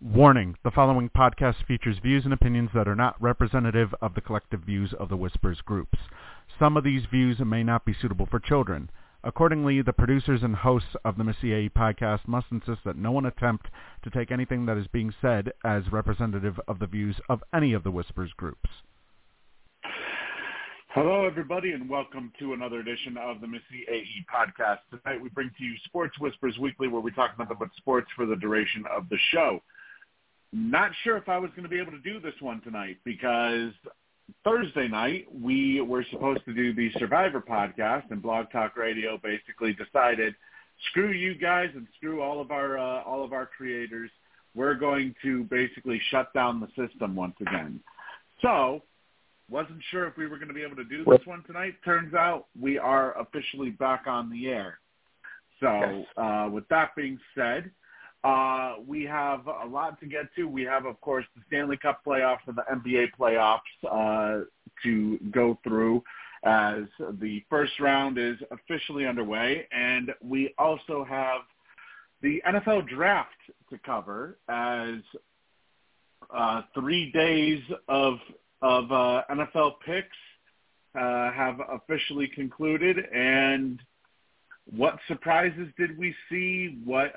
Warning, the following podcast features views and opinions that are not representative of the collective views of the Whispers groups. Some of these views may not be suitable for children. Accordingly, the producers and hosts of the Missy AE podcast must insist that no one attempt to take anything that is being said as representative of the views of any of the Whispers groups. Hello, everybody, and welcome to another edition of the Missy AE podcast. Tonight we bring to you Sports Whispers Weekly, where we talk nothing but sports for the duration of the show. Not sure if I was going to be able to do this one tonight because Thursday night we were supposed to do the Survivor podcast, and Blog Talk Radio basically decided, screw you guys and screw all of our creators. We're going to basically shut down the system once again. So, wasn't sure if we were going to be able to do this one tonight. Turns out we are officially back on the air. So, with that being said, we have a lot to get to. We have, of course, the Stanley Cup playoffs and the NBA playoffs to go through as the first round is officially underway. And we also have the NFL draft to cover as 3 days of NFL picks have officially concluded. And what surprises did we see? What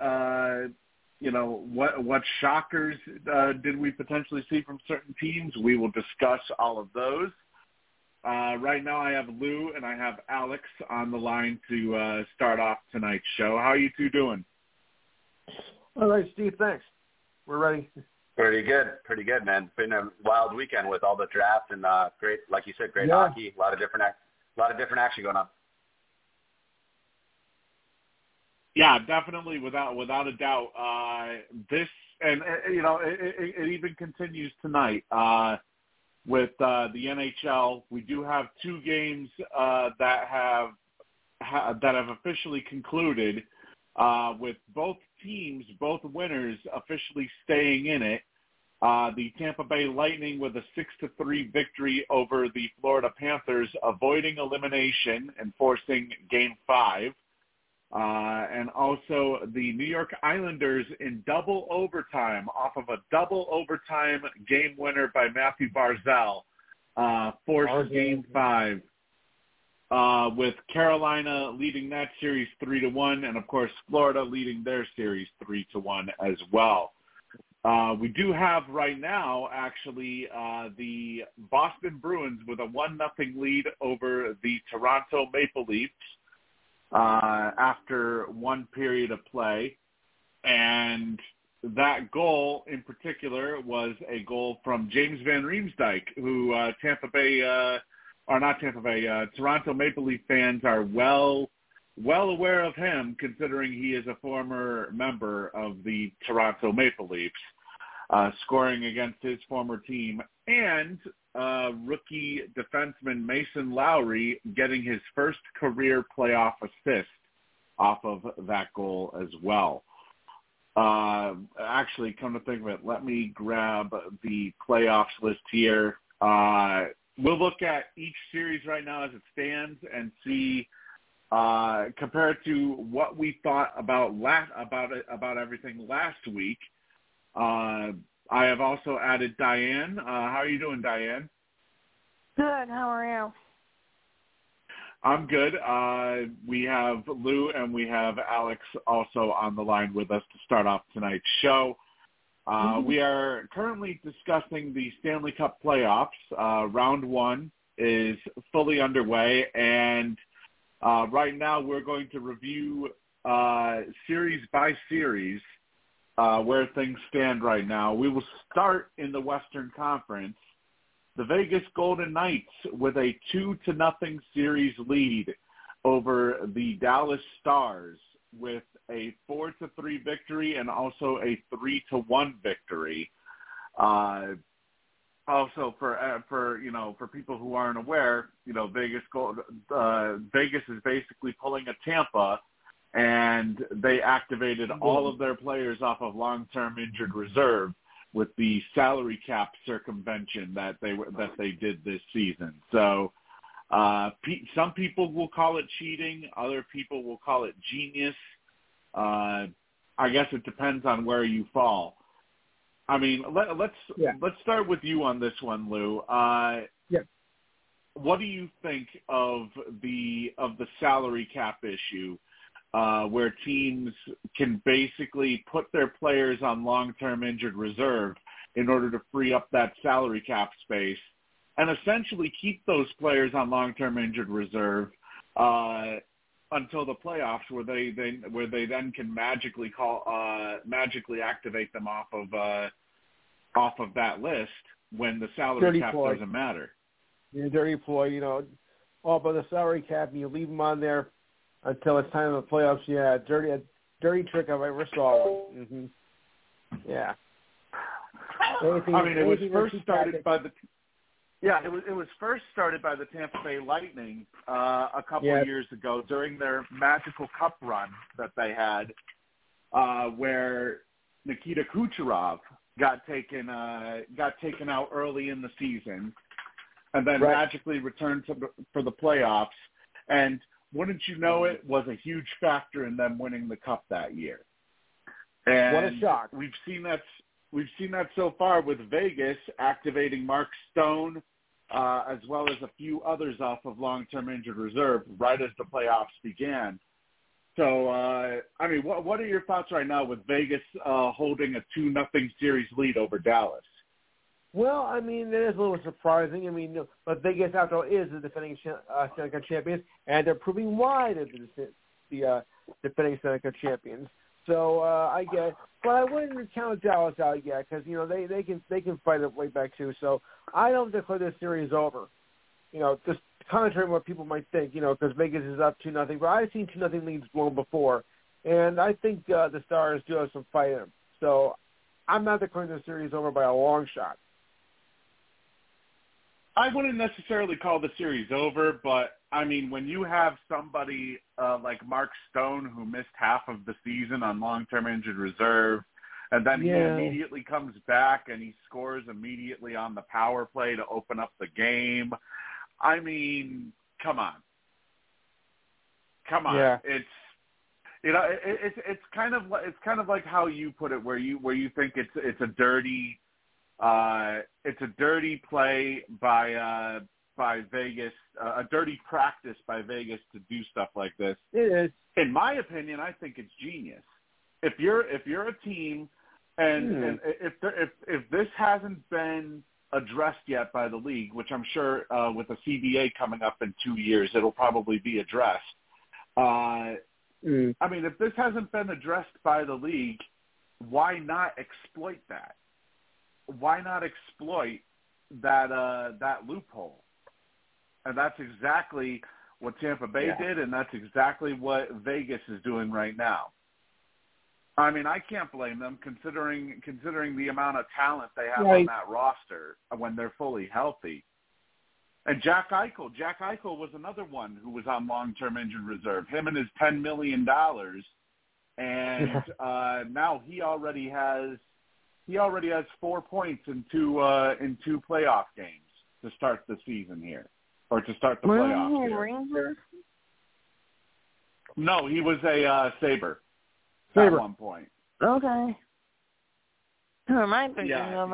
shockers did we potentially see from certain teams? We will discuss all of those. Right now I have Lou and I have Alex on the line to start off tonight's show. How are you two doing? All right, Steve, thanks. We're ready. Pretty good, man. Been a wild weekend with all the draft and great, like you said, great hockey. A lot of different action going on. Yeah, definitely, without a doubt. This and it even continues tonight with the NHL. We do have two games that have officially concluded, with both teams, both winners, officially staying in it. The Tampa Bay Lightning with a 6-3 victory over the Florida Panthers, avoiding elimination and forcing Game 5. And also the New York Islanders in double overtime, off of a double overtime game winner by Matthew Barzal, forced Game 5, with Carolina leading that series 3-1, and of course Florida leading their series 3-1 as well. We do have right now actually the Boston Bruins with a 1-0 lead over the Toronto Maple Leafs after one period of play, and that goal in particular was a goal from James Van Riemsdyk, who Toronto Maple Leaf fans are well aware of him, considering he is a former member of the Toronto Maple Leafs, scoring against his former team, and rookie defenseman Mason Lowry getting his first career playoff assist off of that goal as well. Actually, come to think of it, let me grab the playoffs list here. We'll look at each series right now as it stands and see, compared to what we thought about everything last week. I have also added Diane. How are you doing, Diane? Good. How are you? I'm good. We have Lou and we have Alex also on the line with us to start off tonight's show. We are currently discussing the Stanley Cup playoffs. Round 1 is fully underway, and right now we're going to review series by series where things stand right now. We will start in the Western Conference. The Vegas Golden Knights with a 2-0 series lead over the Dallas Stars with a 4-3 victory and also a 3-1 victory. Also, for people who aren't aware, Vegas is basically pulling a Tampa, and they activated all of their players off of long-term injured reserve with the salary cap circumvention that they did this season. So some people will call it cheating, other people will call it genius. I guess it depends on where you fall. I mean, let's start with you on this one, Lou. What do you think of the salary cap issue, where teams can basically put their players on long-term injured reserve in order to free up that salary cap space, and essentially keep those players on long-term injured reserve until the playoffs, where they then can magically activate them off of that list when the salary cap doesn't matter. Yeah, dirty ploy, all about the salary cap, and you leave them on there until it's time for the playoffs. Yeah, dirty trick I've ever saw. Mm-hmm. Yeah. It was first started by the. Yeah, it was first started by the Tampa Bay Lightning a couple of years ago during their magical cup run that they had, where Nikita Kucherov got taken out early in the season, and then magically returned for the playoffs. And wouldn't you know it, was a huge factor in them winning the cup that year. And what a shock! We've seen that so far with Vegas activating Mark Stone, as well as a few others off of long-term injured reserve right as the playoffs began. So, what are your thoughts right now with Vegas holding a 2-0 series lead over Dallas? Well, it is a little surprising. But Vegas, after all, is the defending Stanley Cup champions, and they're proving why they're the defending Stanley Cup champions. So I get it. But I wouldn't count Dallas out yet because, they can fight it way back too. So I don't declare this series over. Just contrary to what people might think, because Vegas is up 2-0. But I've seen 2-0 leads blown before. And I think the Stars do have some fight in them. So I'm not declaring the series over by a long shot. I wouldn't necessarily call the series over, but, when you have somebody like Mark Stone who missed half of the season on long-term injured reserve, and then he immediately comes back and he scores immediately on the power play to open up the game. Come on. Yeah. It's kind of like how you put it, where you think it's a dirty play by Vegas, a dirty practice by Vegas to do stuff like this. It is. In my opinion, I think it's genius. If you're a team, and if this hasn't been addressed yet by the league, which I'm sure with the CBA coming up in 2 years, it'll probably be addressed. If this hasn't been addressed by the league, why not exploit that? Why not exploit that loophole? And that's exactly what Tampa Bay did, and that's exactly what Vegas is doing right now. I can't blame them considering the amount of talent they have on that roster when they're fully healthy. And Jack Eichel was another one who was on long-term injured reserve. Him and his $10 million, and now he already has 4 points in two playoff games to start the season here, or to start the playoffs here. Ranger? No, he was a Sabre. At one point. Okay. Who am I thinking of?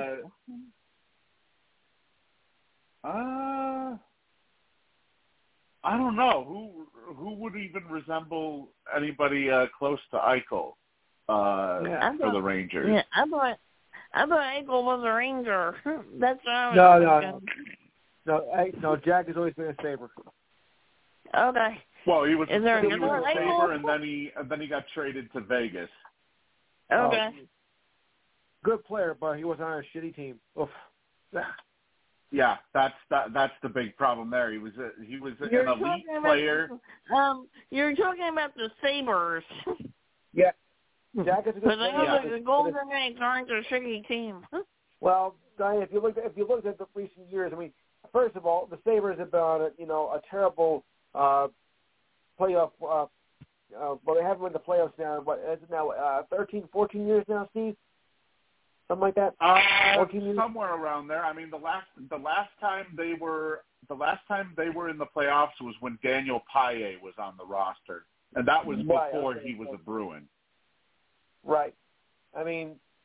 I don't know who would even resemble anybody close to Eichel for the Rangers. Yeah, I thought Eichel was a Ranger. That's what I was thinking. No. Jack has always been a Sabre. Okay. Well, he was a Sabre, Eichel? and then he got traded to Vegas. Okay. Good player, but he was on a shitty team. Oof. Yeah, that's the big problem there. He was an elite player. You're talking about the Sabres. Yeah. Jack is a good But player. the Golden Knights aren't a shitty team. Well, Diane, if you look at the recent years, first of all, the Sabres have been on a terrible playoff. They haven't won the playoffs now. Is it now 13, 14 years now, Steve? Something like that. 14 years? Somewhere around there. The last time they were in the playoffs was when Daniel Paille was on the roster, and that was before he was a Bruin. Right.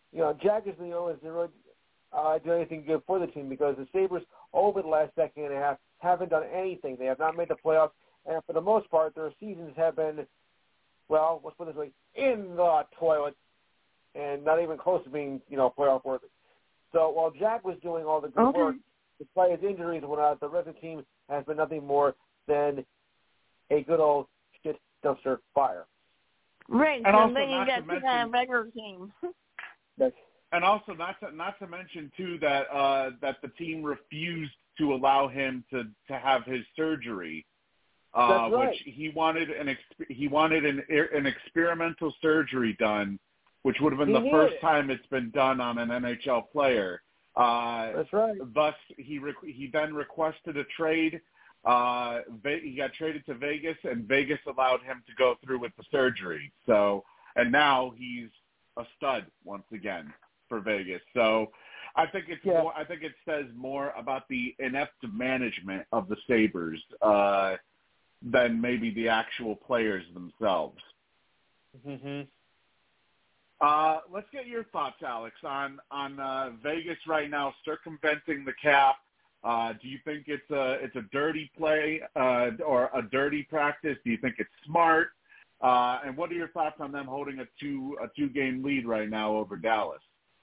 Jack is the only one that's do anything good for the team because the Sabres over the last decade and a half haven't done anything. They have not made the playoffs, and for the most part, their seasons have been, well, let's put it this way, in the toilet, and not even close to being, playoff worthy. So while Jack was doing all the good work, despite his injuries and whatnot, the rest of the team has been nothing more than a good old shit dumpster fire. Right, and so then you got the regular team. And also, not to mention too that that the team refused to allow him to have his surgery, That's right. which he wanted an experimental surgery done, which would have been the first time it's been done on an NHL player. That's right. Thus, he then requested a trade. He got traded to Vegas, and Vegas allowed him to go through with the surgery. So, and now he's a stud once again for Vegas. So, I think it's more, I think it says more about the inept management of the Sabres than maybe the actual players themselves. Mm-hmm. Let's get your thoughts, Alex, on Vegas right now circumventing the cap. Do you think it's a dirty play or a dirty practice? Do you think it's smart? And what are your thoughts on them holding a two-game lead right now over Dallas?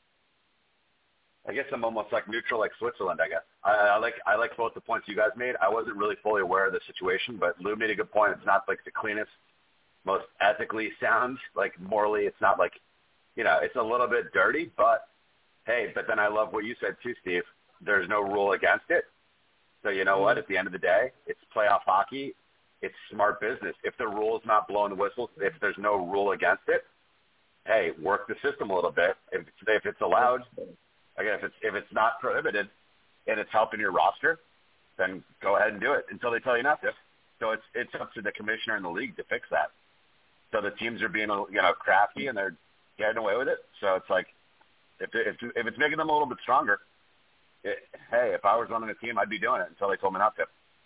I guess I'm almost like neutral, like Switzerland. I guess I like both the points you guys made. I wasn't really fully aware of the situation, but Lou made a good point. It's not like the cleanest, most ethically sound. Like morally, it's not like, it's a little bit dirty. But hey, but then I love what you said too, Steve. There's no rule against it. So you know what? At the end of the day, it's playoff hockey. It's smart business. If the rule's not blowing the whistle, if there's no rule against it, hey, work the system a little bit. If it's allowed. Again, if it's not prohibited and it's helping your roster, then go ahead and do it until they tell you not to. So it's up to the commissioner and the league to fix that. So the teams are being crafty and they're getting away with it. So it's like if it's making them a little bit stronger, hey, if I was running a team, I'd be doing it until they told me not to.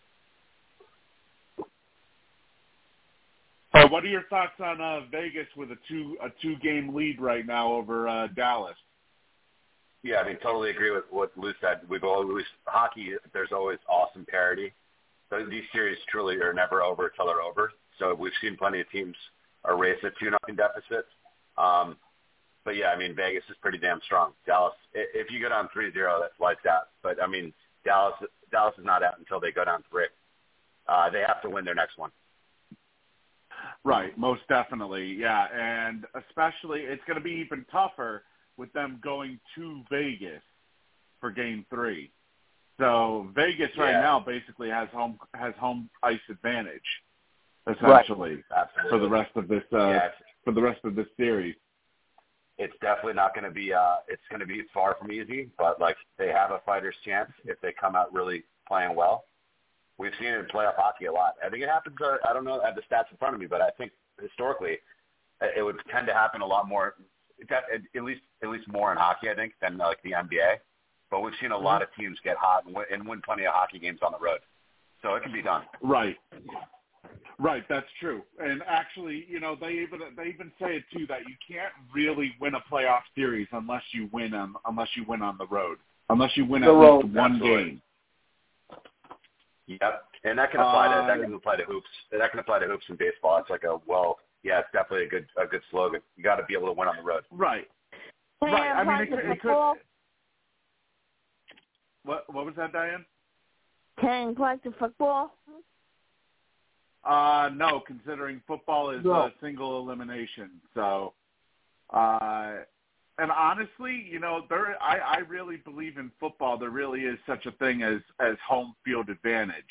So what are your thoughts on Vegas with a two-game lead right now over Dallas? Yeah, I mean, totally agree with what Lou said. Hockey, there's always awesome parity. So these series truly are never over until they're over. So we've seen plenty of teams race a 2-0 deficit. But yeah, I mean, Vegas is pretty damn strong. Dallas, if you go down 3-0, that's lights out. But I mean, Dallas is not out until they go down 3. They have to win their next one. Right, most definitely, yeah. And especially, it's going to be even tougher with them going to Vegas for Game 3. So Vegas right now basically has home ice advantage, essentially, for the rest of this series. It's definitely not going to be it's going to be far from easy, but like they have a fighter's chance if they come out really playing well. We've seen it in playoff hockey a lot. I think it happens. I don't know. I have the stats in front of me, but I think historically it would tend to happen a lot more. At least more in hockey, I think, than like the NBA. But we've seen a lot of teams get hot and win plenty of hockey games on the road. So it can be done. Right, that's true. And actually, they even say it too that you can't really win a playoff series unless you win on the road, unless you win at least one game. Yep, and that can apply to hoops. That can apply to hoops in baseball. It's like it's definitely a good slogan. You got to be able to win on the road. Right. Right. I mean, it could. What was that, Diane? Can you play to football? No, considering football is a single elimination. So, and honestly, I really believe in football. There really is such a thing as home field advantage.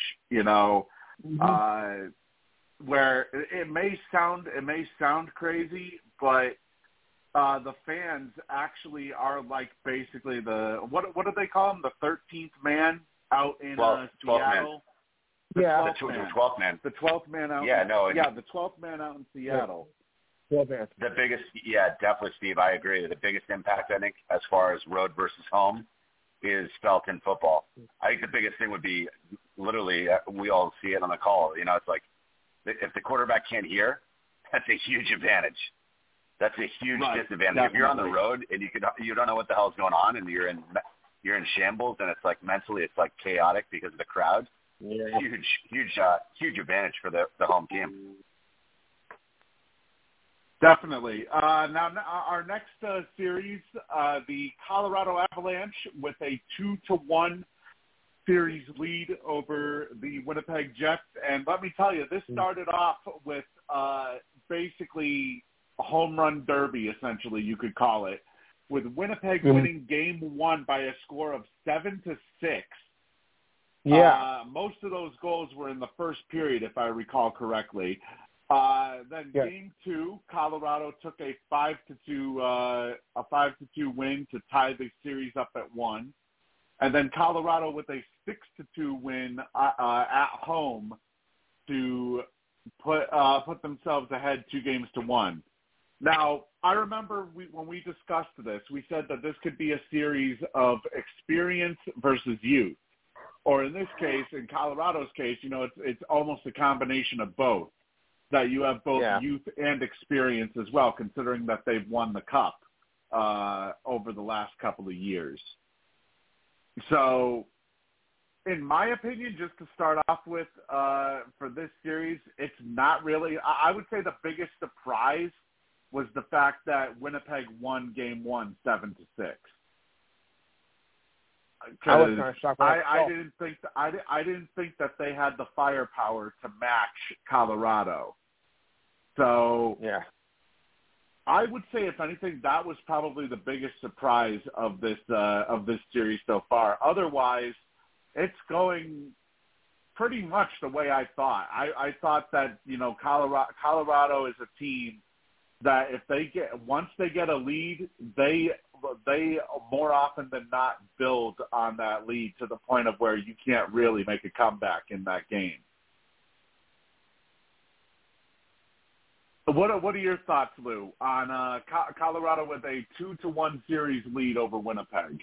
Where it may sound crazy, but the fans actually are like basically what do they call them? The 13th man out in Seattle. The 12th man. The 12th man out. The 12th man out in Seattle. The biggest, definitely, Steve. I agree. The biggest impact, I think, as far as road versus home, is felt in football. I think the biggest thing would be literally we all see it on the call. It's like if the quarterback can't hear, that's a huge advantage. That's a huge disadvantage. Definitely. If you're on the road and you don't know what the hell's going on, and you're in shambles, and it's like mentally it's like chaotic because of the crowd. Yeah. Huge advantage for the home team. Definitely. Now, our next series, the Colorado Avalanche with a 2-1 series lead over the Winnipeg Jets. And let me tell you, this started off with basically a home run derby, essentially, you could call it, with Winnipeg winning Game 1 by a score of 7-6. Yeah. Most of those goals were in the first period, if I recall correctly. Then Game 2, Colorado took a 5-2 win to tie the series up at 1, and then Colorado with a 6-2 win at home to put themselves ahead 2-1. Now, I remember when we discussed this, we said that this could be a series of experience versus youth, or in this case, in Colorado's case, it's almost a combination of both. That you have both youth and experience as well, considering that they've won the Cup over the last couple of years. So, in my opinion, just to start off with for this series, it's not really – I would say the biggest surprise was the fact that Winnipeg won Game 1 7-6. I was kind of shocked. I didn't think that they had the firepower to match Colorado. So I would say, if anything, that was probably the biggest surprise of this series so far. Otherwise, it's going pretty much the way I thought. I thought that Colorado is a team that once they get a lead, they more often than not build on that lead to the point of where you can't really make a comeback in that game. What are your thoughts, Lou, on Colorado with a 2-1 series lead over Winnipeg?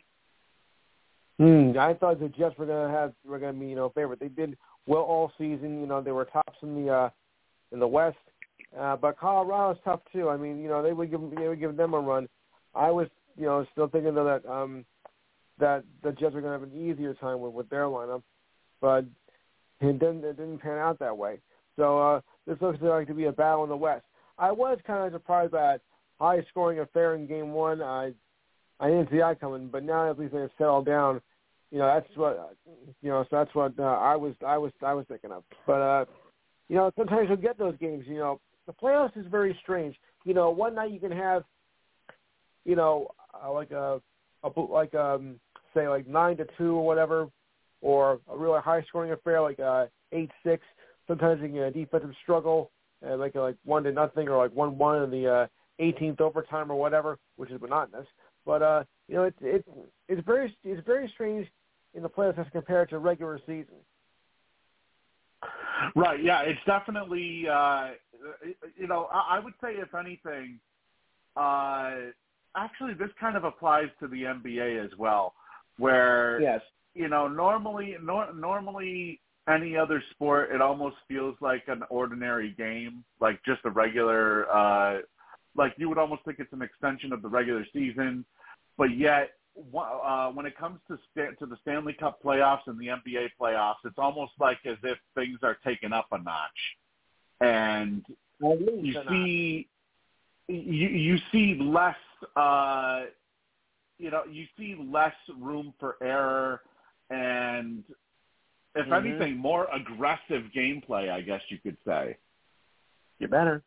I thought the Jets were going to be favorite. They did well all season. They were tops in the West, but Colorado's tough too. I mean, they would give them a run. I was still thinking though that the Jets are going to have an easier time with their lineup, but it didn't pan out that way. So this looks like to be a battle in the West. I was kind of surprised by high-scoring affair in Game 1. I didn't see that coming, but now at least they've settled down. That's what so that's what I was thinking of. But sometimes you'll get those games. The playoffs is very strange. One night you can have say like 9-2 or whatever, or a really high-scoring affair like 8-6. Sometimes you get a defensive struggle, like 1-0 or like 1-1 in the 18th overtime or whatever, which is monotonous. But it's very strange in the playoffs as compared to regular season. Right. Yeah. It's definitely. I would say, if anything, actually, this kind of applies to the NBA as well, where normally any other sport, it almost feels like an ordinary game, like just a regular, like you would almost think it's an extension of the regular season, but yet when it comes to the Stanley Cup playoffs and the NBA playoffs, it's almost like as if things are taken up a notch, and you see less, you see less room for error, and if anything, more aggressive gameplay, I guess you could say. You better.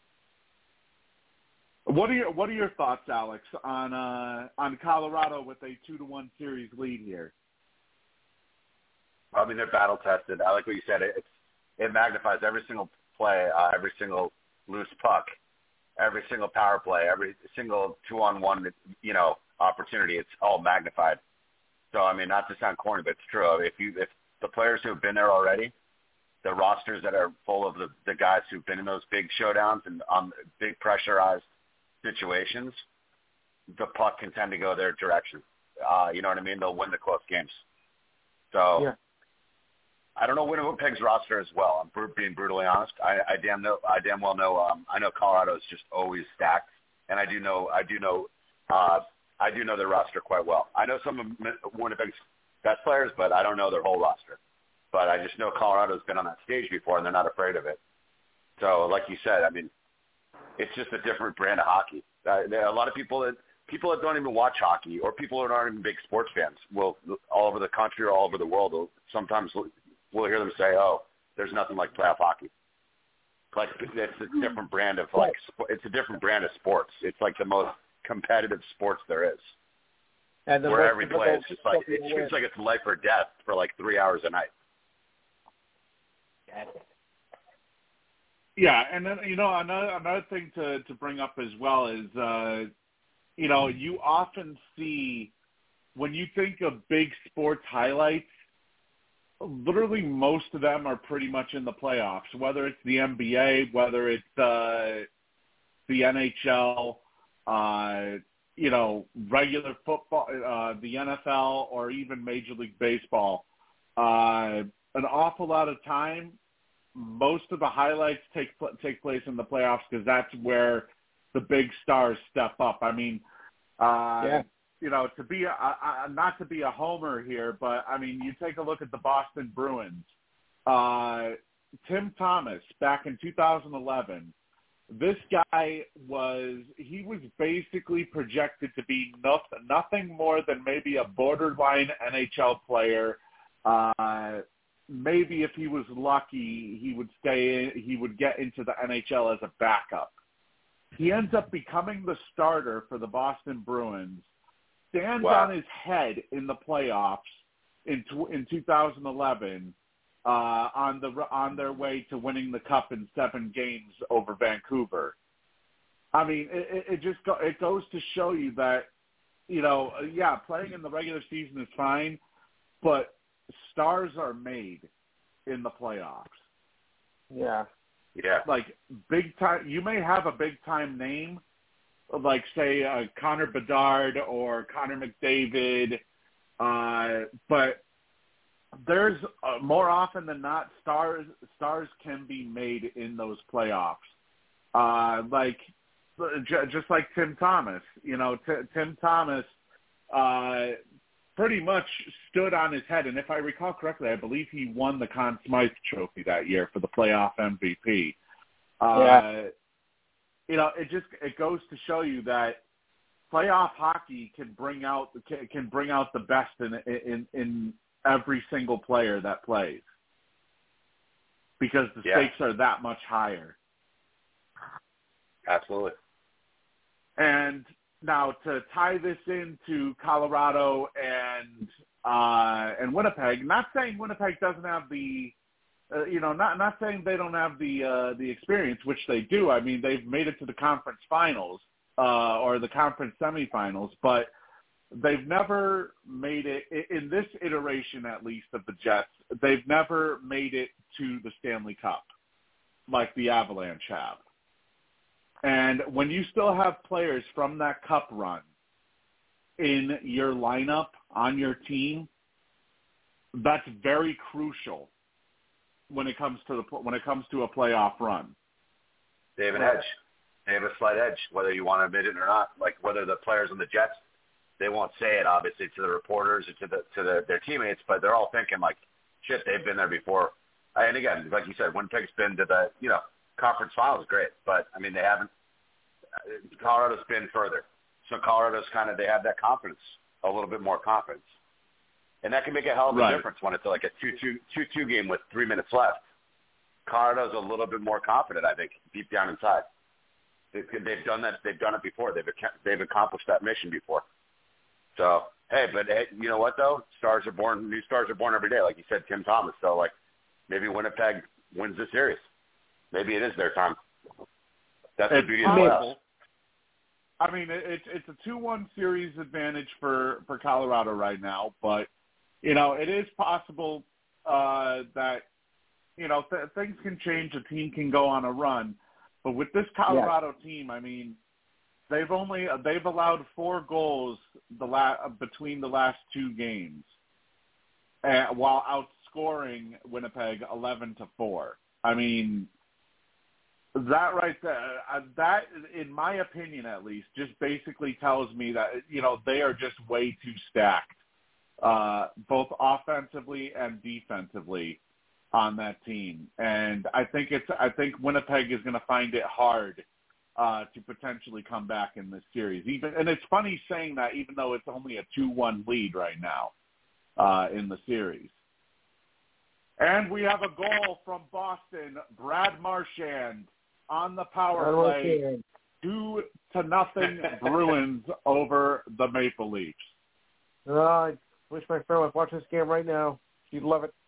What are your thoughts, Alex, on Colorado with a 2-1 series lead here? I mean, they're battle tested. I like what you said. It magnifies every single play, every single loose puck, every single power play, every single 2-on-1, opportunity. It's all magnified. So I mean, not to sound corny, but it's true. If the players who have been there already, the rosters that are full of the guys who've been in those big showdowns and on big pressurized situations, the puck can tend to go their direction. You know what I mean? They'll win the close games. So I don't know Winnipeg's roster as well. I'm being brutally honest. I damn well know. I know Colorado is just always stacked and I do know their roster quite well. I know some of Winnipeg's best players, but I don't know their whole roster. But I just know Colorado's been on that stage before, and they're not afraid of it. So, like you said, I mean, it's just a different brand of hockey. There are a lot of people that don't even watch hockey, or people that aren't even big sports fans, will all over the country or all over the world, sometimes we'll hear them say, "Oh, there's nothing like playoff hockey." Like it's a different brand of it's a different brand of sports. It's like the most competitive sports there is. And where every play is just like it seems like it's life or death for like 3 hours a night. Yeah, and then another thing to bring up as well is you often see when you think of big sports highlights, literally most of them are pretty much in the playoffs, whether it's the NBA, whether it's the NHL, regular football, the NFL, or even Major League Baseball. An awful lot of time, most of the highlights take place in the playoffs because that's where the big stars step up. I mean, to be not to be a homer here, but I mean, you take a look at the Boston Bruins. Tim Thomas back in 2011. This guy was basically projected to be nothing more than maybe a borderline NHL player. Maybe if he was lucky, he would get into the NHL as a backup. He ends up becoming the starter for the Boston Bruins, stands on his head in the playoffs in 2011 on their way to winning the Cup in 7 games over Vancouver. I mean, it goes to show you that, playing in the regular season is fine, but stars are made in the playoffs. Yeah. Yeah. Like big time, you may have a big time name, like say Connor Bedard or Connor McDavid, but there's more often than not stars can be made in those playoffs. Just like Tim Thomas, Tim Thomas pretty much stood on his head, and if I recall correctly, I believe he won the Conn Smythe Trophy that year for the playoff MVP. It goes to show you that playoff hockey can bring out the best in every single player that plays because the stakes are that much higher. Absolutely. And now to tie this into Colorado and Winnipeg, not saying Winnipeg doesn't have the, not saying they don't have the experience, which they do. I mean, they've made it to the conference finals or the conference semifinals, but they've never made it, in this iteration at least of the Jets, they've never made it to the Stanley Cup like the Avalanche have. And when you still have players from that cup run in your lineup, on your team, that's very crucial when it comes to a playoff run. They have an edge. They have a slight edge, whether you want to admit it or not. Like whether the players on the Jets, they won't say it obviously to the reporters or to their teammates, but they're all thinking like, shit, they've been there before. And again, like you said, Winnipeg's been to the conference finals, great, but I mean they haven't. Colorado's been further, so Colorado's they have that confidence, a little bit more confidence, and that can make a hell of a difference when it's like a 2-2 game with 3 minutes left. Colorado's a little bit more confident, I think, deep down inside. They've done that. They've done it before. They've accomplished that mission before. So hey, you know what though? Stars are born. New stars are born every day, like you said, Tim Thomas. So like maybe Winnipeg wins the series. Maybe it is their time. That's the beauty of the playoffs. I mean, it's a 2-1 series advantage for Colorado right now, but it is possible that things can change. A team can go on a run, but with this Colorado team, I mean, they've allowed 4 goals between the last 2 games, while outscoring Winnipeg 11-4. I mean, That right there, that, in my opinion at least, just basically tells me that, they are just way too stacked, both offensively and defensively on that team. And I think Winnipeg is going to find it hard to potentially come back in this series. And it's funny saying that, even though it's only a 2-1 lead right now in the series. And we have a goal from Boston, Brad Marchand on the power play, 2-0 Bruins over the Maple Leafs. I wish my friend was watching this game right now. She'd love it.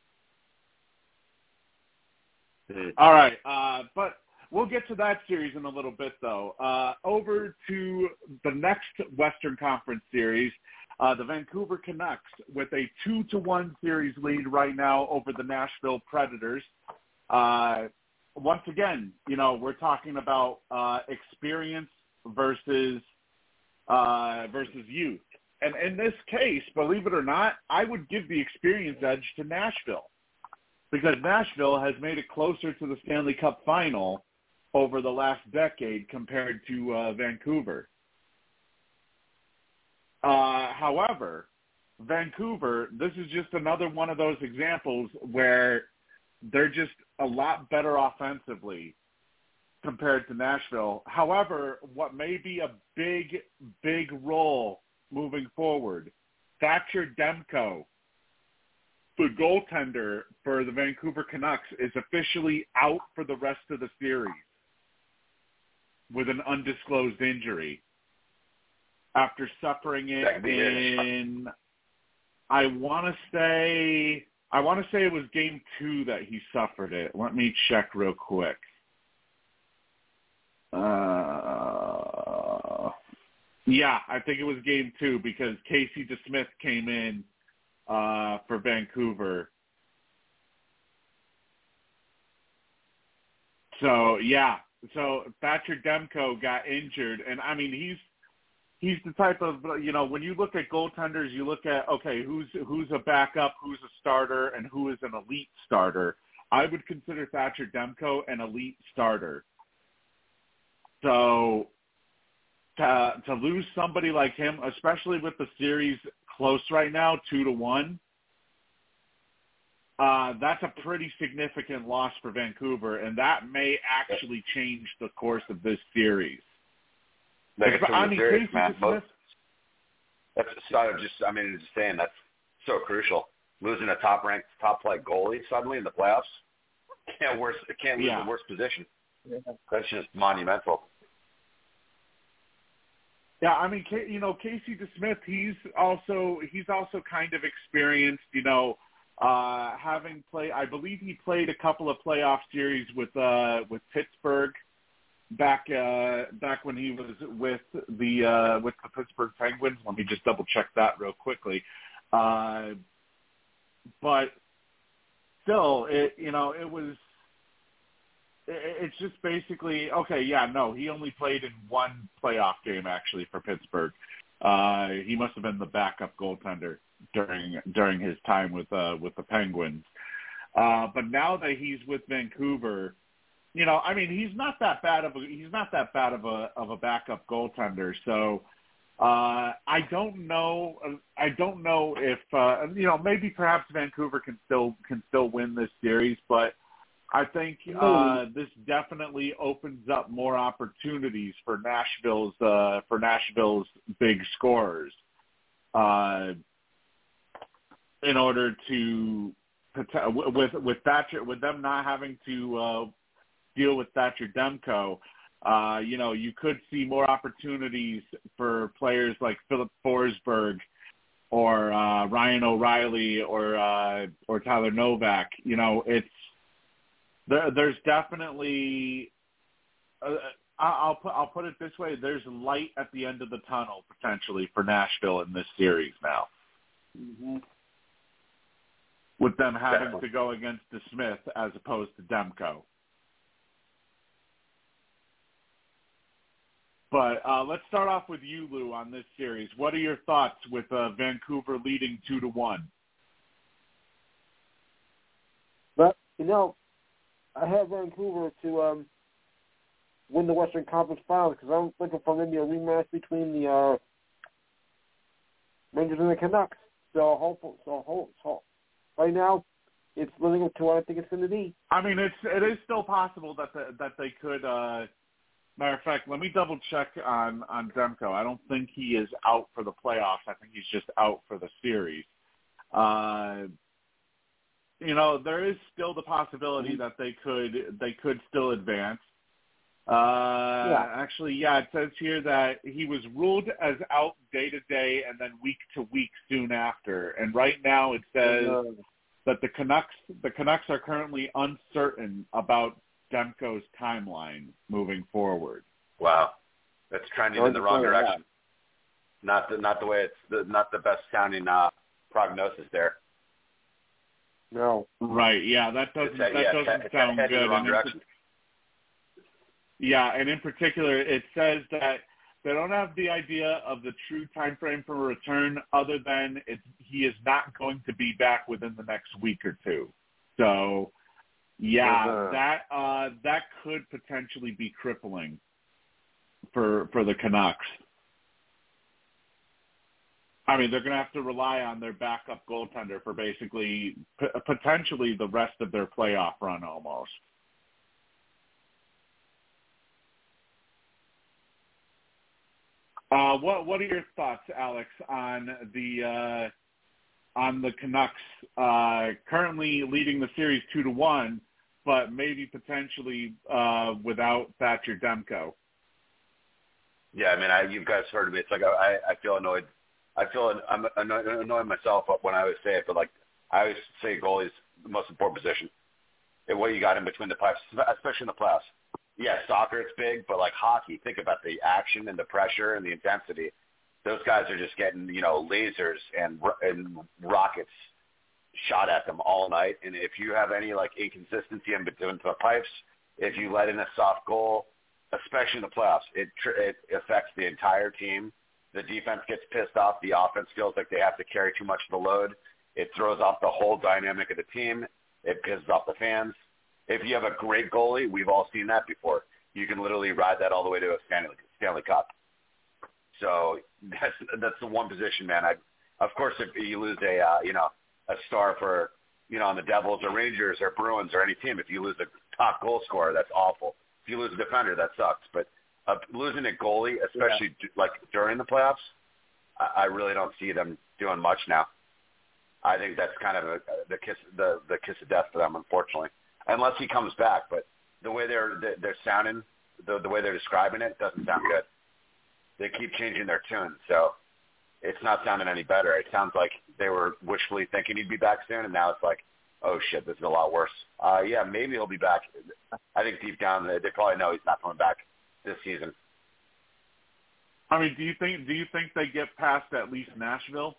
All right, but we'll get to that series in a little bit, though. Over to the next Western Conference series, the Vancouver Canucks with a 2-1 series lead right now over the Nashville Predators. Once again, we're talking about experience versus youth. And in this case, believe it or not, I would give the experience edge to Nashville, because Nashville has made it closer to the Stanley Cup final over the last decade compared to Vancouver. However, Vancouver, this is just another one of those examples where they're just a lot better offensively compared to Nashville. However, what may be a big role moving forward, Thatcher Demko, the goaltender for the Vancouver Canucks, is officially out for the rest of the series with an undisclosed injury after suffering it in, I want to say it was game 2 that he suffered it. Let me check real quick. Yeah, I think it was game 2 because Casey DeSmith came in for Vancouver. So Thatcher Demko got injured, and I mean he's the type of, when you look at goaltenders, you look at, okay, who's a backup, who's a starter, and who is an elite starter. I would consider Thatcher Demko an elite starter. So to lose somebody like him, especially with the series close right now, 2-1, that's a pretty significant loss for Vancouver, and that may actually change the course of this series. That's so crucial. Losing a top-ranked, top-flight goalie suddenly in the playoffs, can't lose the worst position. Yeah. That's just monumental. Yeah, I mean, Casey DeSmith, he's also kind of experienced, having played. I believe he played a couple of playoff series with Pittsburgh back when he was with the Pittsburgh Penguins. Let me just double check that real quickly. But still, it's just basically, okay, yeah, no, he only played in one playoff game actually for Pittsburgh. He must have been the backup goaltender during his time with the Penguins. But now that he's with Vancouver, I mean, he's not that bad of a backup goaltender. So I don't know if maybe perhaps Vancouver can still win this series, but I think this definitely opens up more opportunities for Nashville's big scorers in order to with Thatcher, with them not having to deal with Thatcher Demko. You could see more opportunities for players like Philip Forsberg or Ryan O'Reilly or Tyler Novak. There's definitely I'll put it this way: there's light at the end of the tunnel potentially for Nashville in this series now, with them having to go against DeSmith as opposed to Demko. But let's start off with you, Lou, on this series. What are your thoughts with Vancouver leading 2-1? Well, I have Vancouver to win the Western Conference Finals, because I'm looking for maybe a rematch between the Rangers and the Canucks. So right now, it's living up to what I think it's going to be. I mean, it is still possible that they could. Matter of fact, let me double check on Demko. I don't think he is out for the playoffs. I think he's just out for the series. There is still the possibility that they could still advance. Actually, it says here that he was ruled as out day to day and then week to week soon after. And right now it says that the Canucks are currently uncertain about Demko's timeline moving forward. Wow, that's trending in the wrong direction. Not the way not the best sounding prognosis there. No. Right. Yeah, that doesn't sound good. In the wrong direction. And in particular, it says that they don't have the idea of the true time frame for a return, other than he is not going to be back within the next week or two. So, that could potentially be crippling for the Canucks. I mean, they're going to have to rely on their backup goaltender for basically potentially the rest of their playoff run almost. What are your thoughts, Alex, on the Canucks currently leading the series 2-1, but maybe potentially without Thatcher Demko? Yeah, I mean, you guys heard me. It's like I feel annoyed. I'm annoyed myself when I always say it, but like I always say, goalie's the most important position. And what you got in between the pipes, especially in the playoffs. Yeah, soccer it's big, but like hockey, think about the action and the pressure and the intensity. Those guys are just getting lasers and rockets shot at them all night. And if you have any like inconsistency in between the pipes, if you let in a soft goal, especially in the playoffs, it affects the entire team. The defense gets pissed off. The offense feels like they have to carry too much of the load. It throws off the whole dynamic of the team. It pisses off the fans. If you have a great goalie, we've all seen that before. You can literally ride that all the way to a Stanley Cup. So that's the one position, man. Of course, if you lose a star for on the Devils or Rangers or Bruins or any team, if you lose a top goal scorer, that's awful. If you lose a defender, that sucks. But losing a goalie, especially like during the playoffs, I really don't see them doing much now. I think that's kind of the kiss of death for them, unfortunately, unless he comes back. But the way they're sounding, the way they're describing it, doesn't sound good. They keep changing their tune, so it's not sounding any better. It sounds like they were wishfully thinking he'd be back soon, and now it's like, oh shit, this is a lot worse. Yeah, maybe he'll be back. I think deep down they probably know he's not coming back this season. I mean, do you think they get past at least Nashville?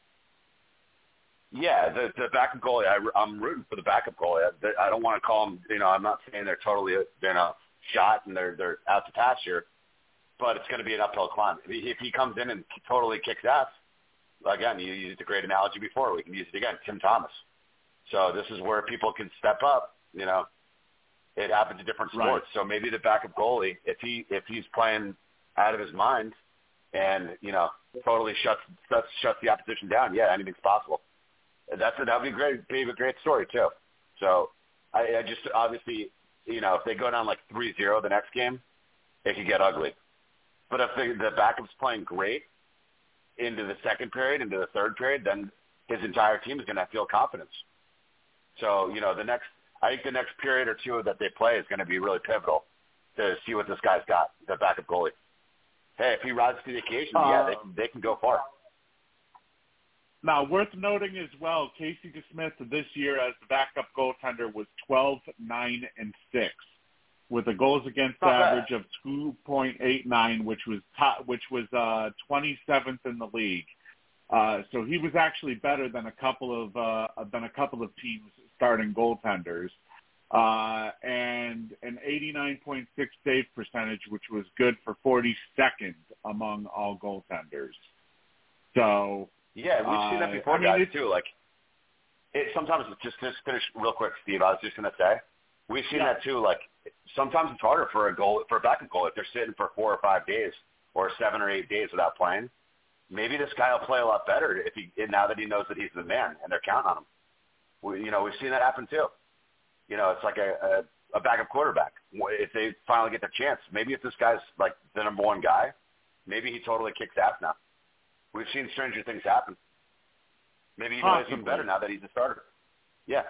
Yeah, the backup goalie. I'm rooting for the backup goalie. I don't want to call them. I'm not saying they're totally shot and they're out to pasture, but it's going to be an uphill climb. If he comes in and totally kicks ass, again, you used a great analogy before. We can use it again. Tim Thomas. So this is where people can step up. It happens in different sports. Right. So maybe the backup goalie, if he's playing out of his mind, and totally shuts the opposition down, yeah, anything's possible. That'd be great. Be a great story too. So I just obviously if they go down like 3-0 the next game, it could get ugly. But if the backup's playing great into the second period, into the third period, then his entire team is going to feel confidence. So I think the next period or two that they play is going to be really pivotal to see what this guy's got, the backup goalie. Hey, if he rises to the occasion, they can go far. Now, worth noting as well, Casey DeSmith this year as the backup goaltender was 12-9-6 with a goals against average of 2.89, which was 27th in the league. So he was actually better than a couple of teams starting goaltenders, and an 89.6 save percentage, which was good for 42nd among all goaltenders. So. Yeah, we've seen that before, guys, too. Like, sometimes, just finish real quick, Steve. I was just going to say, we've seen that, too. Like, sometimes it's harder for a backup goalie if they're sitting for 4 or 5 days or 7 or 8 days without playing. Maybe this guy will play a lot better now that he knows that he's the man and they're counting on him. We've seen that happen too. It's like a backup quarterback. If they finally get the chance, maybe if this guy's like the number one guy, maybe he totally kicks ass now. We've seen stranger things happen. Maybe he knows him better now that he's a starter. Yeah.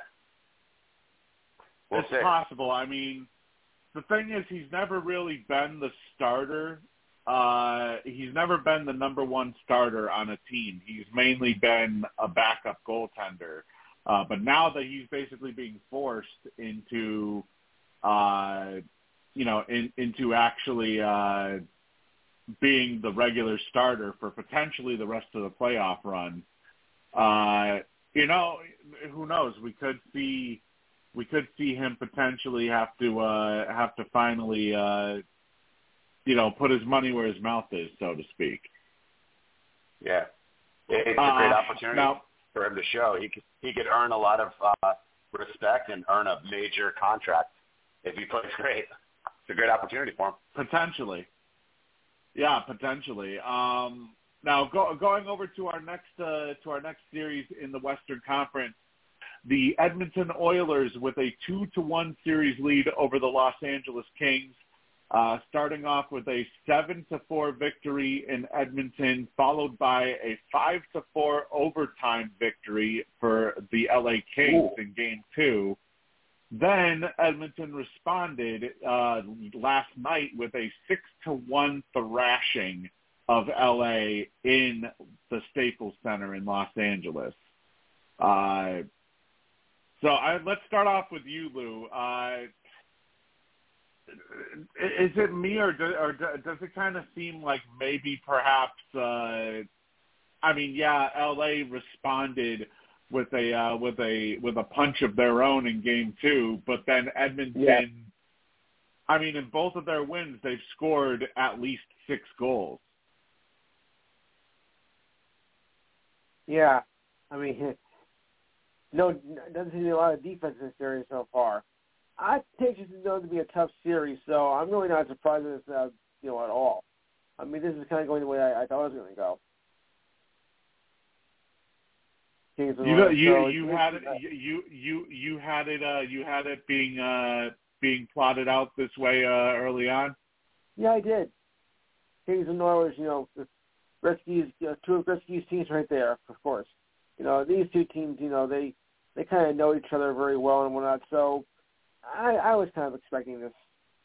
It's possible. I mean, the thing is, he's never really been the starter. He's never been the number one starter on a team. He's mainly been a backup goaltender. But now that he's basically being forced into, into actually being the regular starter for potentially the rest of the playoff run, who knows? We could see him potentially have to finally, put his money where his mouth is, so to speak. Yeah, it's a great opportunity for him to show he could earn a lot of respect and earn a major contract if he plays great. It's a great opportunity for him. Potentially. Yeah, potentially. Now, going over to our next series in the Western Conference, the Edmonton Oilers with a 2-1 series lead over the Los Angeles Kings, starting off with a 7-4 victory in Edmonton, followed by a 5-4 overtime victory for the LA Kings in Game 2. Then Edmonton responded last night with a 6-1 thrashing of LA in the Staples Center in Los Angeles. Let's start off with you, Lou. Is it me, or does it kind of seem like maybe perhaps? LA responded with a punch of their own in Game 2, but then Edmonton. Yeah. In both of their wins, they've scored at least 6 goals. Yeah, no, doesn't seem to be a lot of defense in this series so far. I think it's going to be a tough series, so I'm really not surprised at this, at all. This is kind of going the way I thought it was going to go. You had it being plotted out this way early on. Yeah, I did. Kings and Oilers, Gretzky's, two of Gretzky's teams right there, of course. These two teams, they kind of know each other very well and whatnot. So I was kind of expecting this.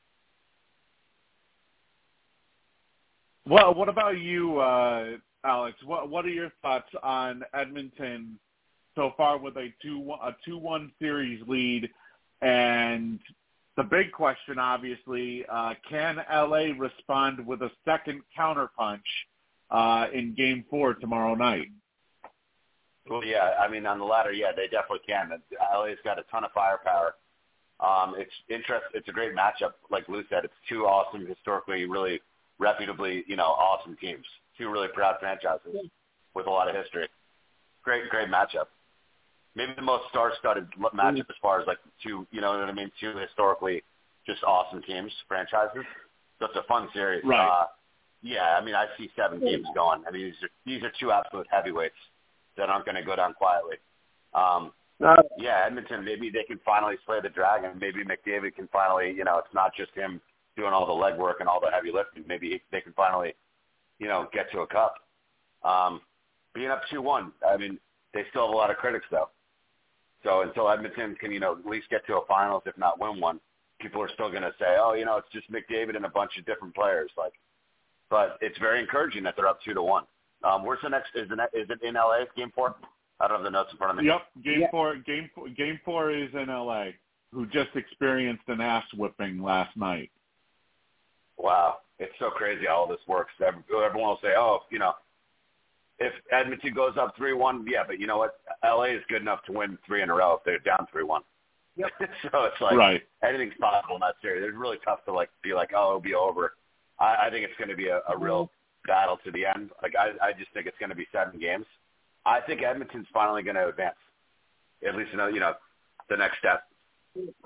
Well, what about you, Alex? What are your thoughts on Edmonton so far with a 2-1 series lead? And the big question, obviously, can LA respond with a second counterpunch in Game 4 tomorrow night? Well, yeah, on the latter, yeah, they definitely can. LA's got a ton of firepower. It's interesting. It's a great matchup. Like Lou said, it's two awesome, historically, really reputably, awesome teams. Two really proud franchises with a lot of history. Great matchup. Maybe the most star-studded matchup as far as like two, two historically just awesome teams, franchises. So it's a fun series. Right. I see 7 games going. These are two absolute heavyweights that aren't going to go down quietly. Edmonton, maybe they can finally slay the dragon. Maybe McDavid can finally, it's not just him doing all the legwork and all the heavy lifting. Maybe they can finally, get to a cup. Being up 2-1, they still have a lot of critics, though. So until Edmonton can, at least get to a finals, if not win one, people are still going to say, it's just McDavid and a bunch of different players. But it's very encouraging that they're up 2-1. Where's the next? Is it in LA? Game 4? I don't have the notes in front of me. Yep, Game 4 is in LA. Who just experienced an ass whipping last night. Wow, it's so crazy how all this works. Everyone will say, if Edmonton goes up 3-1, yeah, but you know what? LA is good enough to win 3 in a row if they're down 3-1. Yep. So it's like right. Anything's possible in that series. It's really tough to be like, it'll be over. I think it's going to be a real battle to the end. I just think it's going to be 7 games. I think Edmonton's finally going to advance, at least the next step.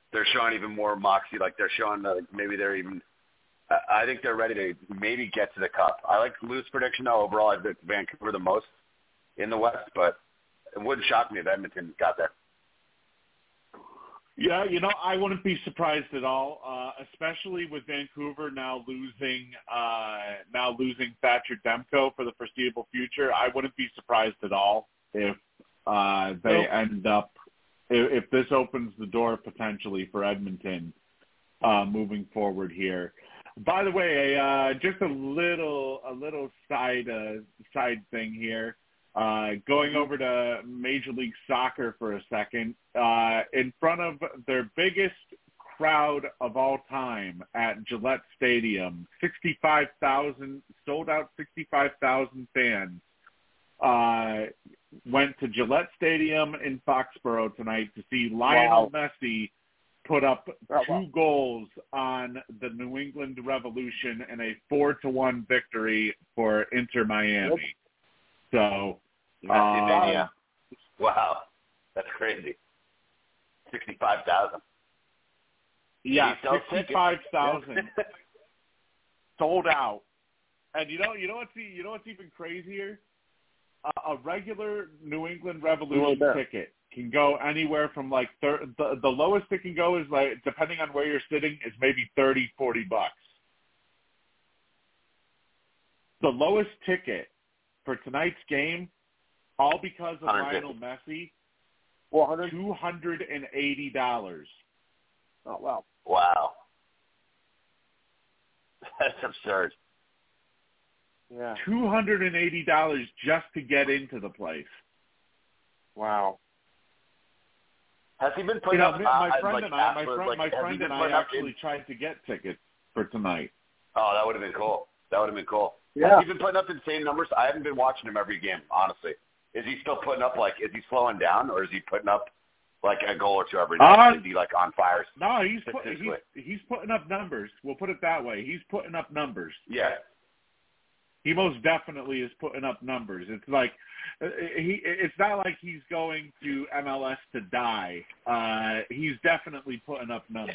they're showing even more moxie. Like they're showing maybe they're even. I think they're ready to maybe get to the Cup. I like Lou's prediction though. Overall, I think Vancouver the most in the West, but it wouldn't shock me if Edmonton got there. Yeah, I wouldn't be surprised at all, especially with Vancouver now losing Thatcher Demko for the foreseeable future. I wouldn't be surprised at all if they end up if this opens the door potentially for Edmonton moving forward here. By the way, just a little side thing here. Going over to Major League Soccer for a second, in front of their biggest crowd of all time at Gillette Stadium, 65,000 sold out, 65,000 fans went to Gillette Stadium in Foxborough tonight to see Lionel Messi put up 2 goals on the New England Revolution in a 4-1 victory for Inter Miami. So, Wow, that's crazy. 65,000. Yeah, 65,000 sold out. And you know what's even crazier? A regular New England Revolution ticket can go anywhere from like the lowest it can go is like, depending on where you're sitting, is maybe $30-40. The lowest ticket for tonight's game, all because of Lionel Messi, $280. Oh, wow. Wow. That's absurd. Yeah. $280 just to get into the place. Wow. Has he been putting up? My friend and I actually tried to get tickets for tonight. Oh, that would have been cool. Yeah. Has he been putting up insane numbers? I haven't been watching him every game, honestly. Is he still putting up, like, is he slowing down, or is he putting up, like, a goal or two every night? Is he, like, on fire? No, he's putting up numbers. We'll put it that way. He's putting up numbers. Yeah. He most definitely is putting up numbers. It's like it's not like he's going to MLS to die. He's definitely putting up numbers.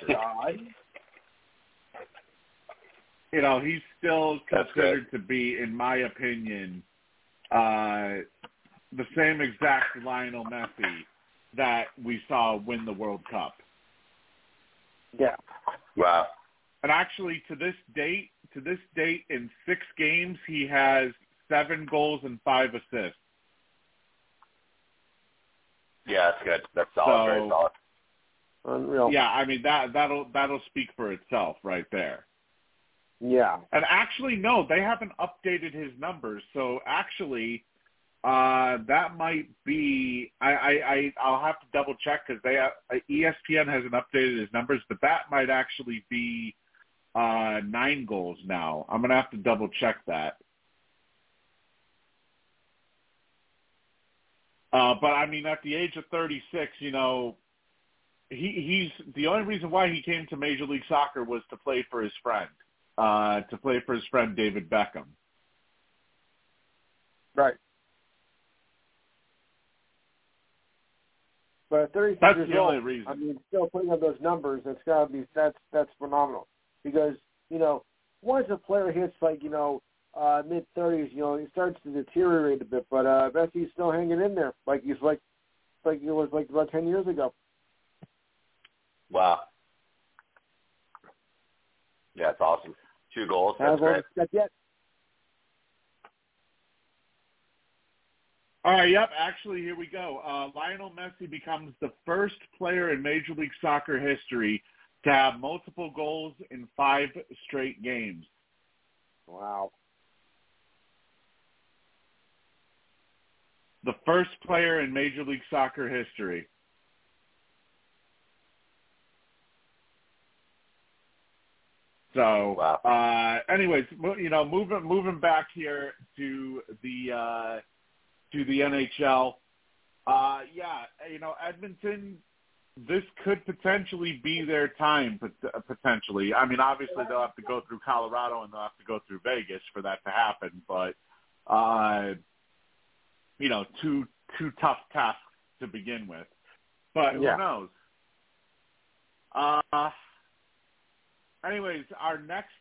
He's still considered to be, in my opinion, the same exact Lionel Messi that we saw win the World Cup. Yeah. Wow. And actually, to this date, in 6 games, he has 7 goals and 5 assists. Yeah, that's good. That's solid. Very solid. Unreal. Yeah, I mean that'll speak for itself right there. Yeah. And actually, no, they haven't updated his numbers. So actually, that might be. I'll have to double check because ESPN hasn't updated his numbers, but that might actually be 9 goals now. I'm gonna have to double check that. But I mean, at the age of 36, he's the only reason why he came to Major League Soccer was to play for his friend, David Beckham. Right. But at 36 that's years the only old, reason. I mean, still putting up those numbers, that's phenomenal. Because, once a player hits mid-30s, he starts to deteriorate a bit. But Messi's still hanging in there, like he was about 10 years ago. Wow. Yeah, it's awesome. 2 goals. That's great. Yet. All right, yep, actually, here we go. Lionel Messi becomes the first player in Major League Soccer history to have multiple goals in 5 straight games. Wow. The first player in Major League Soccer history. So, wow. Anyways, moving back here to the NHL. Edmonton, this could potentially be their time, potentially. I mean, obviously they'll have to go through Colorado and they'll have to go through Vegas for that to happen, but, 2 tough tasks to begin with. But who knows? Anyways, our next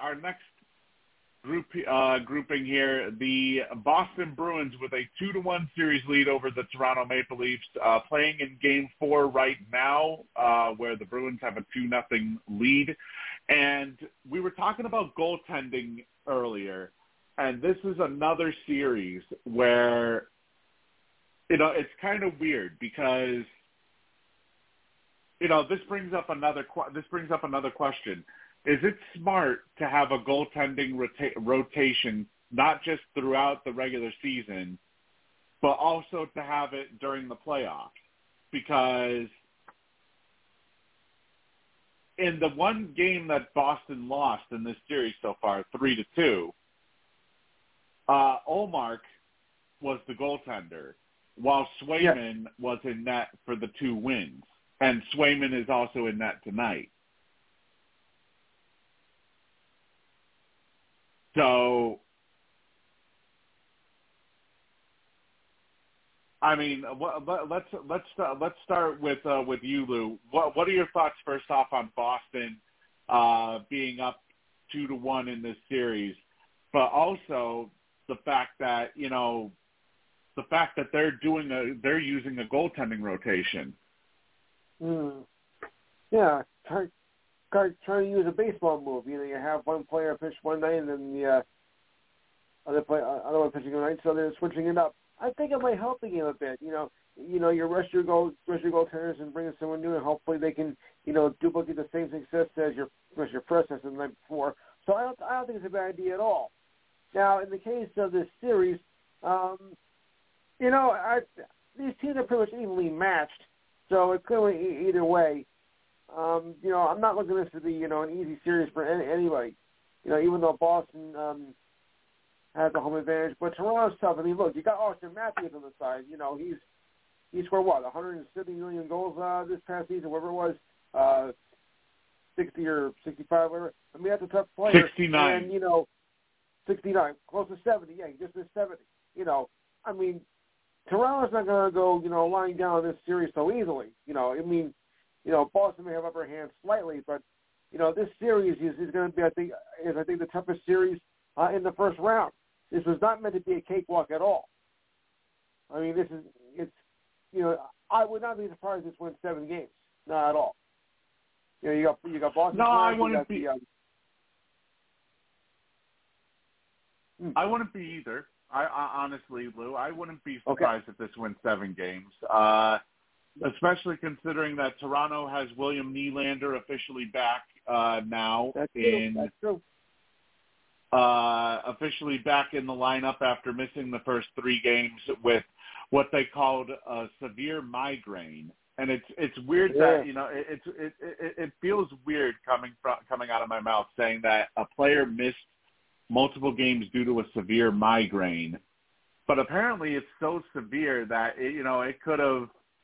grouping here, the Boston Bruins with a 2-1 series lead over the Toronto Maple Leafs, playing in Game 4 right now, where the Bruins have a 2-0 lead. And we were talking about goaltending earlier, and this is another series where, it's kind of weird because, this brings up another question. Is it smart to have a goaltending rotation, not just throughout the regular season, but also to have it during the playoffs? Because in the one game that Boston lost in this series so far, 3-2, Ullmark was the goaltender, while Swayman was in net for the 2 wins. And Swayman is also in net tonight. So, I mean, let's start with you, Lou. What are your thoughts first off on Boston being up 2-1 in this series, but also the fact that they're using a goaltending rotation. Yeah, trying to use a baseball move. You have one player pitch one night and then the other one pitching another night, so they're switching it up. I think it might help the game a bit. You rest your goaltenders and bring in someone new, and hopefully they can, duplicate the same success as your predecessor the night before. So I don't think it's a bad idea at all. Now, in the case of this series, these teams are pretty much evenly matched, so it could go either way. I'm not looking at this to be, an easy series for anybody. Even though Boston has the home advantage, but Toronto's tough. I mean, look, you got Austin Matthews on the side. He scored 170 million goals this past season, whatever it was, 60 or 65, whatever. I mean, that's a tough player. 69. And 69, close to 70. Yeah, he just missed 70. I mean, Toronto's not going to go, lying down in this series so easily. Boston may have upper hand slightly, but this series is going to be, I think, the toughest series in the first round. This was not meant to be a cakewalk at all. I mean, I would not be surprised if this wins 7 games. Not at all. You got Boston. No, I wouldn't be. I wouldn't be either. I honestly, Lou, I wouldn't be surprised if this wins 7 games. Especially considering that Toronto has William Nylander officially back now. That's true. Officially back in the lineup after missing the first 3 games with what they called a severe migraine. And it's weird that it feels weird coming out of my mouth saying that a player missed multiple games due to a severe migraine, but apparently it's so severe that it could have.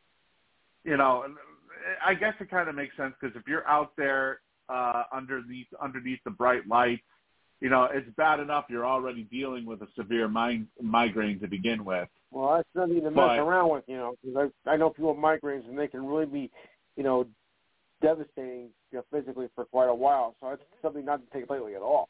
I guess it kind of makes sense because if you're out there underneath the bright lights, it's bad enough you're already dealing with a severe migraine to begin with. Well, that's nothing to mess around with, because I know people with migraines and they can really be, devastating physically for quite a while. So it's something not to take lightly at all.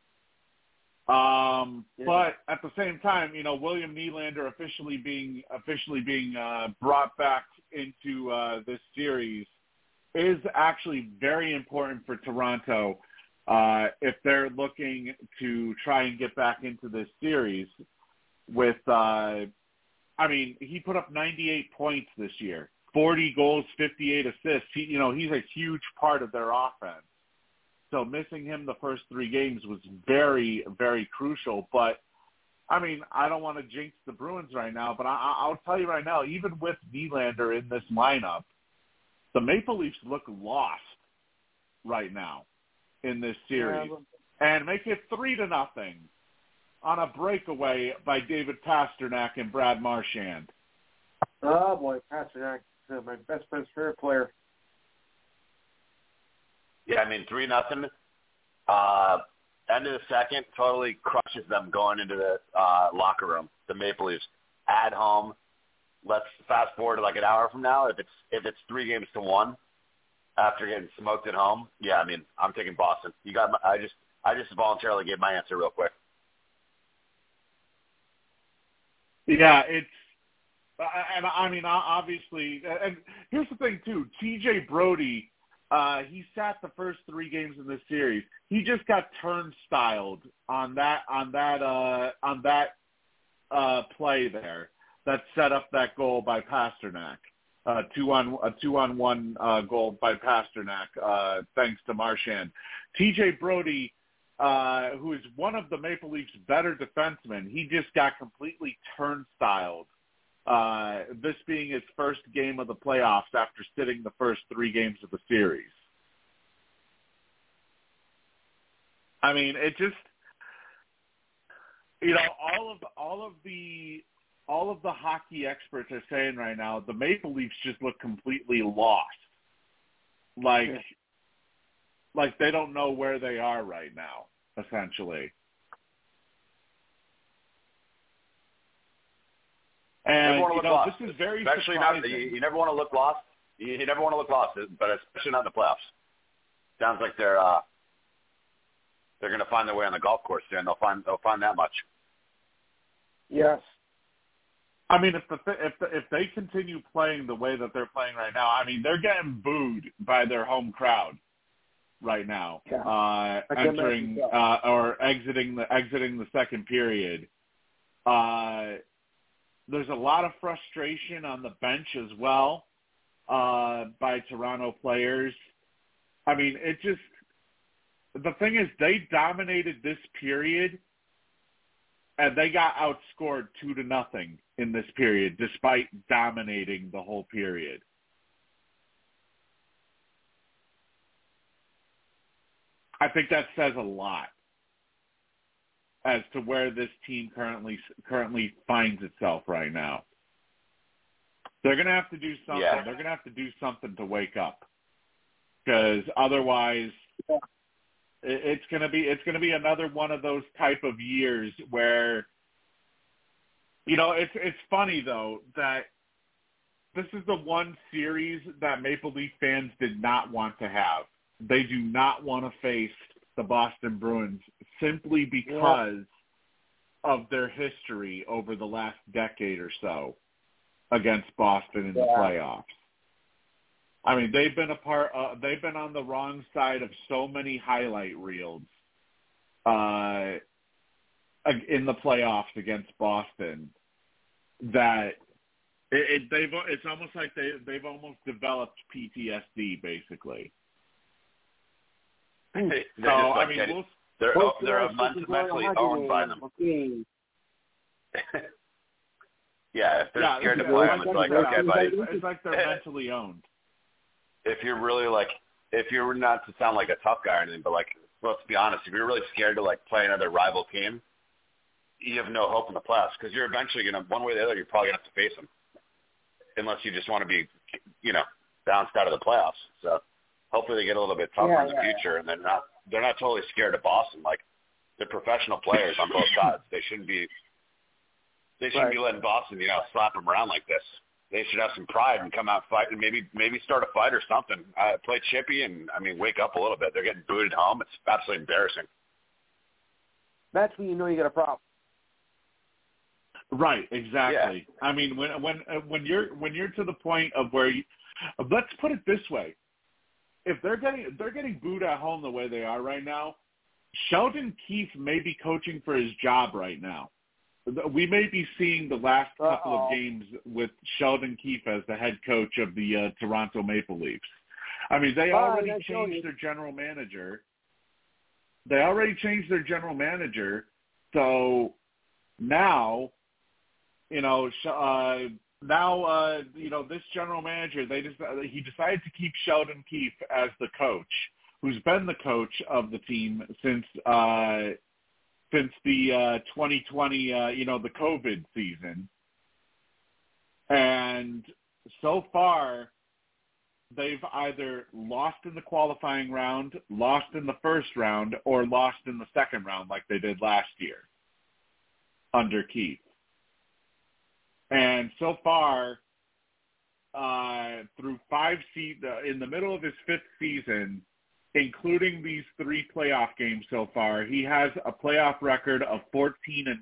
But at the same time, William Nylander officially being brought back into this series is actually very important for Toronto if they're looking to try and get back into this series with he put up 98 points this year, 40 goals, 58 assists. He's a huge part of their offense. So missing him the first 3 games was very, very crucial. But, I don't want to jinx the Bruins right now, but I'll tell you right now, even with Nylander in this lineup, the Maple Leafs look lost right now in this series. And make it 3-0 on a breakaway by David Pastrnak and Brad Marchand. Oh, boy, Pastrnak, my best friend's favorite player. Yeah, 3-0. End of the second, totally crushes them going into the locker room. The Maple Leafs at home. Let's fast forward to like an hour from now. If it's 3-1, after getting smoked at home, yeah, I mean, I'm taking Boston. You got my, I just voluntarily gave my answer real quick. Yeah, it's and I mean obviously, and here's the thing too. TJ Brody, he sat the first 3 games in this series. He just got turnstiled on that play there that set up that goal by Pasternak. A 2-on-1 goal by Pasternak, thanks to Marchand. TJ Brody, who is one of the Maple Leafs' better defensemen, he just got completely turnstiled. This being his first game of the playoffs after sitting the first 3 games of the series. I mean, it just, all of the hockey experts are saying right now, the Maple Leafs just look completely lost. Like they don't know where they are right now, essentially. And, this is very especially surprising. You never want to look lost. You never want to look lost, but especially not in the playoffs. Sounds like they're going to find their way on the golf course, and they'll find that much. Yes. I mean, if they continue playing the way that they're playing right now, I mean, they're getting booed by their home crowd right now, entering or exiting the second period. There's a lot of frustration on the bench as well by Toronto players. I mean, the thing is, they dominated this period, and they got outscored 2-0 in this period, despite dominating the whole period. I think that says a lot as to where this team currently finds itself right now. They're going to have to do something. Yeah. They're going to have to do something to wake up, because otherwise, it's going to be another one of those type of years where, it's funny though that this is the one series that Maple Leaf fans did not want to have. They do not want to face the Boston Bruins simply because of their history over the last decade or so against Boston in the playoffs. I mean, they've been on the wrong side of so many highlight reels in the playoffs against Boston that it's almost like they've almost developed PTSD, basically. They're mentally owned by them. Yeah, if they're scared to play them, it's like, okay, buddy. It's like they're mentally owned. If you're not to sound like a tough guy or anything, but let's be honest, if you're really scared to play another rival team, you have no hope in the playoffs, because you're eventually going to, one way or the other, you're probably going to have to face them, unless you just want to be, bounced out of the playoffs. So hopefully they get a little bit tougher in the future, and they're not totally scared of Boston. They're professional players on both sides. They shouldn't be letting Boston, slap them around like this. They should have some pride and come out fight and maybe start a fight or something. Play chippy and, wake up a little bit. They're getting booted home. It's absolutely embarrassing. That's when you know you got a problem. Right, exactly. Yeah. I mean, when you're to the point of where let's put it this way. If they're getting booed at home the way they are right now, Sheldon Keefe may be coaching for his job right now. We may be seeing the last couple of games with Sheldon Keefe as the head coach of the Toronto Maple Leafs. I mean, they already changed their general manager. So now, this general manager, he decided to keep Sheldon Keefe as the coach, who's been the coach of the team since the 2020, the COVID season. And so far, they've either lost in the qualifying round, lost in the first round, or lost in the second round like they did last year under Keith. And so far, through 5 in the middle of his 5th season, including these 3 playoff games so far, he has a playoff record of 14-19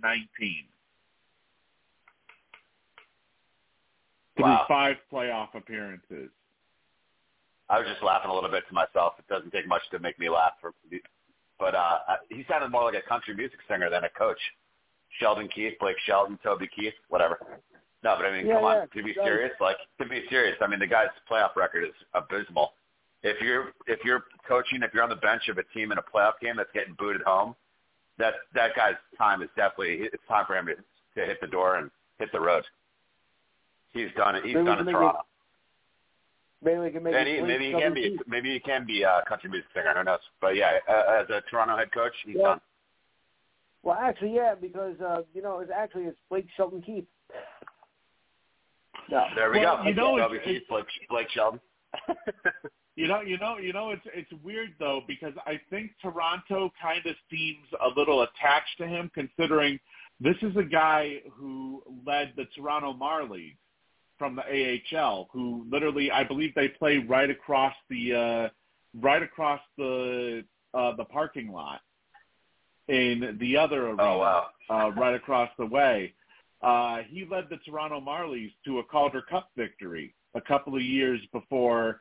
through wow. 5 playoff appearances. I was just laughing a little bit to myself. It doesn't take much to make me laugh. But he sounded more like a country music singer than a coach. Sheldon Keefe, Blake Shelton, Toby Keith, whatever. No, but I mean, come on, to be serious, I mean, the guy's playoff record is abysmal. If you're coaching, if you're on the bench of a team in a playoff game that's getting booed at home, that guy's time is it's time for him to hit the door and hit the road. He's done it. He's done in Toronto. Maybe he can be a country music singer. Who knows? But yeah, as a Toronto head coach, he's done. Well, actually, yeah, because it's Blake Shelton Keith. No. There we go. Blake Shelton. It's weird though, because I think Toronto kind of seems a little attached to him, considering this is a guy who led the Toronto Marlies from the AHL, who literally, I believe they play right across the parking lot in the other arena. Oh, wow. Right across the way. He led the Toronto Marlies to a Calder Cup victory a couple of years before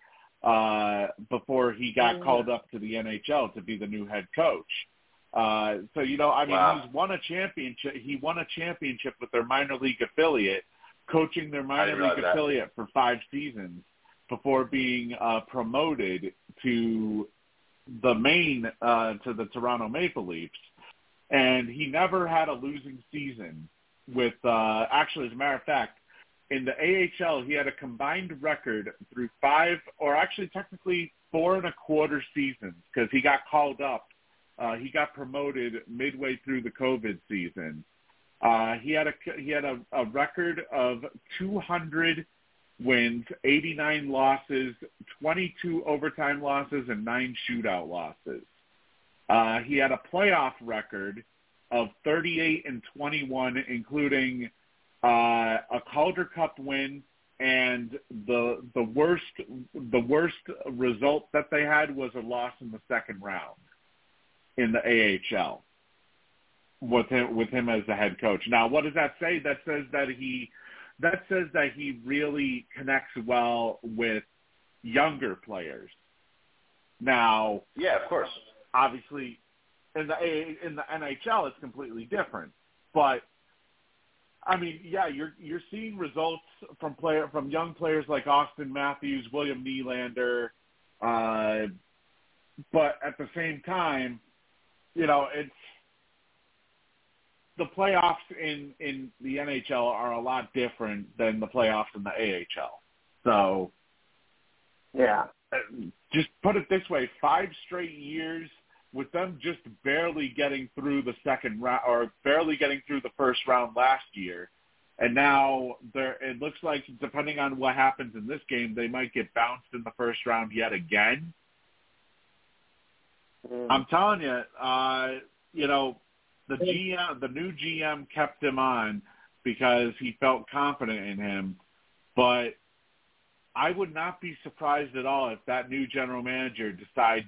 he got called up to the NHL to be the new head coach. Wow. He's won a championship. He won a championship with their minor league affiliate, coaching their minor league affiliate for 5 seasons before being promoted to the to the Toronto Maple Leafs. And he never had a losing season with, actually, as a matter of fact, in the AHL, he had a combined record through 5, or actually technically 4 1/4 seasons, because he got called up. He got promoted midway through the COVID season. He had a record of 200 wins, 89 losses, 22 overtime losses, and 9 shootout losses. He had a playoff record of 38-21, including a Calder Cup win, and the worst result that they had was a loss in the second round in the AHL with him as the head coach. Now, what does that say? That says that he really connects well with younger players. Now, yeah, of course. Obviously, in the NHL, it's completely different. But I mean, yeah, you're seeing results from young players like Austin Matthews, William Nylander, but at the same time, it's the playoffs in the NHL are a lot different than the playoffs in the AHL. So, yeah, just put it this way: 5 straight years with them just barely getting through the second round, or barely getting through the first round last year. And now it looks like, depending on what happens in this game, they might get bounced in the first round yet again. I'm telling you, the new GM kept him on because he felt confident in him. But I would not be surprised at all if that new general manager decides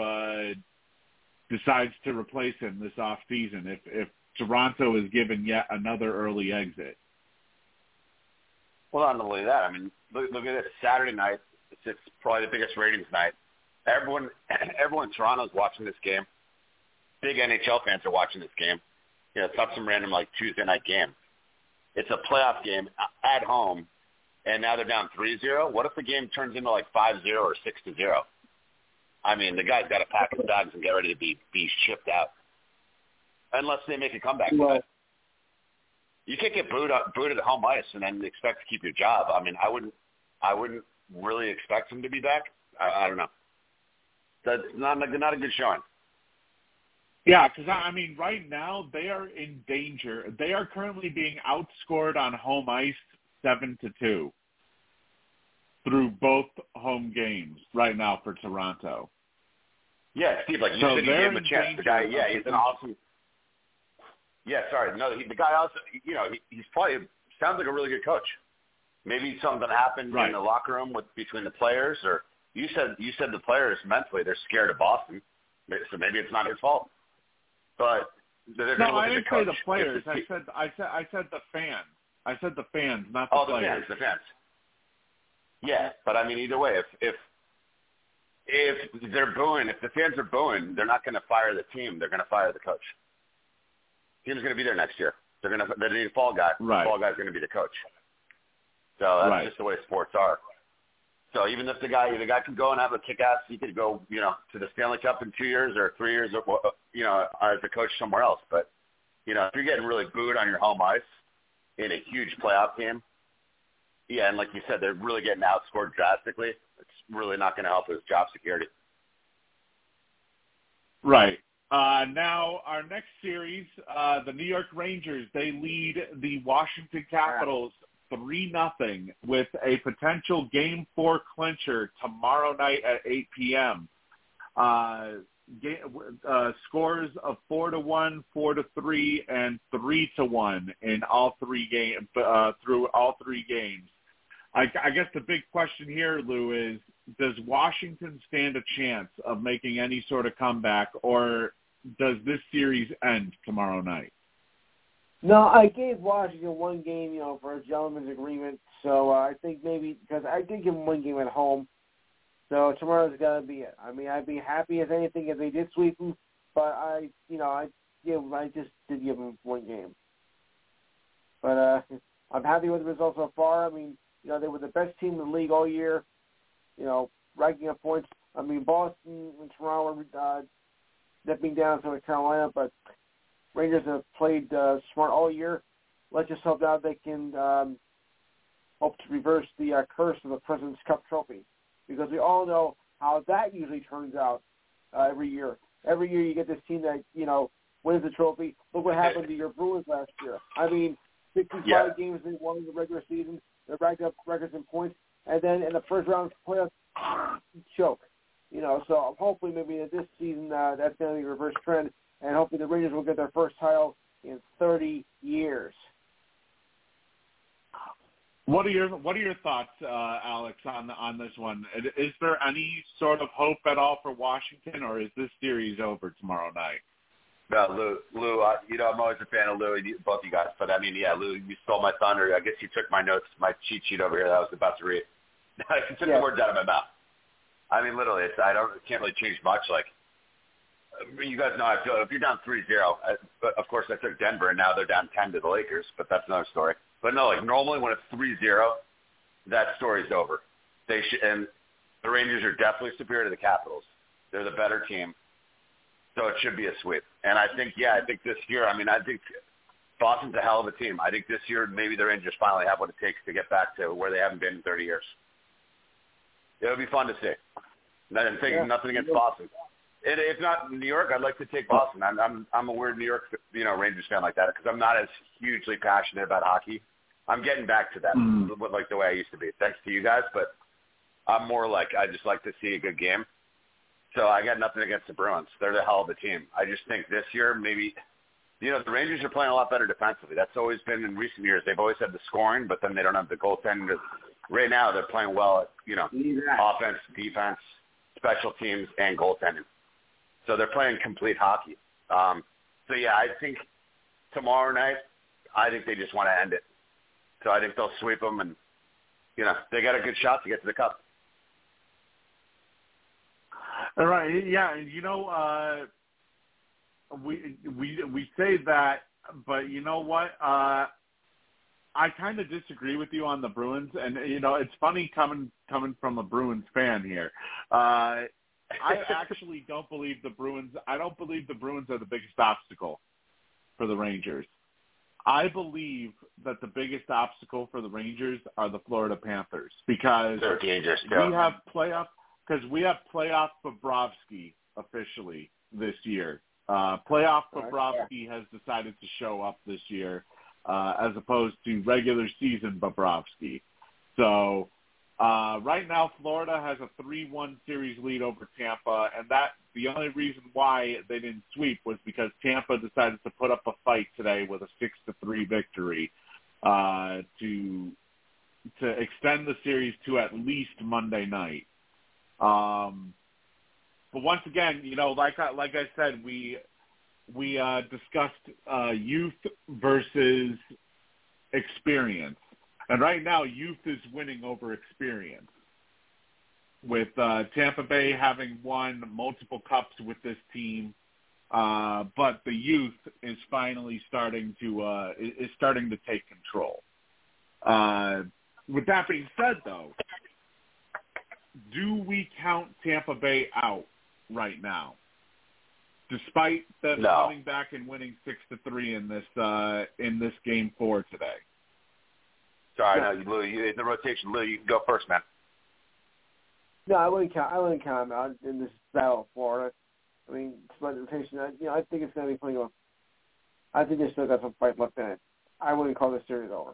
to replace him this offseason if Toronto is given yet another early exit. Well, not only that, I mean, look at this. Saturday night, it's probably the biggest ratings night. Everyone in Toronto is watching this game. Big NHL fans are watching this game. It's not some random Tuesday night game. It's a playoff game at home, and now they're down 3-0. What if the game turns into 5-0 or 6-0? I mean, the guy's got to pack his bags and get ready to be shipped out, unless they make a comeback. Well, you can't get booed at home ice and then expect to keep your job. I mean, I wouldn't really expect him to be back. I don't know. That's not a good showing. Yeah, because, I mean, right now they are in danger. They are currently being outscored on home ice 7-2 through both home games right now for Toronto. Yeah, Steve, you said you gave him a chance. The guy, yeah, he's an awesome. Yeah, sorry. No, the guy also, he's probably sounds like a really good coach. Maybe something happened in the locker room between the players, or you said the players mentally they're scared of Boston, so maybe it's not his fault. But no, I didn't say the players. I said the fans. I said the fans, not the players. The fans. Yeah, but I mean, either way, if they're booing, if the fans are booing, they're not going to fire the team. They're going to fire the coach. The team's going to be there next year. They need a fall guy. Right. The fall guy's going to be the coach. So that's just the way sports are. So even if the guy can go and have a kick-ass, he could go, to the Stanley Cup in 2 years or 3 years, as a coach somewhere else. But, if you're getting really booed on your home ice in a huge playoff game, yeah, and like you said, they're really getting outscored drastically. It's really not going to help his job security. Right. Now, our next series, the New York Rangers, they lead the Washington Capitals 3-0 with a potential Game 4 clincher tomorrow night at 8 p.m. Scores of 4-1, 4-3, and 3-1 in all three games through all three games. I guess the big question here, Lou, is does Washington stand a chance of making any sort of comeback, or does this series end tomorrow night? No, I gave Washington one game, for a gentleman's agreement. So I think maybe because I did give them one game at home. So tomorrow's got to be it. I mean, I'd be happy as anything if they did sweep them, but I just did give them one game. But I'm happy with the results so far. I mean, they were the best team in the league all year. Racking up points. I mean, Boston and Toronto were dipping down to Carolina, but Rangers have played smart all year. Let's just hope now they can hope to reverse the curse of the President's Cup trophy, because we all know how that usually turns out every year. Every year you get this team that, wins the trophy. Look what happened to your Bruins last year. I mean, 65 games they won in the regular season. They racked up records in points. And then in the first round of playoffs, choke. So hopefully maybe this season that's going to be a reverse trend. And hopefully the Rangers will get their first title in 30 years. What are your thoughts, Alex, on this one? Is there any sort of hope at all for Washington, or is this series over tomorrow night? No, Lou, I'm always a fan of Lou, both you guys. But I mean, yeah, Lou, you stole my thunder. I guess you took my notes, my cheat sheet over here that I was about to read. You took the words out of my mouth. I mean, literally, can't really change much. Like, you guys know how I feel. If you're down 3-0, of course I took Denver, and now they're down 10 to the Lakers, but that's another story. But no, like normally when it's 3-0, that story's over. And the Rangers are definitely superior to the Capitals. They're the better team, so it should be a sweep. And I think this year, I think Boston's a hell of a team. I think this year maybe the Rangers finally have what it takes to get back to where they haven't been in 30 years. It'll be fun to see. Nothing against Boston. If not New York, I'd like to take Boston. I'm a weird New York, Rangers fan like that because I'm not as hugely passionate about hockey. I'm getting back to that, like the way I used to be, thanks to you guys. But I'm more like I just like to see a good game. So I got nothing against the Bruins. They're the hell of a team. I just think this year maybe, the Rangers are playing a lot better defensively. That's always been in recent years. They've always had the scoring, but then they don't have the goaltending. Right now they're playing well at, offense, defense, special teams, and goaltending. So they're playing complete hockey. I think tomorrow night, I think they just want to end it. So I think they'll sweep them, and they got a good shot to get to the Cup. All right, yeah, we say that, but you know what? I kind of disagree with you on the Bruins, and it's funny coming from a Bruins fan here. I actually don't believe the Bruins. I don't believe the Bruins are the biggest obstacle for the Rangers. I believe that the biggest obstacle for the Rangers are the Florida Panthers because we have playoff Bobrovsky officially this year. Playoff Bobrovsky has decided to show up this year as opposed to regular season Bobrovsky. So right now, Florida has a 3-1 series lead over Tampa, and the only reason why they didn't sweep was because Tampa decided to put up a fight today with a 6-3 victory to extend the series to at least Monday night. But once again, like I said, we discussed youth versus experience, and right now youth is winning over experience. With Tampa Bay having won multiple cups with this team, but the youth is finally starting to take control. With that being said, though, do we count Tampa Bay out right now, despite them coming back and winning 6-3 in this Game 4 today? Sorry, no, Lou, you in the rotation. Lou, you can go first, man. No, I wouldn't count them out in this battle of Florida. I mean, despite the rotation, I think it's going to be playing on. I think they still got some fight left in it. I wouldn't call this series over.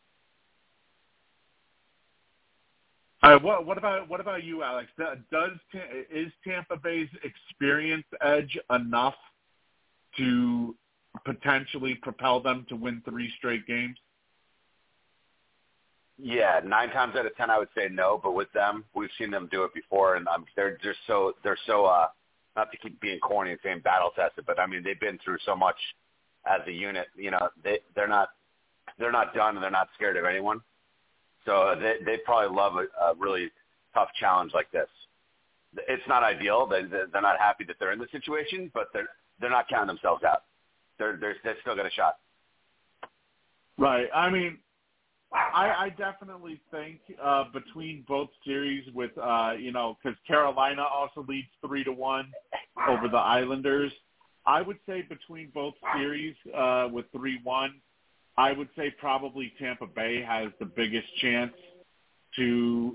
What about you, Alex? Is Tampa Bay's experience edge enough to potentially propel them to win 3 straight games? Yeah, 9 times out of 10, I would say no. But with them, we've seen them do it before, and they're so not to keep being corny and saying battle tested, but I mean they've been through so much as a unit. They're not done, and they're not scared of anyone. So they probably love a really tough challenge like this. It's not ideal. They're not happy that they're in the situation, but they're not counting themselves out. They're still got a shot. Right. I mean, I definitely think between both series with because Carolina also leads 3-1 over the Islanders. I would say between both series with 3-1. I would say probably Tampa Bay has the biggest chance to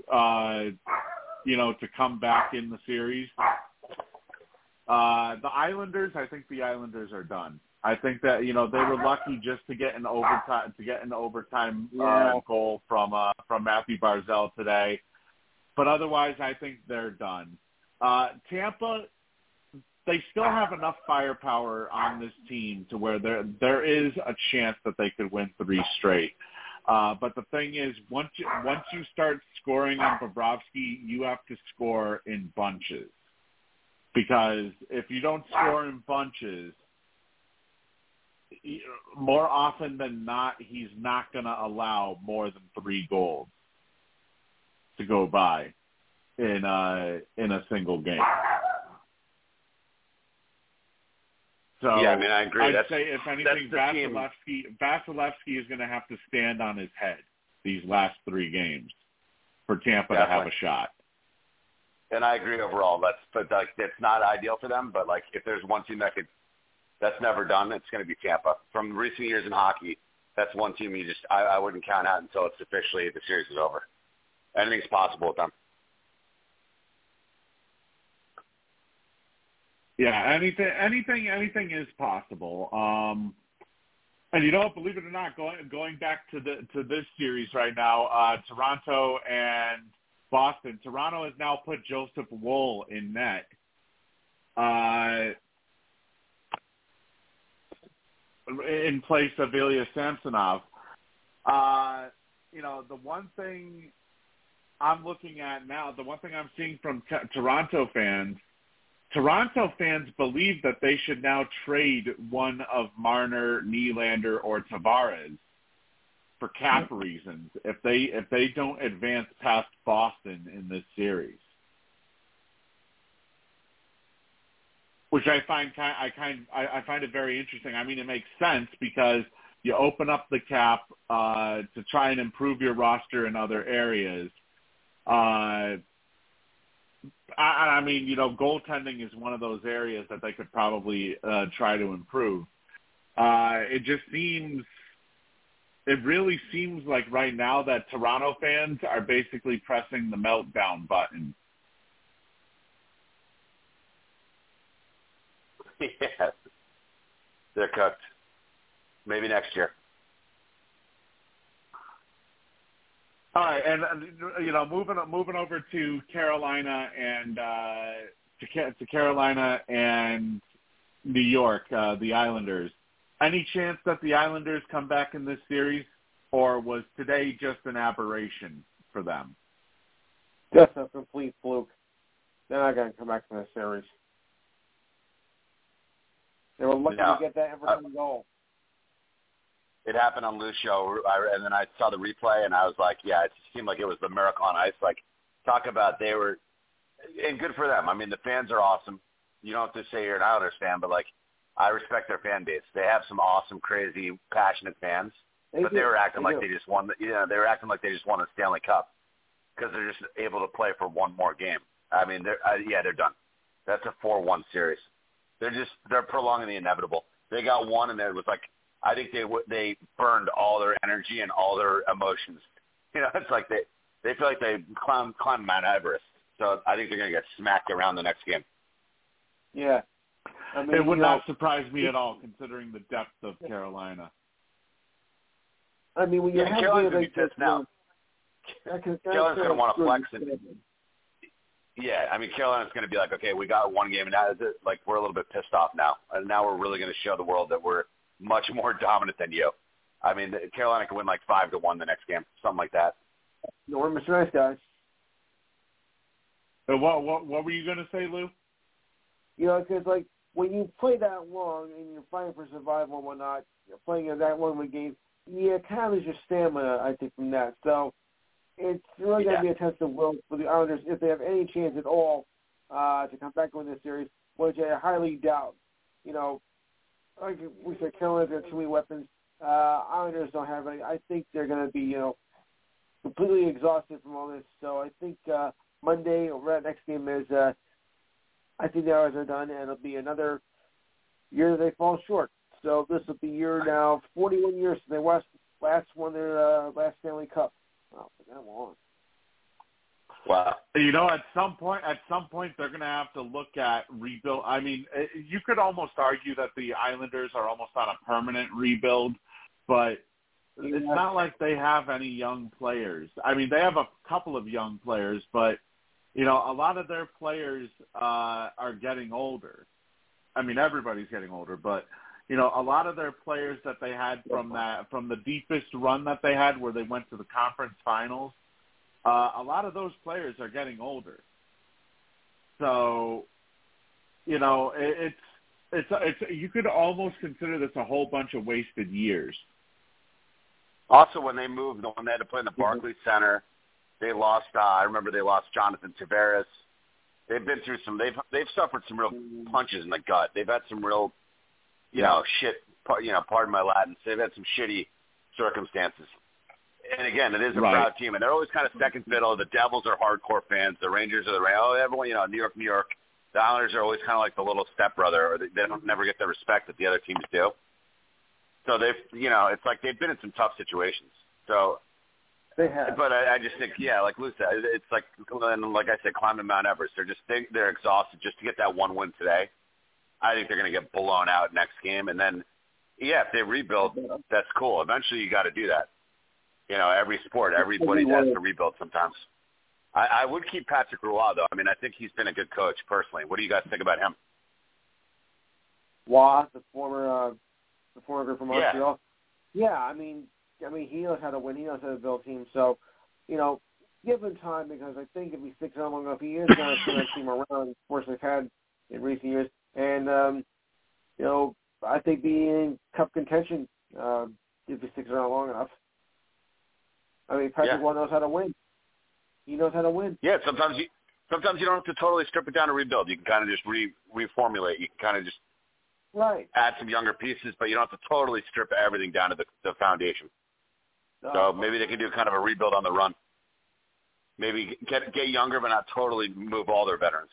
come back in the series. The Islanders, I think the Islanders are done. I think that they were lucky just to get an overtime goal from Matthew Barzal today, but otherwise I think they're done. Tampa, they still have enough firepower on this team to where there is a chance that they could win 3 straight. But the thing is, once you start scoring on Bobrovsky, you have to score in bunches. Because if you don't score in bunches, more often than not, he's not going to allow more than 3 goals to go by in a single game. So yeah, I mean, I agree. I'd say, if anything, Vasilevsky is going to have to stand on his head these last 3 games for Tampa to have a shot. And I agree overall. It's not ideal for them, but if there's one team that's never done, it's going to be Tampa. From recent years in hockey, that's one team I wouldn't count out until it's officially the series is over. Anything's possible with them. Yeah, anything is possible. And believe it or not, going back to this series right now, Toronto and Boston. Toronto has now put Joseph Woll in net. In place of Ilya Samsonov. The one thing I'm looking at now, the one thing I'm seeing from Toronto fans believe that they should now trade one of Marner, Nylander, or Tavares for cap reasons if they don't advance past Boston in this series. Which I find it very interesting. I mean, it makes sense because you open up the cap to try and improve your roster in other areas. I mean, goaltending is one of those areas that they could probably try to improve. It really seems like right now that Toronto fans are basically pressing the meltdown button. Yeah, they're cooked. Maybe next year. All right, and moving over to Carolina and to Carolina and New York, the Islanders. Any chance that the Islanders come back in this series or was today just an aberration for them? Just a complete fluke. They're not going to come back from this series. They were lucky to get that Everton goal. It happened on Lou's show, and then I saw the replay, and I was like, yeah, it seemed like it was the miracle on ice. Like, talk about they were – and good for them. I mean, the fans are awesome. You don't have to say you're an Islanders fan, but, like, I respect their fan base. They have some awesome, crazy, passionate fans. They were acting like they just won they were acting like they just won the Stanley Cup because they're just able to play for one more game. I mean, they're done. That's a 4-1 series. They're prolonging the inevitable. They got one, and it was like, I think they burned all their energy and all their emotions. You know, it's like they feel like they climbed Mount Everest. So I think they're going to get smacked around the next game. Yeah. I mean, it would not surprise me at all, considering the depth of Carolina. I mean, when you have Carolina's going to be pissed now. Carolina's going to want to flex it. Yeah, I mean, Carolina's going to be like, okay, we got one game, and now like we're a little bit pissed off now, and now we're really going to show the world that we're much more dominant than you. I mean, Carolina could win like 5-1 the next game, something like that. No, we're Mr. Nice Guys. What were you going to say, Lou? You know, because like when you play that long and you're fighting for survival and whatnot, you're playing that long of a game, you kind of lose your stamina, I think, from that. So it's really going to be a test of will for the Islanders if they have any chance at all to come back and win this series, which I highly doubt. You know, like we said, Carolina's got too many weapons. Islanders don't have any. I think they're going to be, you know, completely exhausted from all this. So I think Monday or that next game is, I think the Islanders are done, and it'll be another year that they fall short. So this will be year now, 41 years since they last won their last Stanley Cup. Wow, for that long. Wow. You know, at some point, they're going to have to look at rebuild. I mean, you could almost argue that the Islanders are almost on a permanent rebuild, but it's not like they have any young players. I mean, they have a couple of young players, but, you know, a lot of their players are getting older. I mean, everybody's getting older, but, you know, a lot of their players that they had from the deepest run that they had where they went to the conference finals, a lot of those players are getting older. So, you know, it's you could almost consider this a whole bunch of wasted years. Also, when they moved, when they had to play in the Barclays Center, they lost. I remember they lost Jonathan Tavares. They've been through some. They've suffered some real punches in the gut. They've had some real, you know, shit. You know, pardon my Latin. They've had some shitty circumstances. And again, it is a proud team, and they're always kind of second fiddle. The Devils are hardcore fans. The Rangers are everyone. You know, New York. The Islanders are always kind of like the little stepbrother, or they don't never get the respect that the other teams do. So they've, you know, it's like they've been in some tough situations. So they have. But I just think, yeah, like Lou said, it's like I said, climbing Mount Everest. They're exhausted just to get that one win today. I think they're going to get blown out next game, and then, yeah, if they rebuild, that's cool. Eventually, you got to do that. You know, every sport, everybody has to rebuild sometimes. I would keep Patrick Roy, though. I mean, I think he's been a good coach, personally. What do you guys think about him? Roy, the former group from Montreal. Yeah, I mean, he knows how to win. He knows how to build teams. So, you know, give him time, because I think if he sticks around long enough, he is going to turn that team around. Of course, they've had in recent years. And, you know, I think be in cup contention if he sticks around long enough. I mean, Patrick Roy knows how to win. He knows how to win. Yeah, sometimes you don't have to totally strip it down and rebuild. You can kind of just reformulate. You can kind of just add some younger pieces, but you don't have to totally strip everything down to the foundation. No. So maybe they can do kind of a rebuild on the run. Maybe get younger, but not totally move all their veterans.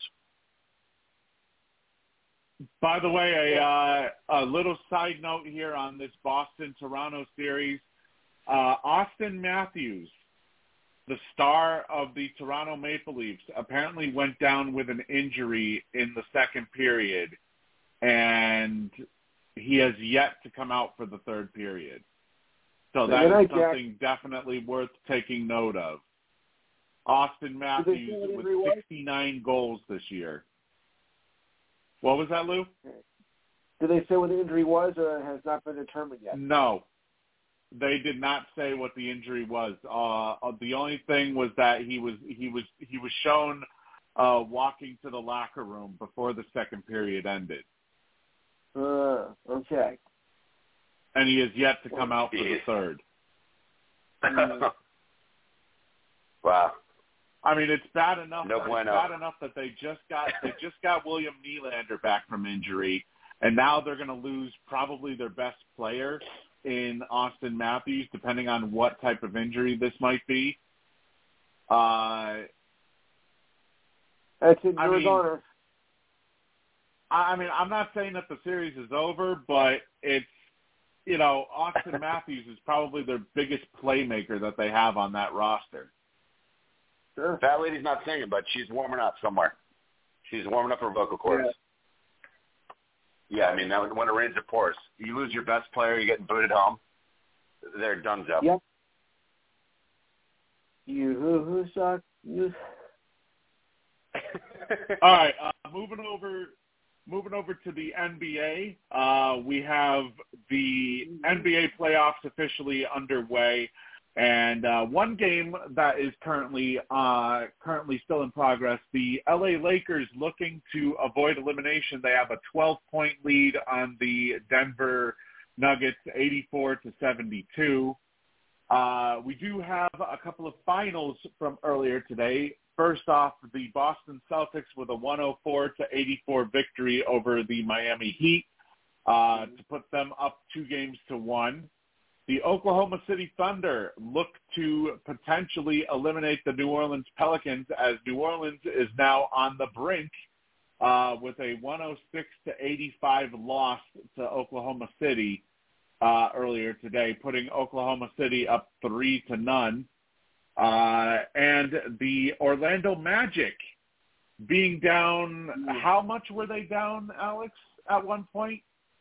By the way, a little side note here on this Boston-Toronto series. Austin Matthews, the star of the Toronto Maple Leafs, apparently went down with an injury in the second period, and he has yet to come out for the third period. So that is something definitely worth taking note of. Austin Matthews with 69 goals this year. What was that, Lou? Did they say what the injury was, or has not been determined yet? No. they did not say what the injury was. The only thing was that he was shown walking to the locker room before the second period ended. Okay. And he has yet to come out for the third. Wow. I mean, it's bad enough. No bueno. It's bad enough that they just got William Nylander back from injury, and now they're going to lose probably their best player in Austin Matthews, depending on what type of injury this might be. That's in your honor. I mean, I'm not saying that the series is over, but it's, Austin Matthews is probably their biggest playmaker that they have on that roster. Sure. That lady's not singing, but she's warming up somewhere. She's warming up her vocal cords. Yeah, I mean, when it rains, it pours. You lose your best player, you're getting booted home. They're donezo. Yep. You suck. You. All right, moving over to the NBA. We have the NBA playoffs officially underway, and one game that is currently still in progress. The LA Lakers looking to avoid elimination. They have a 12-point lead on the Denver Nuggets, 84-72. We do have a couple of finals from earlier today. First off, the Boston Celtics with a 104-84 victory over the Miami Heat to put them up 2-1. The Oklahoma City Thunder look to potentially eliminate the New Orleans Pelicans, as New Orleans is now on the brink with a 106-85 loss to Oklahoma City earlier today, putting Oklahoma City up 3-0. And the Orlando Magic being down, how much were they down, Alex, at one point?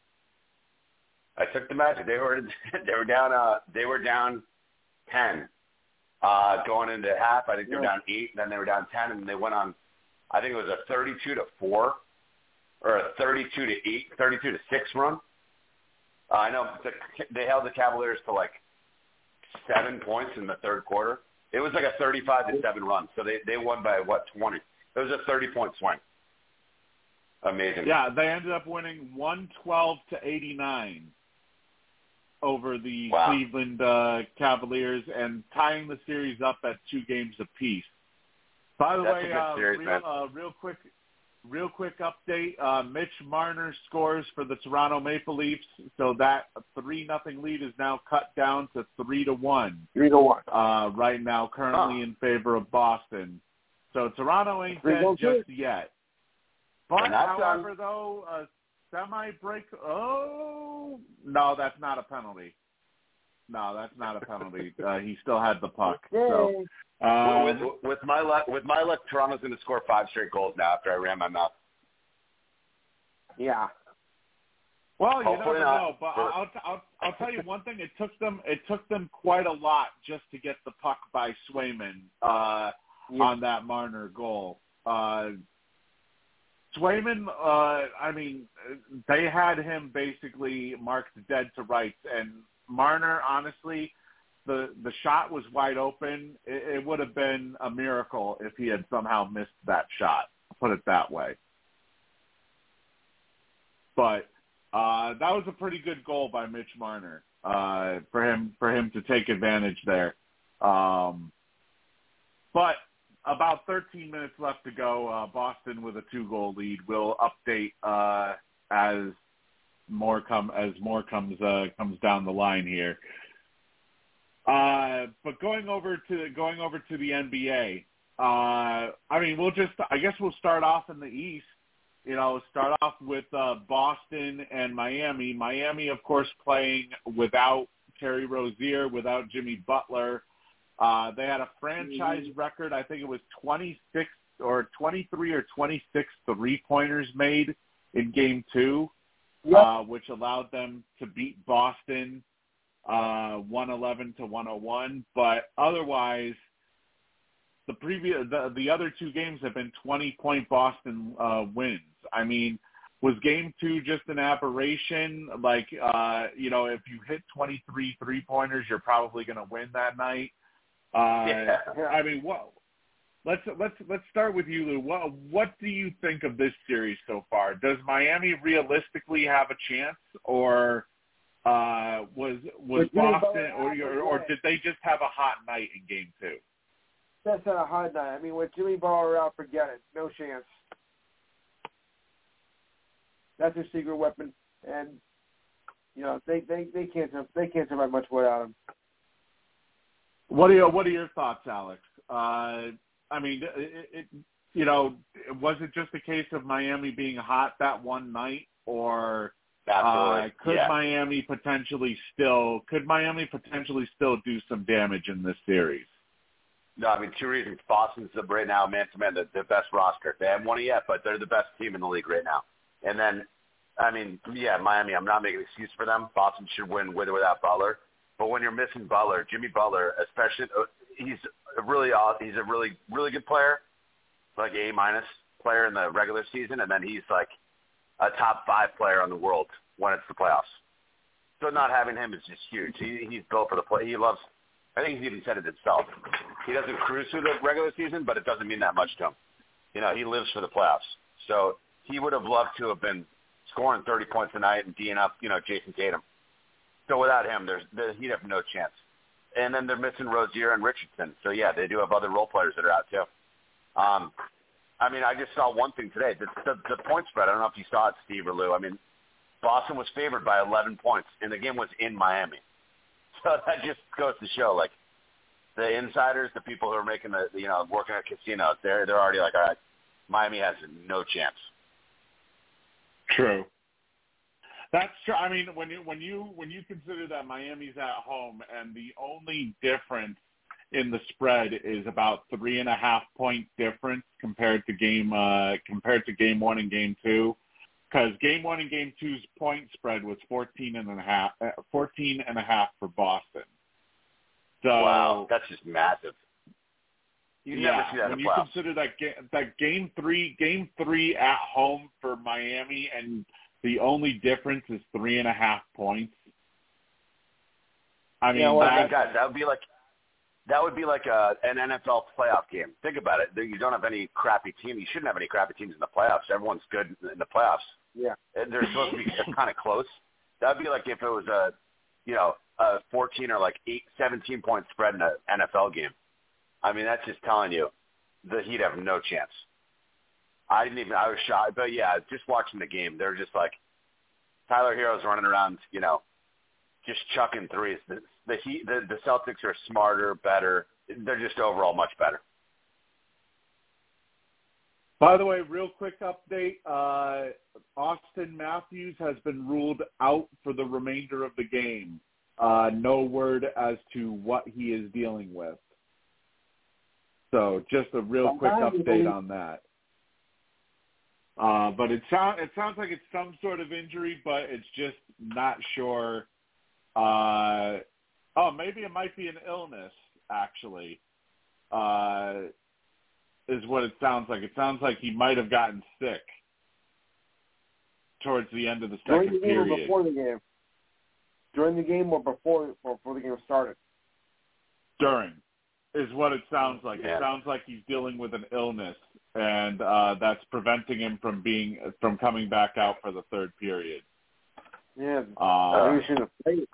I took the Magic. They were down 10 going into half. I think they were down 8, then they were down 10, and they went on. I think it was a 32-4 or a 32-8, 32-6 run. I know they held the Cavaliers to like 7 points in the third quarter. It was like a 35-7 run, so they won by 20. It was a 30-point swing. Amazing. Yeah, they ended up winning 112-89 over the Cleveland Cavaliers and tying the series up at 2 games apiece. By the way, real quick update. Mitch Marner scores for the Toronto Maple Leafs, so that 3-0 lead is now cut down to 3-1. 3-1. Right now, currently in favor of Boston. So Toronto ain't dead just yet. But, however, though, a semi-break. Oh, no, that's not a penalty. He still had the puck. So, with my luck, Toronto's going to score 5 straight goals now after I ran my mouth. Yeah. Well, you never know, but I'll tell you one thing. It took them quite a lot just to get the puck by Swayman on that Marner goal. Swayman, I mean, they had him basically marked dead to rights, and Marner, honestly, the shot was wide open. It would have been a miracle if he had somehow missed that shot, put it that way. But that was a pretty good goal by Mitch Marner for him to take advantage there. But about 13 minutes left to go. Boston with a 2-goal lead. We'll update as more comes down the line here. But going over to the NBA. I mean, I guess we'll start off in the East. Start off with Boston and Miami. Miami, of course, playing without Terry Rozier, without Jimmy Butler. They had a franchise record. I think it was 23 or 26 3-pointers made in Game 2, which allowed them to beat Boston 111-101. But otherwise, the other 2 games have been 20-point Boston wins. I mean, Game 2 just an aberration? Like, if you hit 23 3-pointers, you're probably going to win that night. I mean, let's start with you, Lou. What do you think of this series so far? Does Miami realistically have a chance, or was Boston, or did they just have a hot night in Game 2? That's not a hot night. I mean, with Jimmy Butler out, forget it. No chance. That's their secret weapon, and they can't survive much without him. What are your thoughts, Alex? I mean, was it just a case of Miami being hot that one night, or could Miami potentially still do some damage in this series? No, I mean, two reasons. Boston's right now, man-to-man, the best roster. They haven't won it yet, but they're the best team in the league right now. And then, I mean, Miami, I'm not making an excuse for them. Boston should win with or without Butler. But when you're missing Butler, Jimmy Butler, especially, he's a really good player, like A- player in the regular season, and then he's like a top 5 player in the world when it's the playoffs. So not having him is just huge. He's built for the play. He loves. I think he's even said it himself. He doesn't cruise through the regular season, but it doesn't mean that much to him. He lives for the playoffs. So he would have loved to have been scoring 30 points a night and D'ing up, Jason Tatum. So without him, he'd have no chance. And then they're missing Rozier and Richardson. So, yeah, they do have other role players that are out, too. I mean, I just saw one thing today. The point spread, I don't know if you saw it, Steve or Lou. I mean, Boston was favored by 11 points, and the game was in Miami. So that just goes to show, like, the insiders, the people who are making working at casinos, they're already like, all right, Miami has no chance. True. That's true. I mean, when you consider that Miami's at home and the only difference in the spread is about 3.5 point difference compared to game 1 and Game 2, because Game 1 and Game 2's point spread was 14.5 for Boston. So wow, that's just massive. You never see that in the playoffs. When you consider that Game 3 at home for Miami, and the only difference is 3.5 points. I mean, guys, that would be like an NFL playoff game. Think about it. You don't have any crappy team. You shouldn't have any crappy teams in the playoffs. Everyone's good in the playoffs. Yeah, and they're supposed to be kind of close. That would be like if it was a 14 or like 17 point spread in an NFL game. I mean, that's just telling you that he'd have no chance. I was shocked. But, yeah, just watching the game, they're just like Tyler Hero's running around, just chucking threes. The Celtics are smarter, better. They're just overall much better. By the way, real quick update, Austin Matthews has been ruled out for the remainder of the game. No word as to what he is dealing with. So just a real quick update on that. But it sounds like it's some sort of injury, but it's just not sure. Maybe it might be an illness, actually, is what it sounds like. It sounds like he might have gotten sick towards the end of the second period. During the game or before the game? During the game or before the game started? During is what it sounds like. Yeah. It sounds like he's dealing with an illness, and that's preventing him from coming back out for the third period. Yeah, he shouldn't have played.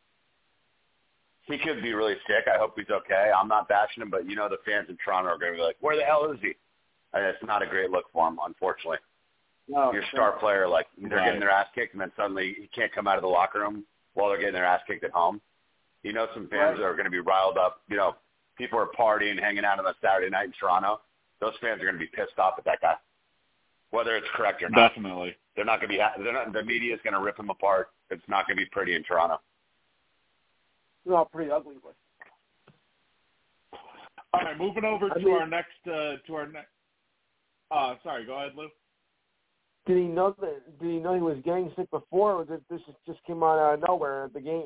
He could be really sick. I hope he's okay. I'm not bashing him, but the fans in Toronto are going to be like, where the hell is he? And it's not a great look for him, unfortunately. No, your star player, like, they're getting their ass kicked, and then suddenly he can't come out of the locker room while they're getting their ass kicked at home. Some fans are going to be riled up. People are partying, hanging out on a Saturday night in Toronto. Those fans are going to be pissed off at that guy, whether it's correct or not. Definitely. They're not going to be. The media is going to rip him apart. It's not going to be pretty in Toronto. It's all pretty ugly, but. All right, moving over to our next. Sorry, go ahead, Lou. Did he know he was getting sick before, or did this just came out of nowhere at the game?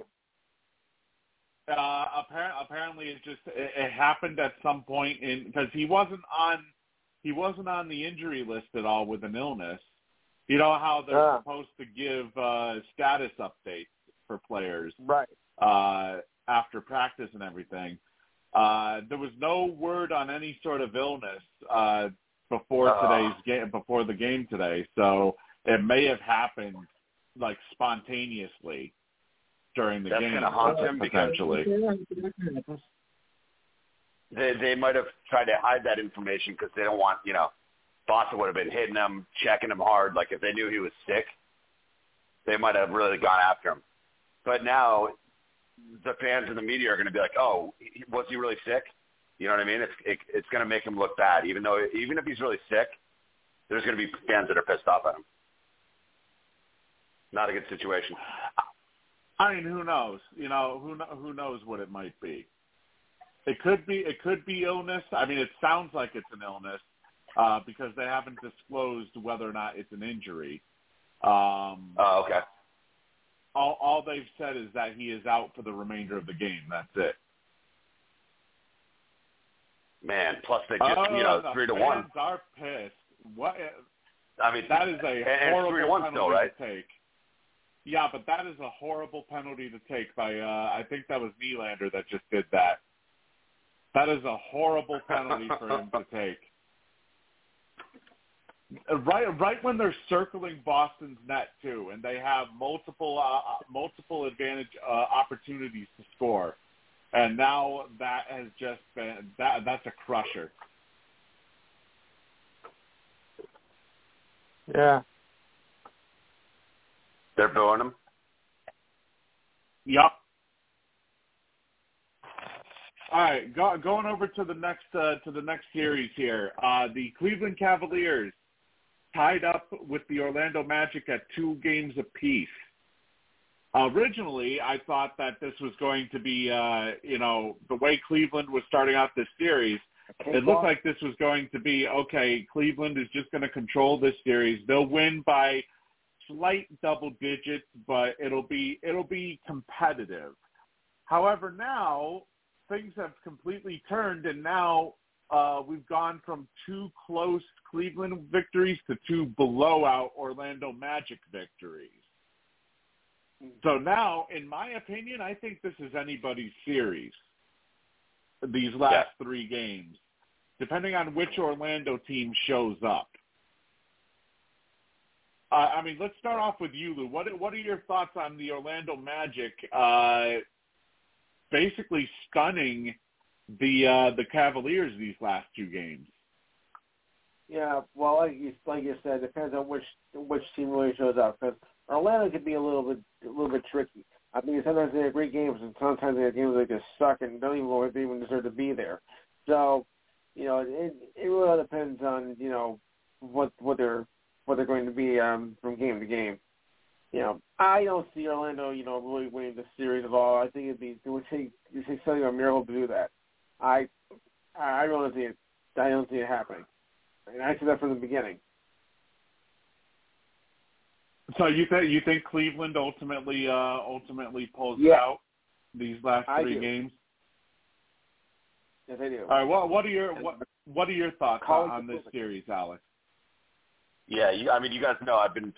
Apparently, it happened at some point because he wasn't on the injury list at all with an illness. You know how they're supposed to give status updates for players right after practice and everything. There was no word on any sort of illness before today's game, before the game today. So it may have happened like spontaneously during the game. That's going to haunt him potentially. They might have tried to hide that information because they don't want, Boston would have been hitting him, checking him hard. Like if they knew he was sick, they might have really gone after him. But now the fans and the media are going to be like, oh, was he really sick? You know what I mean? It's going to make him look bad. Even if he's really sick, there's going to be fans that are pissed off at him. Not a good situation. I mean, who knows? Who knows what it might be? It could be illness. I mean, it sounds like it's an illness because they haven't disclosed whether or not it's an injury. Okay. All they've said is that he is out for the remainder of the game. That's it. Man, plus they just, 3-1. Fans are pissed. What? I mean, that is a horrible penalty still, right? to take. Yeah, but that is a horrible penalty to take by, I think that was Nylander that just did that. That is a horrible penalty for him to take. Right when they're circling Boston's net too, and they have multiple advantage opportunities to score, and now that has just been that's a crusher. Yeah, they're booing him. Yep. All right, going over to the next series here. The Cleveland Cavaliers tied up with the Orlando Magic at 2 games apiece. Originally, I thought that this was going to be, the way Cleveland was starting out this series, it looked like this was going to be, okay, Cleveland is just going to control this series. They'll win by slight double digits, but it'll be competitive. However, now things have completely turned, and now we've gone from 2 close Cleveland victories to 2 blowout Orlando Magic victories. So now, in my opinion, I think this is anybody's series, these last 3 games, depending on which Orlando team shows up. I mean, let's start off with you, Lou. What are your thoughts on the Orlando Magic basically stunning the Cavaliers these last 2 games? Yeah, well, like you said, it depends on which team really shows up. Because Orlando can be a little bit tricky. I mean, sometimes they have great games, and sometimes they have games that just suck and don't even deserve to be there. So, it really depends on what they're going to be from game to game. I don't see Orlando really winning the series at all. I think it would take something a miracle to do that. I really don't see it. I don't see it happening. And I said that from the beginning. So you think Cleveland ultimately pulls it out these last 3 games? Yes, I do. All right. What are your thoughts on this series, Alex? Yeah, I mean, you guys know I've been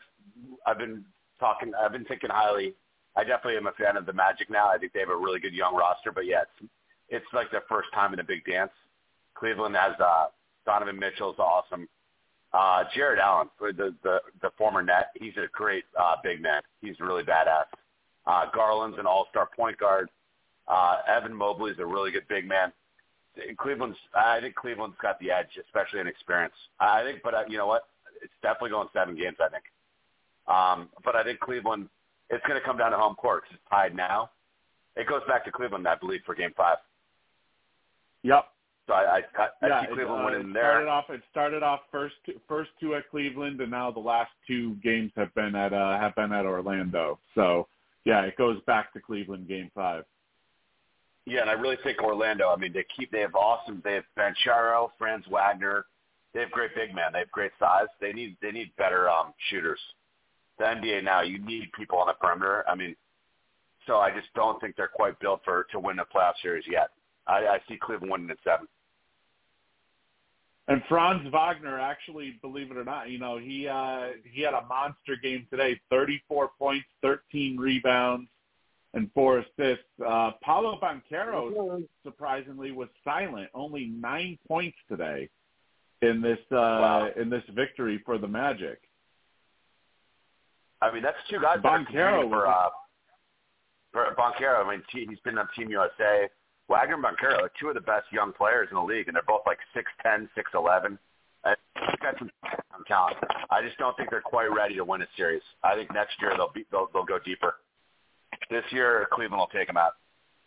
thinking highly. I definitely am a fan of the Magic now. I think they have a really good young roster, but yeah, it's like their first time in a big dance. Cleveland has Donovan Mitchell's awesome. Jared Allen, the former net, he's a great big man. He's really badass. Garland's an all-star point guard. Evan Mobley's a really good big man. I think Cleveland's got the edge, especially in experience. But you know what? It's definitely going 7 games, I think. But I think Cleveland, it's going to come down to home court because it's tied now. It goes back to Cleveland, I believe, for Game 5. Yep. So I see Cleveland winning there. It started off first 2 at Cleveland, and now the last 2 games have been at Orlando. So yeah, it goes back to Cleveland Game 5. Yeah, and I really think Orlando. I mean, they have Banchero, Franz Wagner. They have great big men. They have great size. They need better shooters. The NBA now, you need people on the perimeter. I mean, so I just don't think they're quite built to win a playoff series yet. I see Cleveland winning at 7. And Franz Wagner, actually, believe it or not, he had a monster game today, 34 points, 13 rebounds, and 4 assists. Paolo Banchero, surprisingly, was silent, only 9 points today in this victory for the Magic. I mean, that's two guys Banchero for Banchero. I mean, he's been on Team USA. Wagner and Banchero are two of the best young players in the league, and they're both like 6'10", 6'11". They've got some talent. I just don't think they're quite ready to win a series. I think next year they'll go deeper. This year, Cleveland will take them out.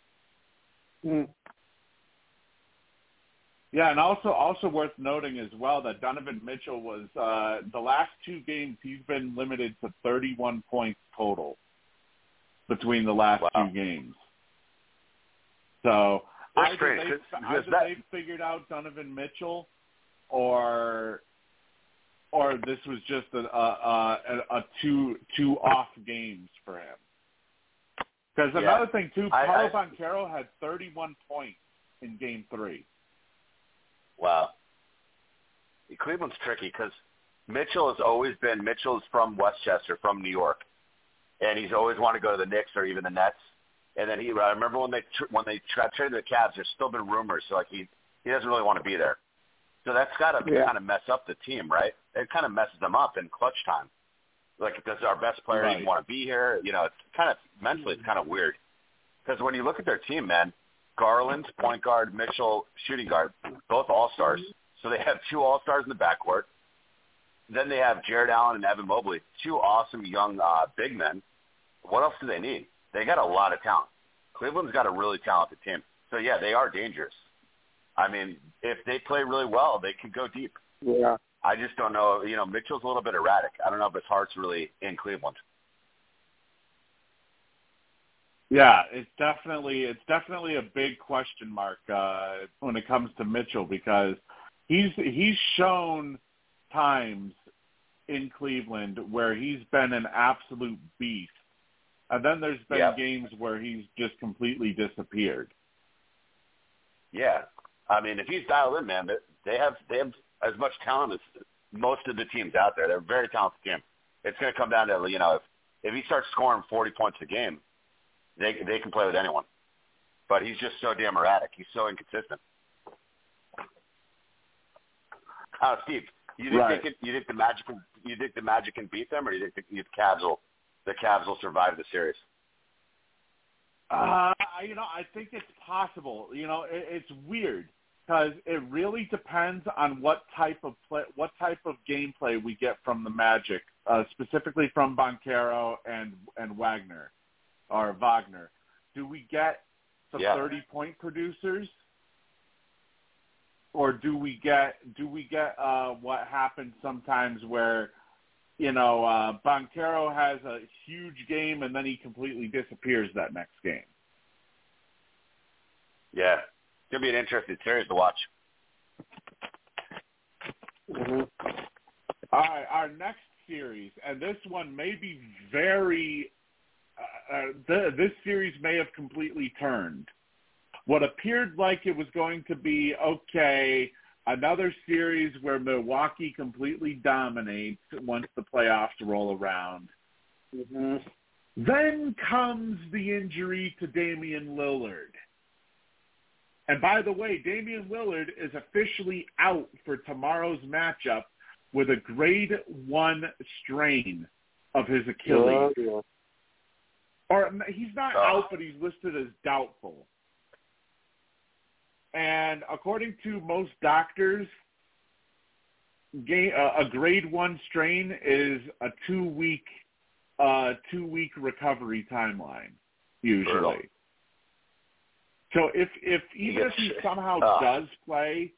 Yeah, and also worth noting as well that Donovan Mitchell was the last 2 games he's been limited to 31 points total between the last 2 games. So either they've figured out Donovan Mitchell, or this was just a two off games for him. Because another thing too, Paolo Banchero had 31 points in Game 3. Wow. Cleveland's tricky because Mitchell's from Westchester, from New York, and he's always wanted to go to the Knicks or even the Nets. And then I remember when they traded the Cavs, there's still been rumors, so like he doesn't really want to be there. So that's got to kind of mess up the team, right? It kind of messes them up in clutch time. Like, does our best player even want to be here? You know, it's kind of mentally, it's kind of weird. Because when you look at their team, man, Garland, point guard, Mitchell, shooting guard, both all-stars. So they have 2 all-stars in the backcourt. Then they have Jared Allen and Evan Mobley, 2 awesome young big men. What else do they need? They got a lot of talent. Cleveland's got a really talented team. So, yeah, they are dangerous. I mean, if they play really well, they could go deep. Yeah. I just don't know. You know, Mitchell's a little bit erratic. I don't know if his heart's really in Cleveland. Yeah, it's definitely a big question mark when it comes to Mitchell, because he's shown times in Cleveland where he's been an absolute beast, and then there's been games where he's just completely disappeared. Yeah, I mean, if he's dialed in, man, they have as much talent as most of the teams out there. They're a very talented team. It's going to come down to, you know, if he starts scoring 40 points a game, they can play with anyone. But he's just so damn erratic. He's so inconsistent. Steve, you think the Magic can beat them, or do you think the Cavs will survive the series? I think it's possible. You know, it's weird because it really depends on what type of gameplay we get from the Magic, specifically from Banchero and Wagner. Do we get the 30-point producers, or do we get what happens sometimes where, you know, Banchero has a huge game and then he completely disappears that next game? Yeah, it's gonna be an interesting series to watch. Mm-hmm. All right, our next series, and this one may be very. This series may have completely turned. What appeared like it was going to be, another series where Milwaukee completely dominates once the playoffs roll around. Mm-hmm. Then comes the injury to Damian Lillard. And by the way, Damian Lillard is officially out for tomorrow's matchup with a grade 1 strain of his Achilles. Yeah. Or he's not out, but he's listed as doubtful. And according to most doctors, a grade 1 strain is a 2-week recovery timeline usually. So if he somehow does play,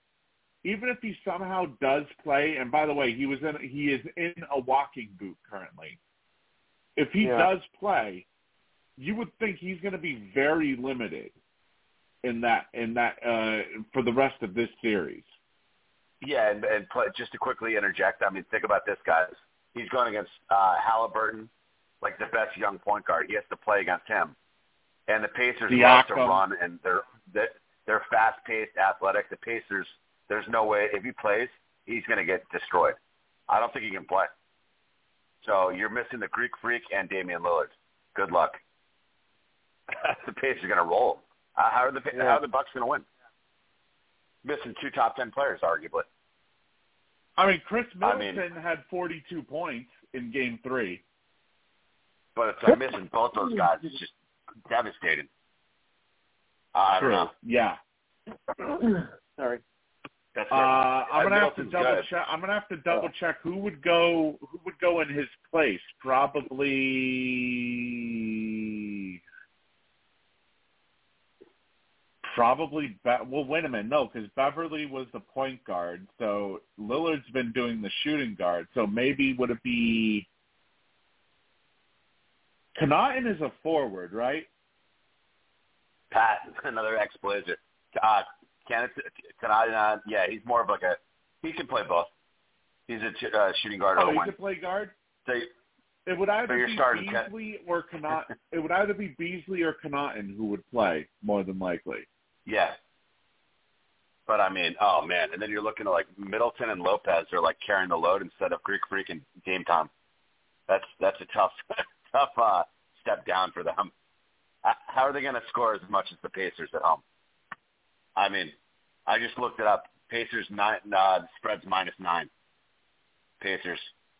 and by the way, he is in a walking boot currently. If he does play, you would think he's going to be very limited in that for the rest of this series. Yeah, and just to quickly interject, I mean, think about this, guys. He's going against Halliburton, like the best young point guard. He has to play against him. And the Pacers love to run, and they're fast-paced, athletic. The there's no way if he plays, he's going to get destroyed. I don't think he can play. So you're missing the Greek Freak and Damian Lillard. Good luck. The Pacers are going to roll. How are the Bucks going to win? Missing 2 top 10 players, arguably. I mean, Chris Middleton had 42 points in Game 3. But it's missing both those guys. It's just devastating. I don't know. Yeah. Sorry. That's I'm gonna have to double check. I'm gonna have to double check who would go in his place. Probably. Well, wait a minute. No, because Beverly was the point guard, so Lillard's been doing the shooting guard. So maybe would it be? Connaughton is a forward, right? Pat, another ex-Blazer. Connaughton, yeah, he's more of like he can play both. He's a shooting guard. Oh, he can play guard? It would either be Beasley or Connaughton. It would either be Beasley or Connaughton who would play, more than likely. Yeah. But, I mean, oh, man. And then you're looking at, like, Middleton and Lopez are, like, carrying the load instead of Greek Freak and Dame Time. That's a tough step down for them. How are they going to score as much as the Pacers at home? I mean, I just looked it up. Pacers, spread's -9. Pacers.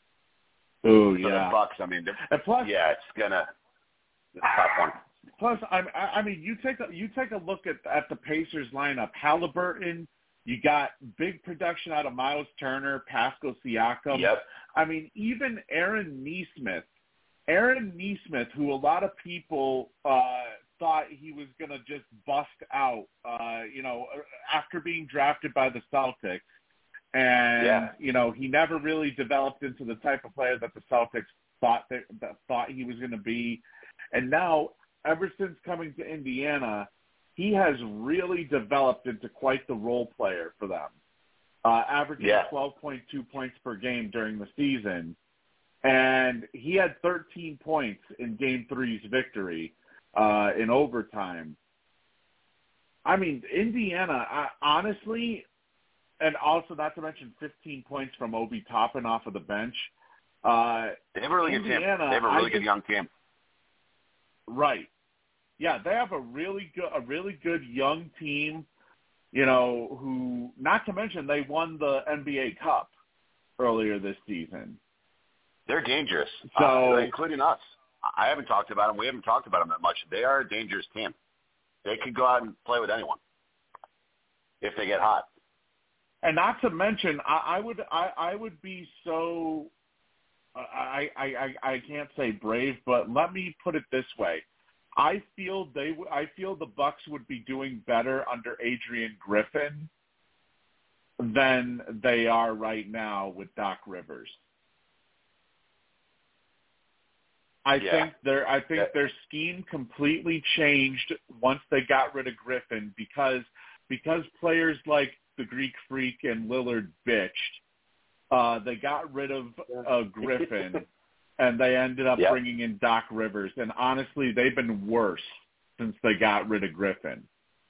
Oh, yeah. So the Bucks, I mean, plus, it's a tough one. Plus, I mean, you take a look at the Pacers lineup. Halliburton, you got big production out of Miles Turner, Pascal Siakam. Yep. I mean, even Aaron Nesmith, who a lot of people thought he was going to just bust out, after being drafted by the Celtics. And, he never really developed into the type of player that the Celtics thought he was going to be. And now, ever since coming to Indiana, he has really developed into quite the role player for them, averaging 12.2 points per game during the season. And he had 13 points in Game 3's victory in overtime. I mean, Indiana, honestly, and also not to mention 15 points from Obi Toppin off of the bench. They have a really good team. They have a really good young team. Right. Yeah, they have a really good young team, who, not to mention they won the NBA Cup earlier this season. They're dangerous, so including us. I haven't talked about them. We haven't talked about them that much. They are a dangerous team. They could go out and play with anyone if they get hot. And not to mention, I would be so. I can't say brave, but let me put it this way: I feel the Bucks would be doing better under Adrian Griffin than they are right now with Doc Rivers. I think their scheme completely changed once they got rid of Griffin because players like the Greek Freak and Lillard bitched. They got rid of Griffin, and they ended up bringing in Doc Rivers. And honestly, they've been worse since they got rid of Griffin.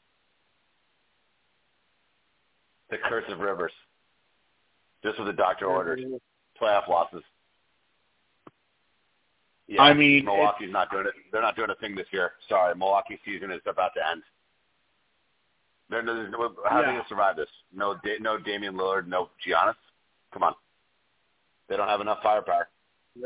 The curse of Rivers. Just what the doctor ordered. Playoff losses. Yeah, I mean, Milwaukee's not doing it. They're not doing a thing this year. Sorry, Milwaukee season is about to end. How are they going to survive this? No Damian Lillard, no Giannis. Come on, they don't have enough firepower. Yeah,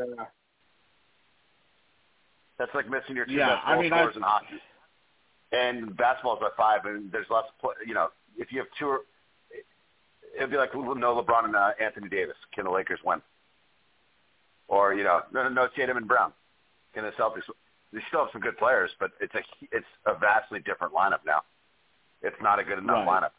that's like missing your two best goal scorers in hockey. And basketball's at 5, and there's less. If you have two, it'd be like no LeBron and Anthony Davis. Can the Lakers win? Or no Tatum and Brown. Can the Celtics? They still have some good players, but it's a vastly different lineup now. It's not a good enough lineup.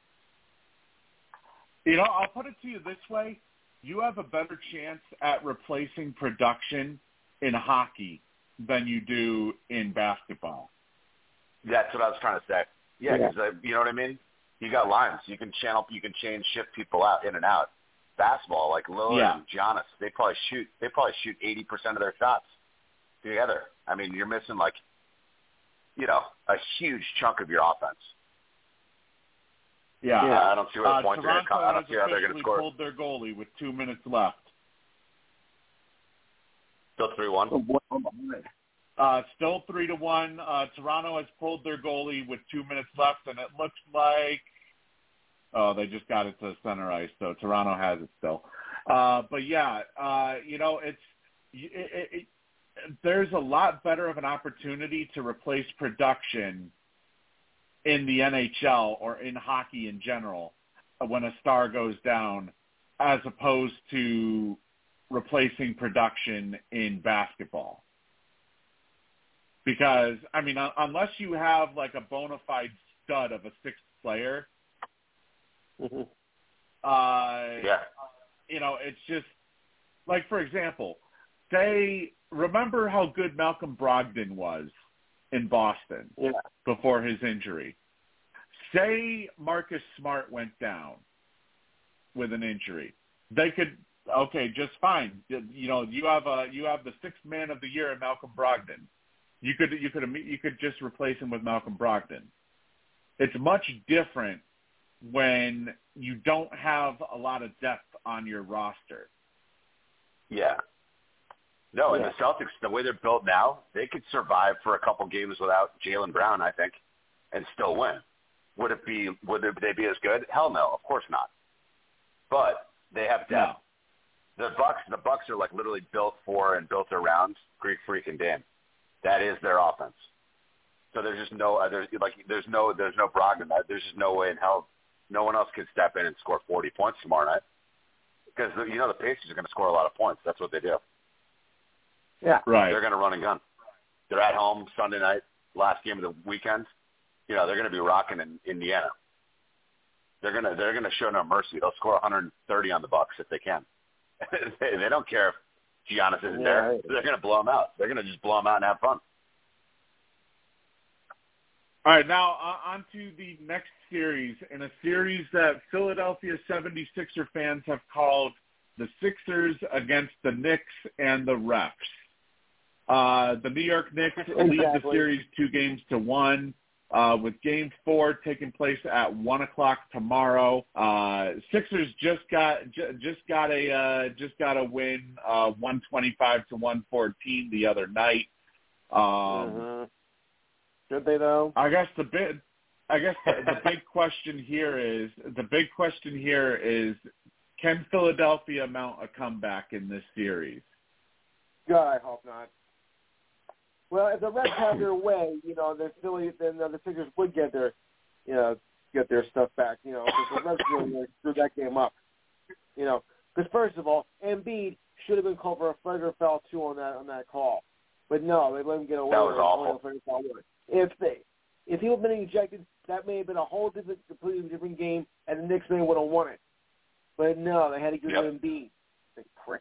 I'll put it to you this way: you have a better chance at replacing production in hockey than you do in basketball. That's what I was trying to say. Yeah, because you know what I mean. You got lines. You can shift people out in and out. Basketball, like Lillard and Giannis, they probably shoot 80% of their shots together. I mean, you're missing a huge chunk of your offense. Yeah. I don't see where the points are going to come. I don't see how they're going to score. Toronto has officially pulled their goalie with 2 minutes left. Still 3-1? Still 3-1. Toronto has pulled their goalie with 2 minutes left, and it looks like they just got it to center ice, so Toronto has it still. But yeah, there's a lot better of an opportunity to replace production in the NHL or in hockey in general when a star goes down, as opposed to replacing production in basketball. Because, I mean, unless you have like a bona fide stud of a sixth player, it's just like, for example, remember how good Malcolm Brogdon was in Boston before his injury. Say Marcus Smart went down with an injury. They could, just fine. You have the sixth man of the year in Malcolm Brogdon. You could just replace him with Malcolm Brogdon. It's much different when you don't have a lot of depth on your roster. Yeah. No, and the Celtics, the way they're built now, they could survive for a couple games without Jaylen Brown, I think, and still win. Would they be as good? Hell no, of course not. But they have depth. No. The Bucks are like literally built for and built around Greek Freak and Dan. That is their offense. So there's just no other, there's no Brogdon. There's just no way in hell no one else could step in and score 40 points tomorrow night. Because the Pacers are going to score a lot of points. That's what they do. Yeah, right. They're going to run and gun. They're at home Sunday night, last game of the weekend. They're going to be rocking in Indiana. They're going to show no mercy. They'll score 130 on the Bucks if they can. They don't care if Giannis isn't there. They're going to blow them out. They're going to just blow them out and have fun. All right, now on to the next series, in a series that Philadelphia 76er fans have called the Sixers against the Knicks and the Refs. The New York Knicks lead the series 2-1, with Game 4 taking place at 1 o'clock tomorrow. Sixers just got a win, 125-114 the other night. Did they though? I guess the big question here is can Philadelphia mount a comeback in this series? God, I hope not. Well, if the Reds have their way, the Sixers would get their stuff back. Because the Reds really screwed that game up. Because first of all, Embiid should have been called for a flagrant foul too on that call, but no, they let him get away. That was awful. If he would have been ejected, that may have been a whole completely different game, and the Knicks may would have won it. But no, they had to give him Embiid. Big prick.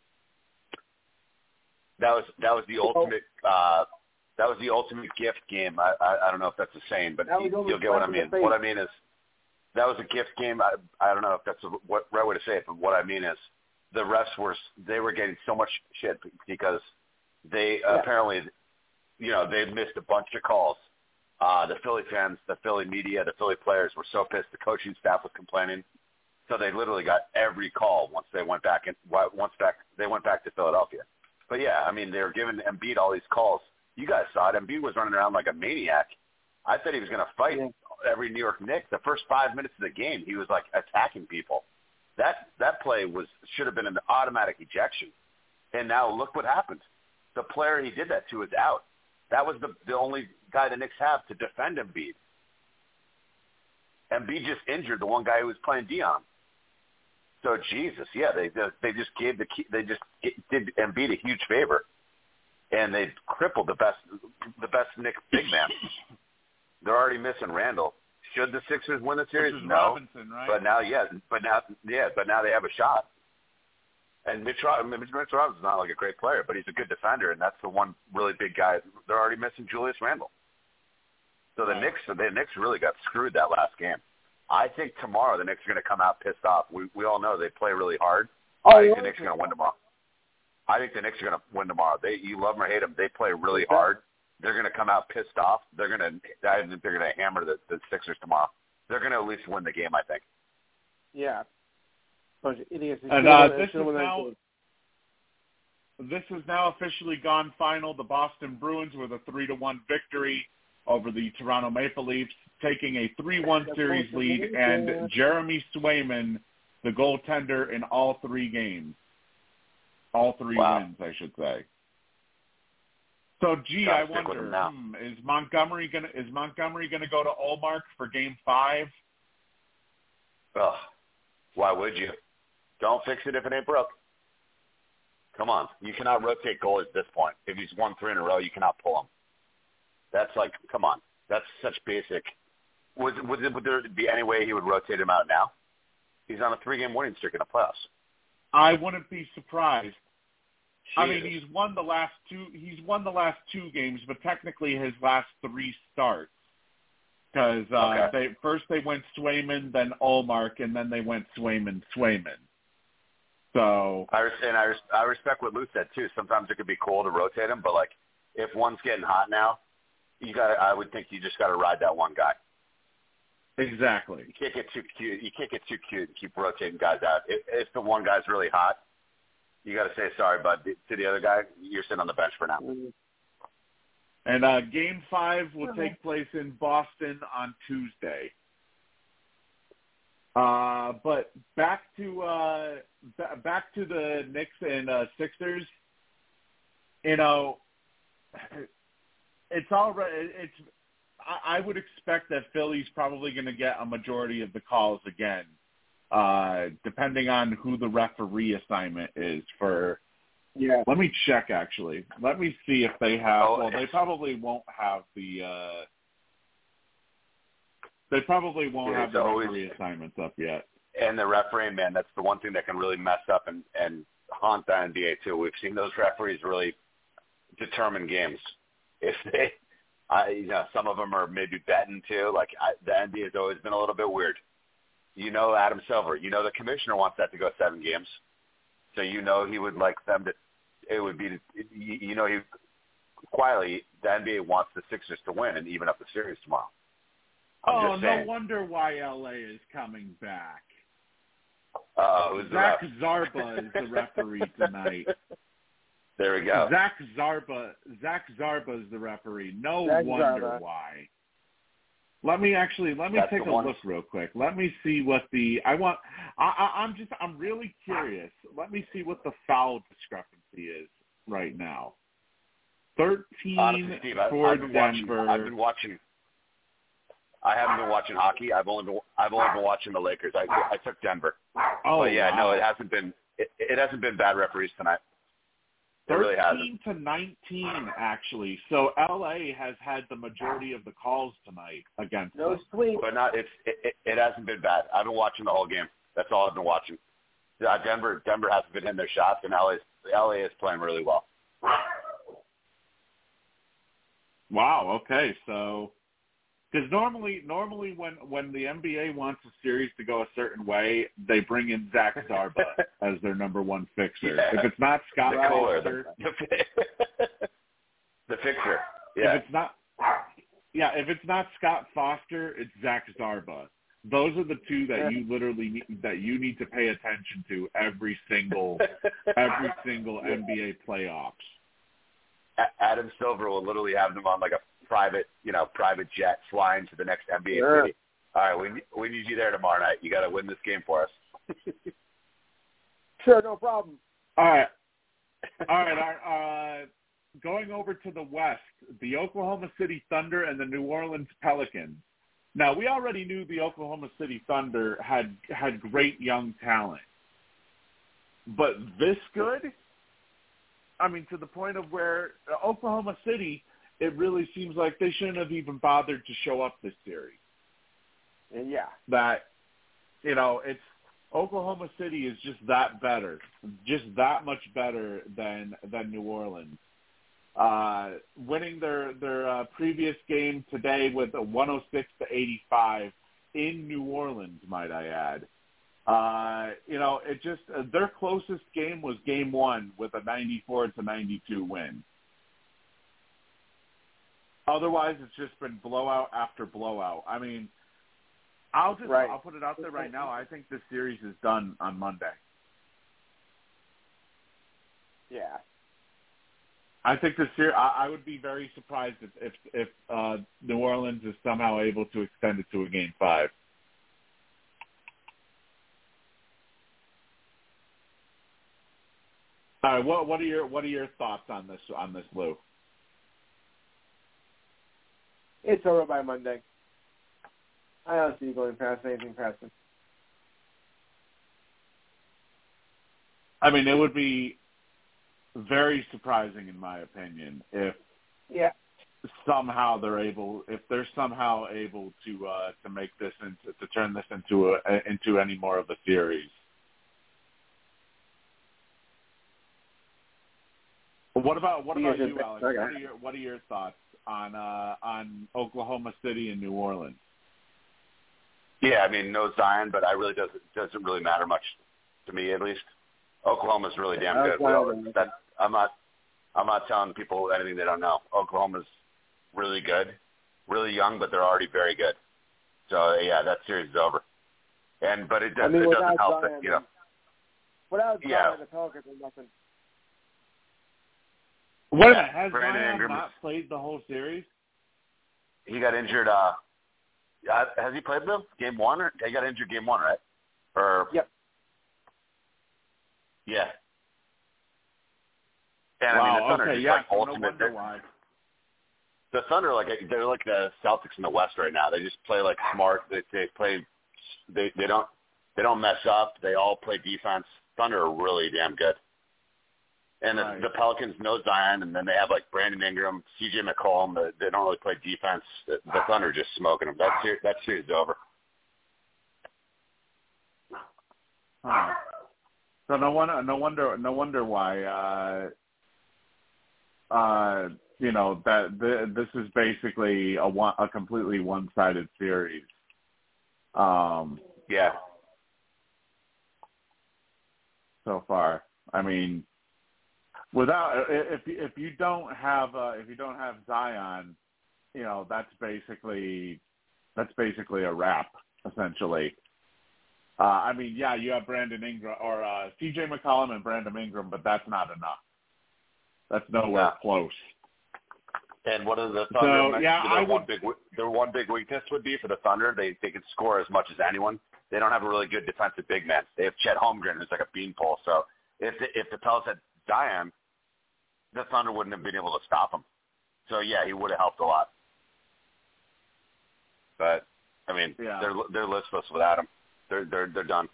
That was the ultimate. That was the ultimate gift game. I don't know if that's a saying, but you'll get what I mean. What I mean is, that was a gift game. I don't know if that's the right way to say it, but what I mean is, the refs were getting so much shit because they apparently, they missed a bunch of calls. The Philly fans, the Philly media, the Philly players were so pissed. The coaching staff was complaining, so they literally got every call once they went back to Philadelphia. But yeah, I mean, they were giving Embiid all these calls. You guys saw it. Embiid was running around like a maniac. I thought he was going to fight every New York Knick. The first 5 minutes of the game, he was like attacking people. That play should have been an automatic ejection. And now look what happened. The player he did that to is out. That was the only guy the Knicks have to defend Embiid. Embiid just injured the one guy who was playing Dion. So Jesus, they just did Embiid a huge favor, and they crippled the best Knicks big man. They're already missing Randall. Should the Sixers win the series? No. Robinson, right? But now they have a shot. And Mitch Robinson's not like a great player, but he's a good defender, and that's the one really big guy. They're already missing Julius Randle. So the Knicks really got screwed that last game. I think tomorrow the Knicks are going to come out pissed off. We all know they play really hard. I think the Knicks are going to win tomorrow. I think the Knicks are going to win tomorrow. You love them or hate them, they play really hard. They're going to come out pissed off. I think they're going to hammer the Sixers tomorrow. they're going to at least win the game, I think. Yeah. And this has now officially gone final. The Boston Bruins with a 3-1 victory over the Toronto Maple Leafs, taking a 3-1 series lead, and Jeremy Swayman, the goaltender, in all 3 games. All 3 wins, I should say. So, I wonder, is Montgomery gonna go to Ullmark for Game 5? Ugh. Why would you? Don't fix it if it ain't broke. Come on. You cannot rotate goalies at this point. If he's won 3 in a row, you cannot pull him. That's like, come on. That's such basic. Would there be any way he would rotate him out now? He's on a 3-game winning streak in the playoffs. I wouldn't be surprised. Jesus. I mean, he's won the last 2 games, but technically his last 3 starts. Because they went Swayman, then Ullmark, and then they went Swayman. So I respect what Lou said too. Sometimes it could be cool to rotate him, but like if one's getting hot now, I would think you just got to ride that one guy. Exactly. You can't get too cute. You can't get too cute and keep rotating guys out. If the one guy's really hot, you got to say sorry, bud, to the other guy. You're sitting on the bench for now. And Game 5 will take place in Boston on Tuesday. But back to the Knicks and Sixers. You know, it's all right. I would expect that Philly's probably going to get a majority of the calls again, depending on who the referee assignment is for. Yeah. Let me check, actually. Let me see if they have – well, they probably won't have the the referee assignments up yet. And the refereeing, man, that's the one thing that can really mess up and haunt the NBA, too. We've seen those referees really determine games. If they some of them are maybe betting, too. Like, the NBA has always been a little bit weird. You know Adam Silver. You know the commissioner wants that to go 7 games. So you know he would like them to – it would be – he quietly, the NBA wants the Sixers to win and even up the series tomorrow. No wonder why LA is coming back. Zach Zarba is the referee tonight. There we go. Zach Zarba is the referee. No wonder why. Let me take a look real quick. Let me see what I'm really curious. Let me see what the foul discrepancy is right now. 13 Honestly, Steve, for Denver. I haven't been watching hockey. I've only been watching the Lakers. I took Denver. Oh, but yeah, wow. No, it hasn't been bad referees tonight. It really hasn't. 13-19, actually. So LA has had the majority of the calls tonight against them. But it hasn't been bad. I've been watching the whole game. That's all I've been watching. Denver hasn't been hitting their shots, and LA is playing really well. Wow. Okay. So, because normally when the NBA wants a series to go a certain way, they bring in Zach Zarba as their number one fixer. Yeah. If it's not Scott Foster, the fixer. Yeah. If it's not Scott Foster, it's Zach Zarba. Those are the two that you literally need to pay attention to every single NBA playoffs. Adam Silver will literally have them on like a private jet flying to the next NBA city. All right, we need you there tomorrow night. You got to win this game for us. Sure, no problem. All right. Going over to the West, the Oklahoma City Thunder and the New Orleans Pelicans. Now, we already knew the Oklahoma City Thunder had great young talent. But this good? I mean, to the point of where Oklahoma City, it really seems like they shouldn't have even bothered to show up this series. And yeah. That, it's Oklahoma City is just that better, just that much better than New Orleans. Winning their previous game today with a 106-85 in New Orleans, might I add. It just their closest game was Game 1 with a 94-92 win. Otherwise, it's just been blowout after blowout. I mean, I'll put it out there right now. I think this series is done on Monday. Yeah. I think this year I would be very surprised if New Orleans is somehow able to extend it to a Game 5. All right, what are your thoughts on this, Lou? It's over by Monday. I don't see you going past anything past it. I mean, it would be very surprising, in my opinion, if they're somehow able to make this to turn this into any more of a series. What about you, Alex? What are your thoughts on Oklahoma City and New Orleans? Yeah, I mean, no Zion, but doesn't really matter much to me, at least. Oklahoma's really damn good. I'm not telling people anything they don't know. Oklahoma's really good, really young, but they're already very good. So yeah, that series is over. But it doesn't help that, you know. Without Zion, the Pelicans are nothing. What has Zion not played the whole series? He got injured. Has he played them? Game 1? Or he got injured game 1, right? Yep. Yeah. And I mean, the Thunder is like ultimate. No wonder why. The Thunder, they're like the Celtics in the West right now. They just play like smart. They play. They don't mess up. They all play defense. Thunder are really damn good. And the Pelicans know Zion, and then they have like Brandon Ingram, C.J. McCollum. They don't really play defense. The Thunder are just smoking them. That series is over. Huh. So no wonder why. This is basically a completely one-sided series. Yeah. So far, I mean, if you don't have Zion, that's basically a wrap, essentially. I mean, yeah, you have Brandon Ingram or C.J. McCollum and Brandon Ingram, but that's not enough. That's nowhere close. And what are the Thunder? Their one big weakness would be for the Thunder. They can score as much as anyone. They don't have a really good defensive big man. They have Chet Holmgren, who's like a beanpole. So if the Pelicans had Zion, the Thunder wouldn't have been able to stop him. So yeah, he would have helped a lot. But I mean, they're listless without him. They're done.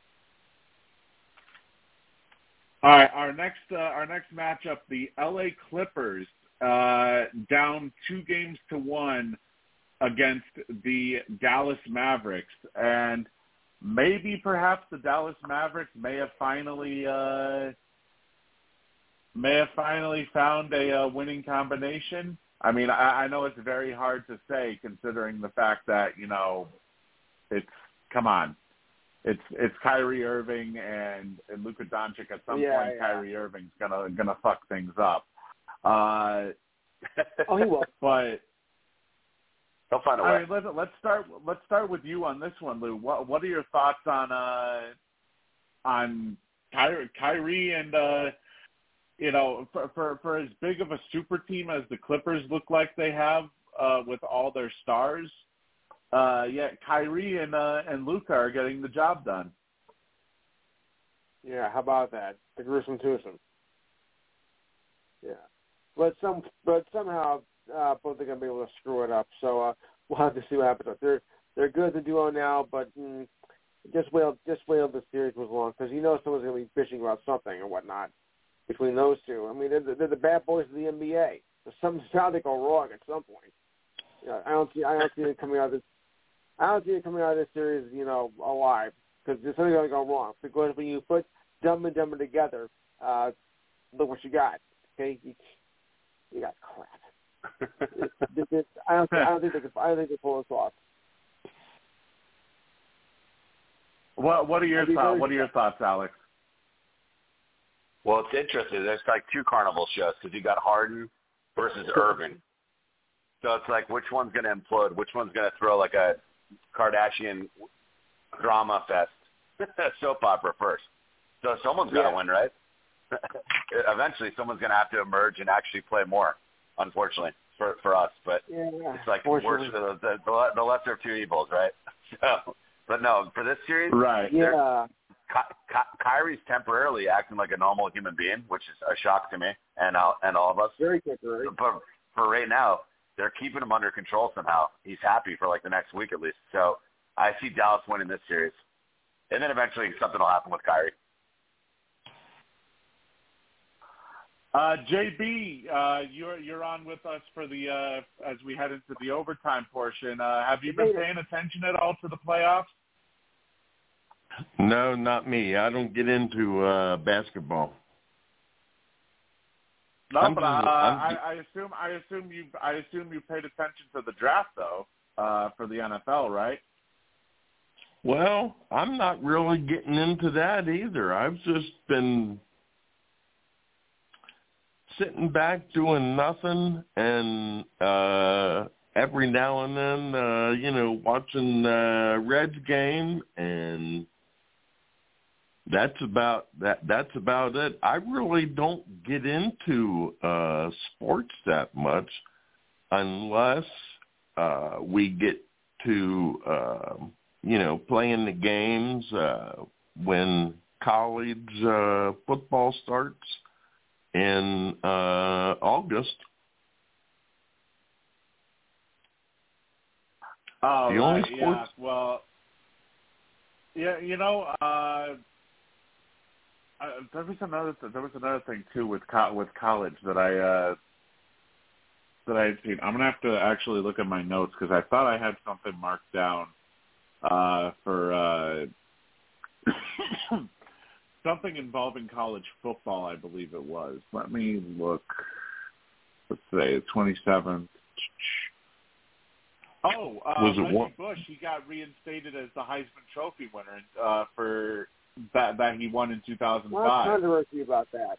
All right, our next matchup, the LA Clippers down 2-1 against the Dallas Mavericks, and maybe perhaps the Dallas Mavericks may have finally found a winning combination. I mean, I know it's very hard to say considering the fact that it's Kyrie Irving and Luka Doncic. At some point, Kyrie Irving's gonna fuck things up. He will. But he'll find a way. Let's start with you on this one, Lou. What are your thoughts on Kyrie and for as big of a super team as the Clippers look like they have with all their stars? Kyrie and Luka are getting the job done. Yeah, how about that? The gruesome twosome. Yeah, but somehow both are going to be able to screw it up. So we'll have to see what happens. They're good the duo now, but just wait till the series moves along because someone's going to be bitching about something or whatnot between those two. I mean, they're the bad boys of the NBA. There's something's bound to go wrong at some point. I don't see it coming out of this. I don't see it coming out of this series, alive, because there's something going to go wrong. Because when you put Dumb and Dumber together, look what you got. Okay, you got crap. I don't think they pull this off. What are your thoughts? What are your thoughts, Alex? Well, it's interesting. There's like two carnival shows because you got Harden versus Irving. So it's like which one's going to implode? Which one's going to throw like a Kardashian drama fest soap opera first. So someone's got to win, right? Eventually, someone's going to have to emerge and actually play more, unfortunately, for us. But it's like worse, the lesser of two evils, right? So, but no, for this series, right? Yeah. Kyrie's temporarily acting like a normal human being, which is a shock to me and all of us. Very temporary. But for right now, they're keeping him under control somehow. He's happy for like the next week at least. So I see Dallas winning this series. And then eventually something will happen with Kyrie. JB, you're on with us for the as we head into the overtime portion. Have you been paying attention at all to the playoffs? No, not me. I don't get into basketball. No, but I assume you paid attention to the draft though for the NFL, right? Well, I'm not really getting into that either. I've just been sitting back doing nothing, and every now and then, watching Reds game, and that's about it. I really don't get into sports that much unless we get to playing the games when college football starts in August. Oh, the only sports. Yeah. Well, yeah, there was another thing too with college that I had seen. I'm gonna have to actually look at my notes because I thought I had something marked down for something involving college football. I believe it was. Let me look. Let's say 27th. Oh, Reggie Bush. He got reinstated as the Heisman Trophy winner for that he won in 2005. What's controversy about that?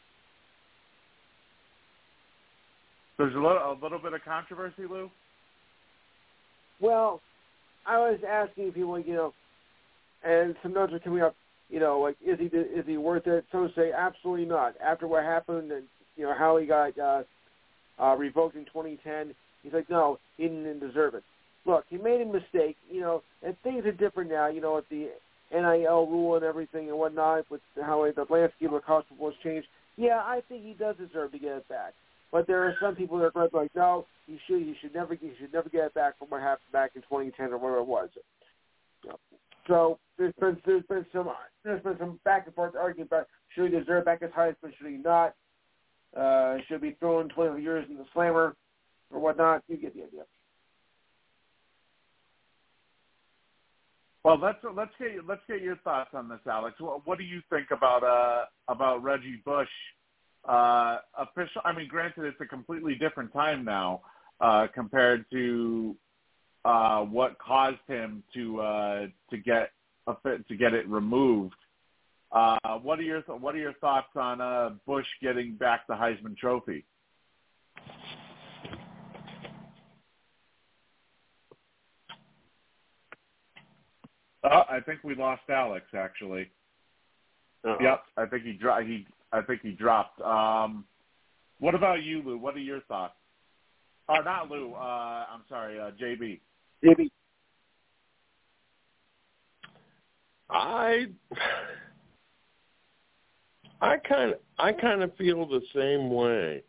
There's a little bit of controversy, Lou. Well, I was asking people, and some notes are coming up. Is he worth it? Some say absolutely not. After what happened, and how he got revoked in 2010, he's like, no, he didn't deserve it. Look, he made a mistake, and things are different now. With the NIL rule and everything and whatnot, with how the landscape of college football has changed. Yeah, I think he does deserve to get it back. But there are some people that are going to be like, no, he should never get it back from what happened back in 2010 or whatever it was. So there's been some back and forth argument about should he deserve back his Heisman, should he not? Should he be thrown 12 years in the slammer or whatnot? You get the idea. Well, let's get your thoughts on this, Alex. What do you think about Reggie Bush? Official. I mean, granted, it's a completely different time now compared to what caused him to get it removed. What are your thoughts on Bush getting back the Heisman Trophy? I think we lost Alex. Actually, Yep. I think he dropped. What about you, Lou? What are your thoughts? Or not Lou. I'm sorry, JB. JB. I kind of feel the same way.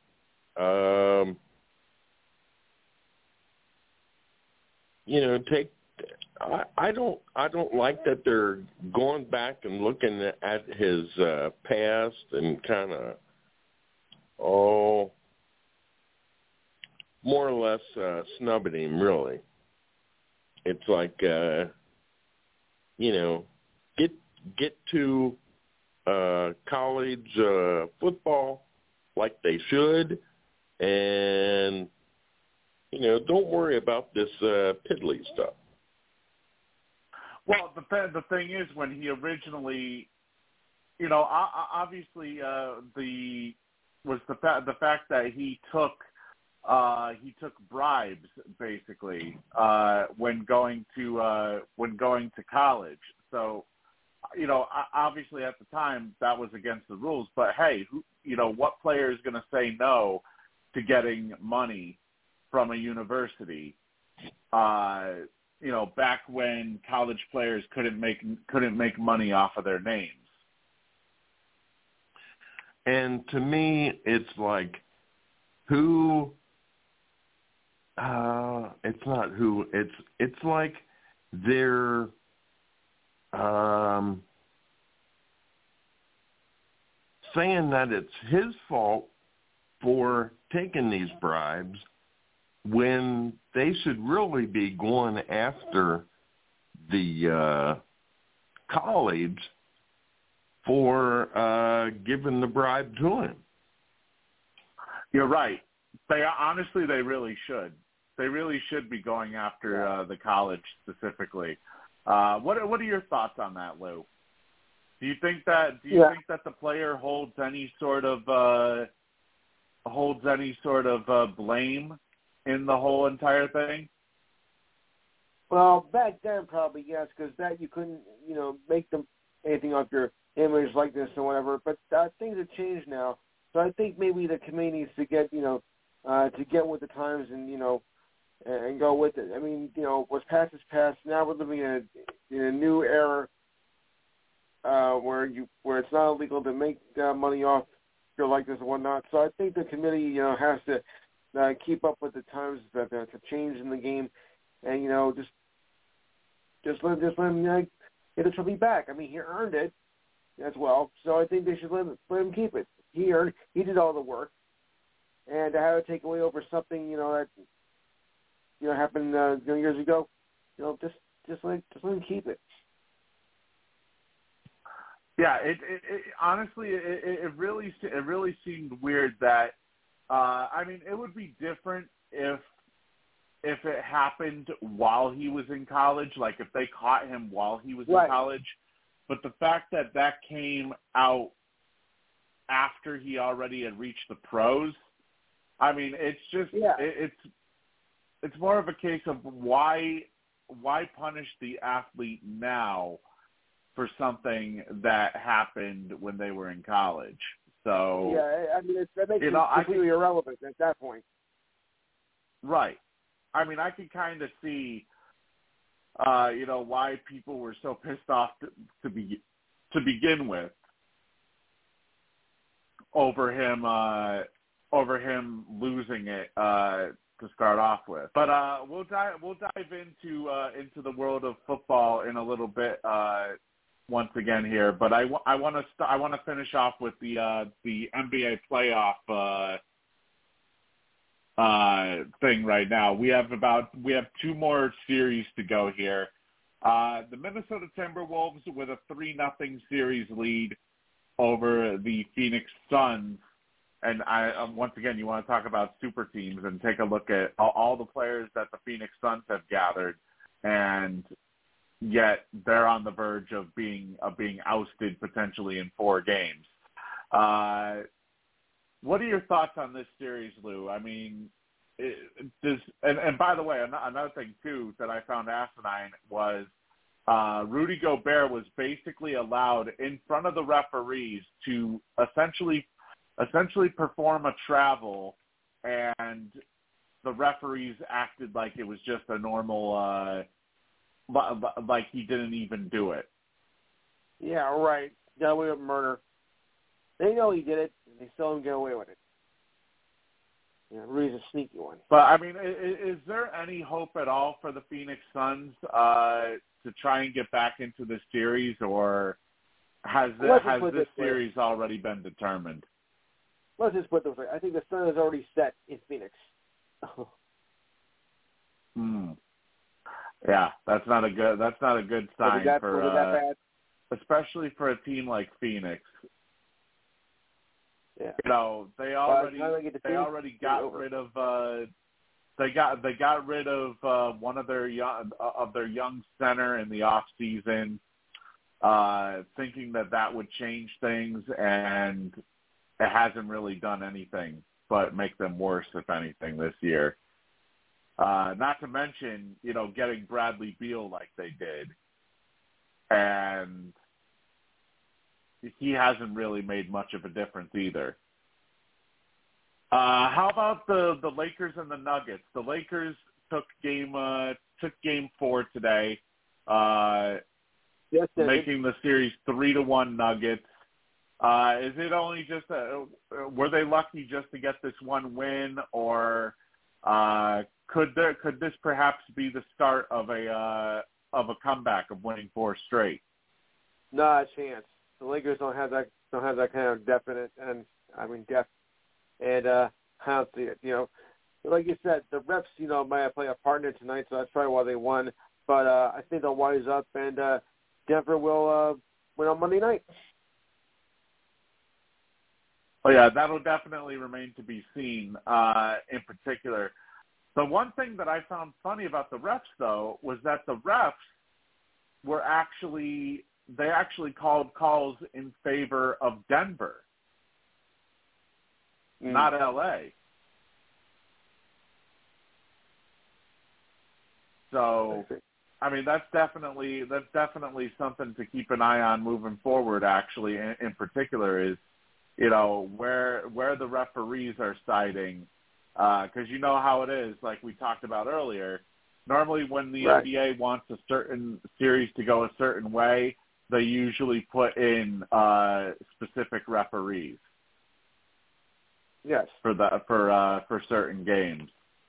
I don't like that they're going back and looking at his past and kind of more or less snubbing him. Really, it's like get to college football like they should, and don't worry about this piddly stuff. Well, the thing is, when he originally, obviously the fact that he took he took bribes basically when going to college. So, you know, obviously at the time that was against the rules. But hey, what player is going to say no to getting money from a university? Back when college players couldn't make money off of their names. And to me, it's like who. It's not who. It's like they're saying that it's his fault for taking these bribes when they should really be going after the college for giving the bribe to him. You're right. They really should. They really should be going after the college specifically. What are your thoughts on that, Lou? Do you think that the player holds any sort of blame in the whole entire thing? Well, back then probably yes, because that you couldn't make them anything off your image, likeness, or whatever. But things have changed now, so I think maybe the committee needs to get to get with the times and go with it. I mean, what's past is past. Now we're living in a new era where it's not illegal to make money off your likeness and whatnot. So I think the committee has to keep up with the times that have changed in the game, and just let him get the trophy back. I mean, he earned it as well, so I think they should let him keep it. He did all the work, and to have it take away over something that happened years ago, just let him keep it. Yeah, it honestly it really seemed weird that I mean, it would be different if it happened while he was in college, like if they caught him while he was in college. But the fact that came out after he already had reached the pros, I mean, it's just it's more of a case of why punish the athlete now for something that happened when they were in college. So yeah, I mean, that makes it completely irrelevant at that point. Right. I mean, I can kind of see, why people were so pissed off to begin with over him losing it to start off with. But we'll dive into the world of football in a little bit once again here. But I want to finish off with the NBA playoff thing right now. We have two more series to go here. The Minnesota Timberwolves with a 3-0 series lead over the Phoenix Suns. And once again, you want to talk about super teams and take a look at all the players that the Phoenix Suns have gathered, and yet they're on the verge of being ousted potentially in 4 games. What are your thoughts on this series, Lou? I mean, and by the way, another thing too that I found asinine was Rudy Gobert was basically allowed in front of the referees to essentially perform a travel, and the referees acted like it was just a normal, like he didn't even do it. Yeah, right. Got away with murder. They know he did it, and they still don't get away with it. Yeah, Rudy's a sneaky one. But, I mean, is there any hope at all for the Phoenix Suns to try and get back into this series, or has this series already been determined? Let's just put it this way. I think the sun is already set in Phoenix. Yeah, that's not a good sign for especially for a team like Phoenix. Yeah. They already got rid of they got rid of one of their young center in the off season, thinking that would change things, and it hasn't really done anything but make them worse, if anything, this year. Not to mention, getting Bradley Beal like they did. And he hasn't really made much of a difference either. How about the Lakers and the Nuggets? The Lakers took game 4 today, making the series 3-1 Nuggets. Is it only just were they lucky just to get this one win, or could this perhaps be the start of a comeback of winning 4 straight? Not a chance. The Lakers don't have that kind of definite depth, and I don't see it. Like you said, the refs, might have played a partner tonight, so that's probably why they won. But I think they'll wise up, and Denver will win on Monday night. Oh yeah, that'll definitely remain to be seen. In particular, the one thing that I found funny about the refs, though, was that the refs were actually called calls in favor of Denver, not LA. So, that's definitely something to keep an eye on moving forward. Actually, in particular, is where the referees are siding, because you know how it is. Like we talked about earlier, normally when the NBA wants a certain series to go a certain way, they usually put in specific referees. Yes. For certain games.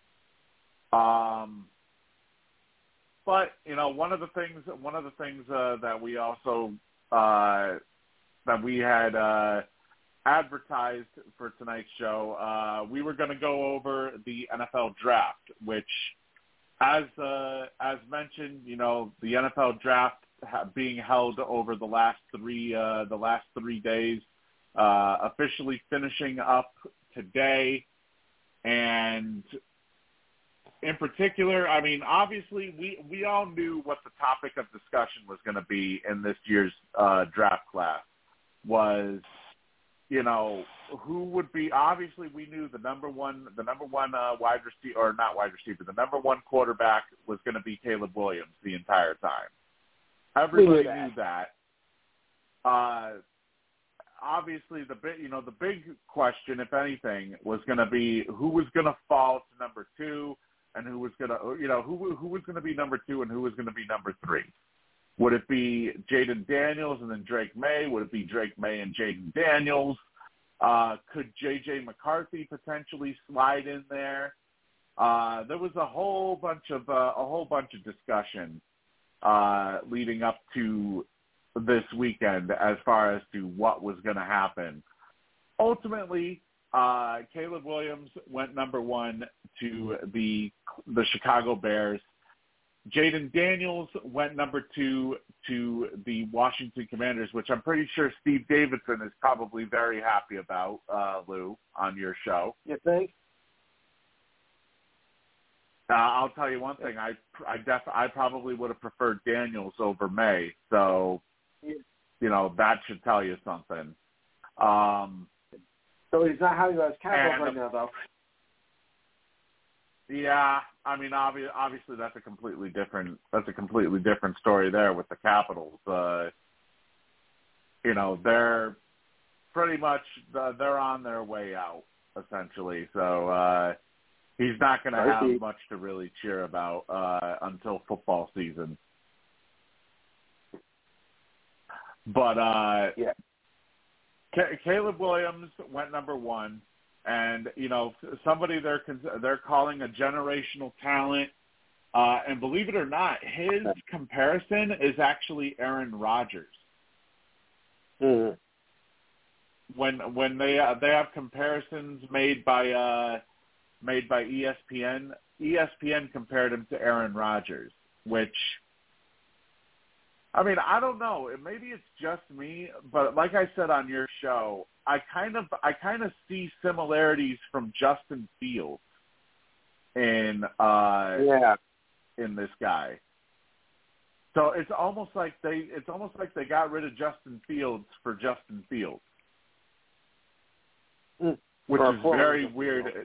But one of the things that we also that we had advertised for tonight's show, we were going to go over the NFL draft, which, as mentioned, the NFL draft being held over the last 3 days, officially finishing up today, and in particular, obviously we all knew what the topic of discussion was going to be in this year's draft class. Was, who would be? Obviously, we knew the number one wide receiver, or not wide receiver, the number one quarterback was going to be Caleb Williams the entire time. Everybody knew that. Obviously, the big question, if anything, was going to be who was going to fall to number 2, and who was going to, who was going to be number 2, and who was going to be number 3. Would it be Jaden Daniels and then Drake May? Would it be Drake May and Jaden Daniels? Could J.J. McCarthy potentially slide in there? There was a whole bunch of discussion leading up to this weekend as far as to what was going to happen. Ultimately, Caleb Williams went number 1 to the Chicago Bears. Jaden Daniels went number 2 to the Washington Commanders, which I'm pretty sure Steve Davidson is probably very happy about, Lou, on your show. You think? I'll tell you one thing. I probably would have preferred Daniels over May. So, that should tell you something. So he's not having those Cowboys right now, though. Yeah, obviously that's a completely different story there with the Capitals. They're pretty much they're on their way out essentially. So he's not going to have much to really cheer about until football season. But Caleb Williams went number 1. And, somebody they're calling a generational talent. And believe it or not, his comparison is actually Aaron Rodgers. Mm. When they have comparisons made by ESPN, ESPN compared him to Aaron Rodgers, which, I don't know. Maybe it's just me, but like I said on your show, I kind of see similarities from Justin Fields in this guy. So it's almost like they got rid of Justin Fields for Justin Fields. which is very weird.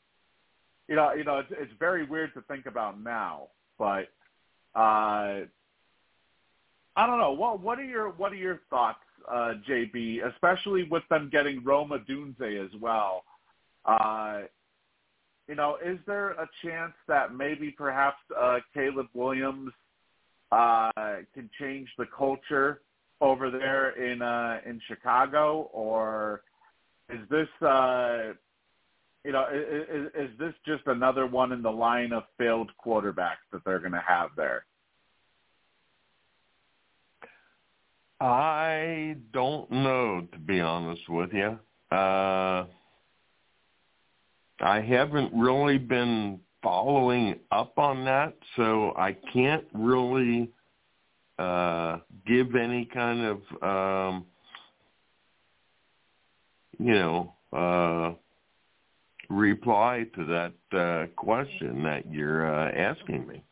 It's very weird to think about now, but I don't know. What are your thoughts, JB, especially with them getting Rome Odunze as well? Is there a chance that maybe perhaps Caleb Williams can change the culture over there in Chicago, or is this is this just another one in the line of failed quarterbacks that they're going to have there? I don't know, to be honest with you. I haven't really been following up on that, so I can't really give any kind of, reply to that question that you're asking me.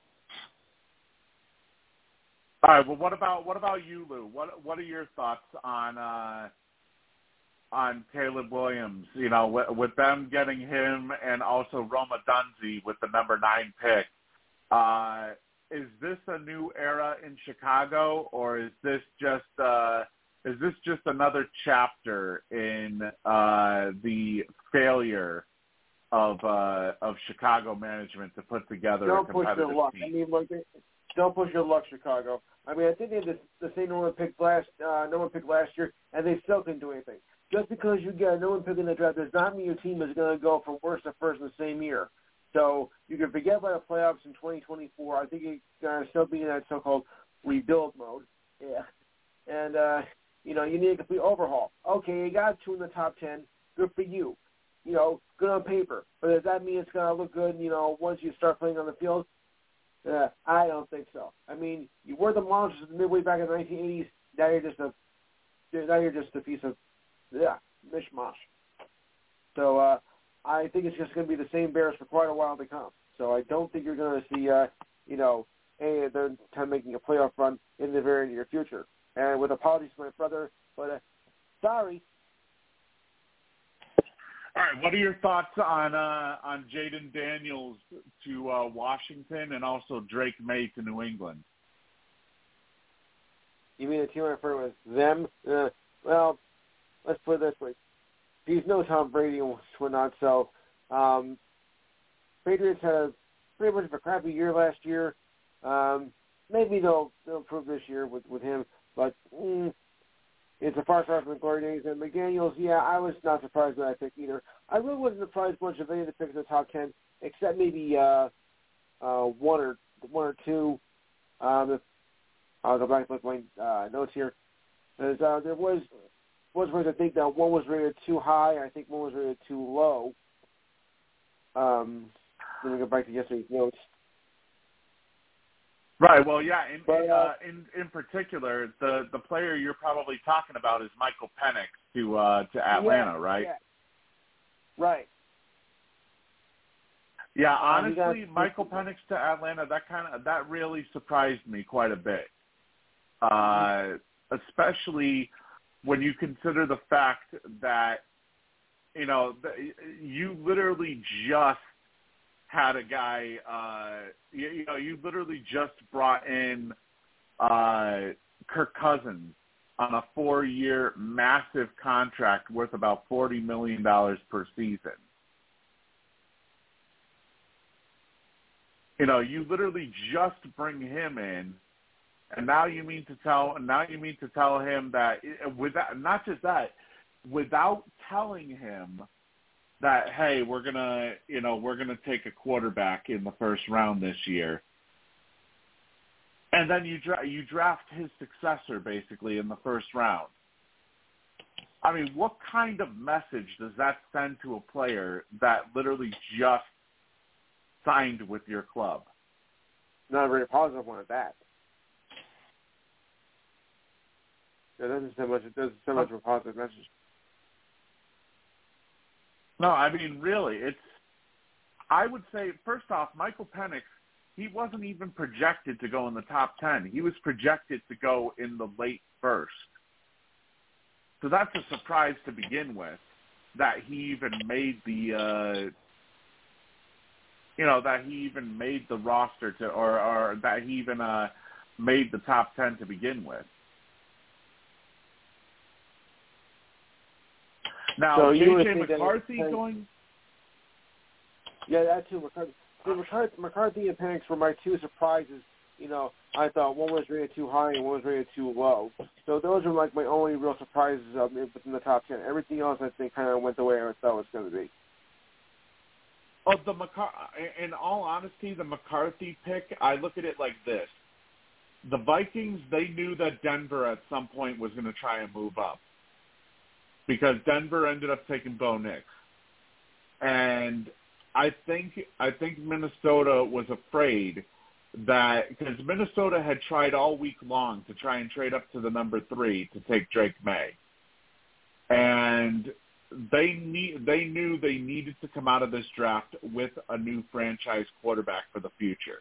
All right. Well, what about you, Lou? What are your thoughts on Caleb Williams? With them getting him and also Rome Odunze with the number 9 pick. Is this a new era in Chicago, or is this just another chapter in the failure of Chicago management to put together a competitive team? Don't push your luck, Chicago. I mean, I think they had the same number pick last year, and they still couldn't do anything. Just because you get a no one pick in the draft does not mean your team is going to go from worst to first in the same year. So you can forget about the playoffs in 2024. I think you're going to still be in that so-called rebuild mode. Yeah. And, you need a complete overhaul. Okay, you got 2 in the top 10. Good for you. Good on paper. But does that mean it's going to look good, once you start playing on the field? I don't think so. I mean, you were the monsters midway back in the 1980s. Now you're just a piece of mishmash. So I think it's just going to be the same Bears for quite a while to come. So I don't think you're going to see they're time making a playoff run in the very near future. And with apologies to my brother, but sorry. All right, what are your thoughts on Jaden Daniels to Washington and also Drake May to New England? You mean the team I refer to as them? Well, let's put it this way. He's no Tom Brady and whatnot, so Patriots had pretty much of a crappy year last year. Maybe they'll improve this year with him, but it's a far cry from the glory days. And McDaniels, I was not surprised by that pick either. I really wasn't surprised much of any of the picks in the top 10, except maybe one or two. I'll go back and look at my notes here. There was ways I think that one was rated too high. I think one was rated too low. Let me go back to yesterday's notes. Right. Well, yeah. In particular, the player you're probably talking about is Michael Penix to Atlanta, right? Yeah. Right. Yeah. Honestly, Michael Penix to Atlanta, that really surprised me quite a bit, especially when you consider the fact that you literally just had a guy, you literally just brought in Kirk Cousins on a 4-year massive contract worth about $40 million per season. You literally just bring him in, and now you mean to tell him that without telling him that, hey, we're gonna take a quarterback in the first round this year, and then you draft his successor basically in the first round. I mean, what kind of message does that send to a player that literally just signed with your club? Not a very positive one at that. It doesn't send much of a positive message. No, I mean, really, I would say, first off, Michael Penix, he wasn't even projected to go in the top 10. He was projected to go in the late first. So that's a surprise to begin with. that he even made the roster to, or that he even made the top 10 to begin with. Now, so J.J. McCarthy going... Yeah, that too. McCarthy and Penix were my two surprises. I thought one was rated too high and one was rated too low. So those are like my only real surprises within the top 10. Everything else, I think, kind of went the way I thought it was going to be. In all honesty, the McCarthy pick, I look at it like this. The Vikings, they knew that Denver at some point was going to try and move up because Denver ended up taking Bo Nix. And I think Minnesota was afraid that because Minnesota had tried all week long to try and trade up to the number 3 to take Drake May. And they knew they needed to come out of this draft with a new franchise quarterback for the future.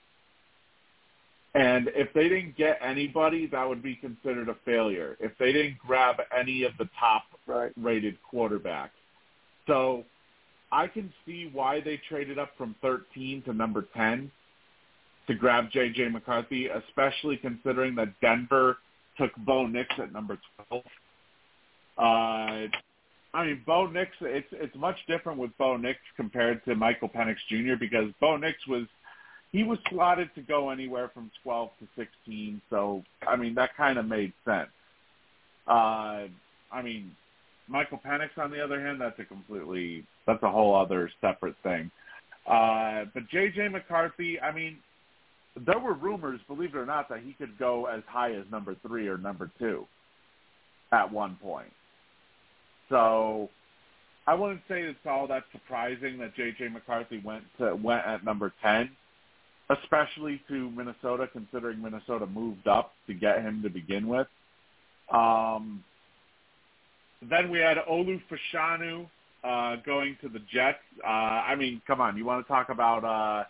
And if they didn't get anybody, that would be considered a failure. If they didn't grab any of the top-rated quarterbacks. So I can see why they traded up from 13 to number 10 to grab J.J. McCarthy, especially considering that Denver took Bo Nix at number 12. Bo Nix, it's much different with Bo Nix compared to Michael Penix Jr. because Bo Nix was slotted to go anywhere from 12 to 16, so, that kind of made sense. Michael Penix, on the other hand, that's a whole other separate thing. But J.J. McCarthy, there were rumors, believe it or not, that he could go as high as number 3 or number 2 at one point. So I wouldn't say it's all that surprising that J.J. McCarthy went at number 10, especially to Minnesota, considering Minnesota moved up to get him to begin with. Then we had Olu Fashanu going to the Jets. Come on, you want to talk about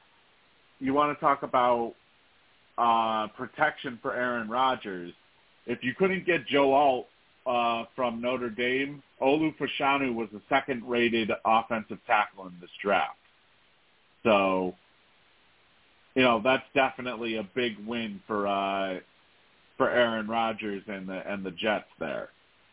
protection for Aaron Rodgers. If you couldn't get Joe Alt from Notre Dame, Olu Fashanu was the second-rated offensive tackle in this draft. So, that's definitely a big win for Aaron Rodgers and the Jets there.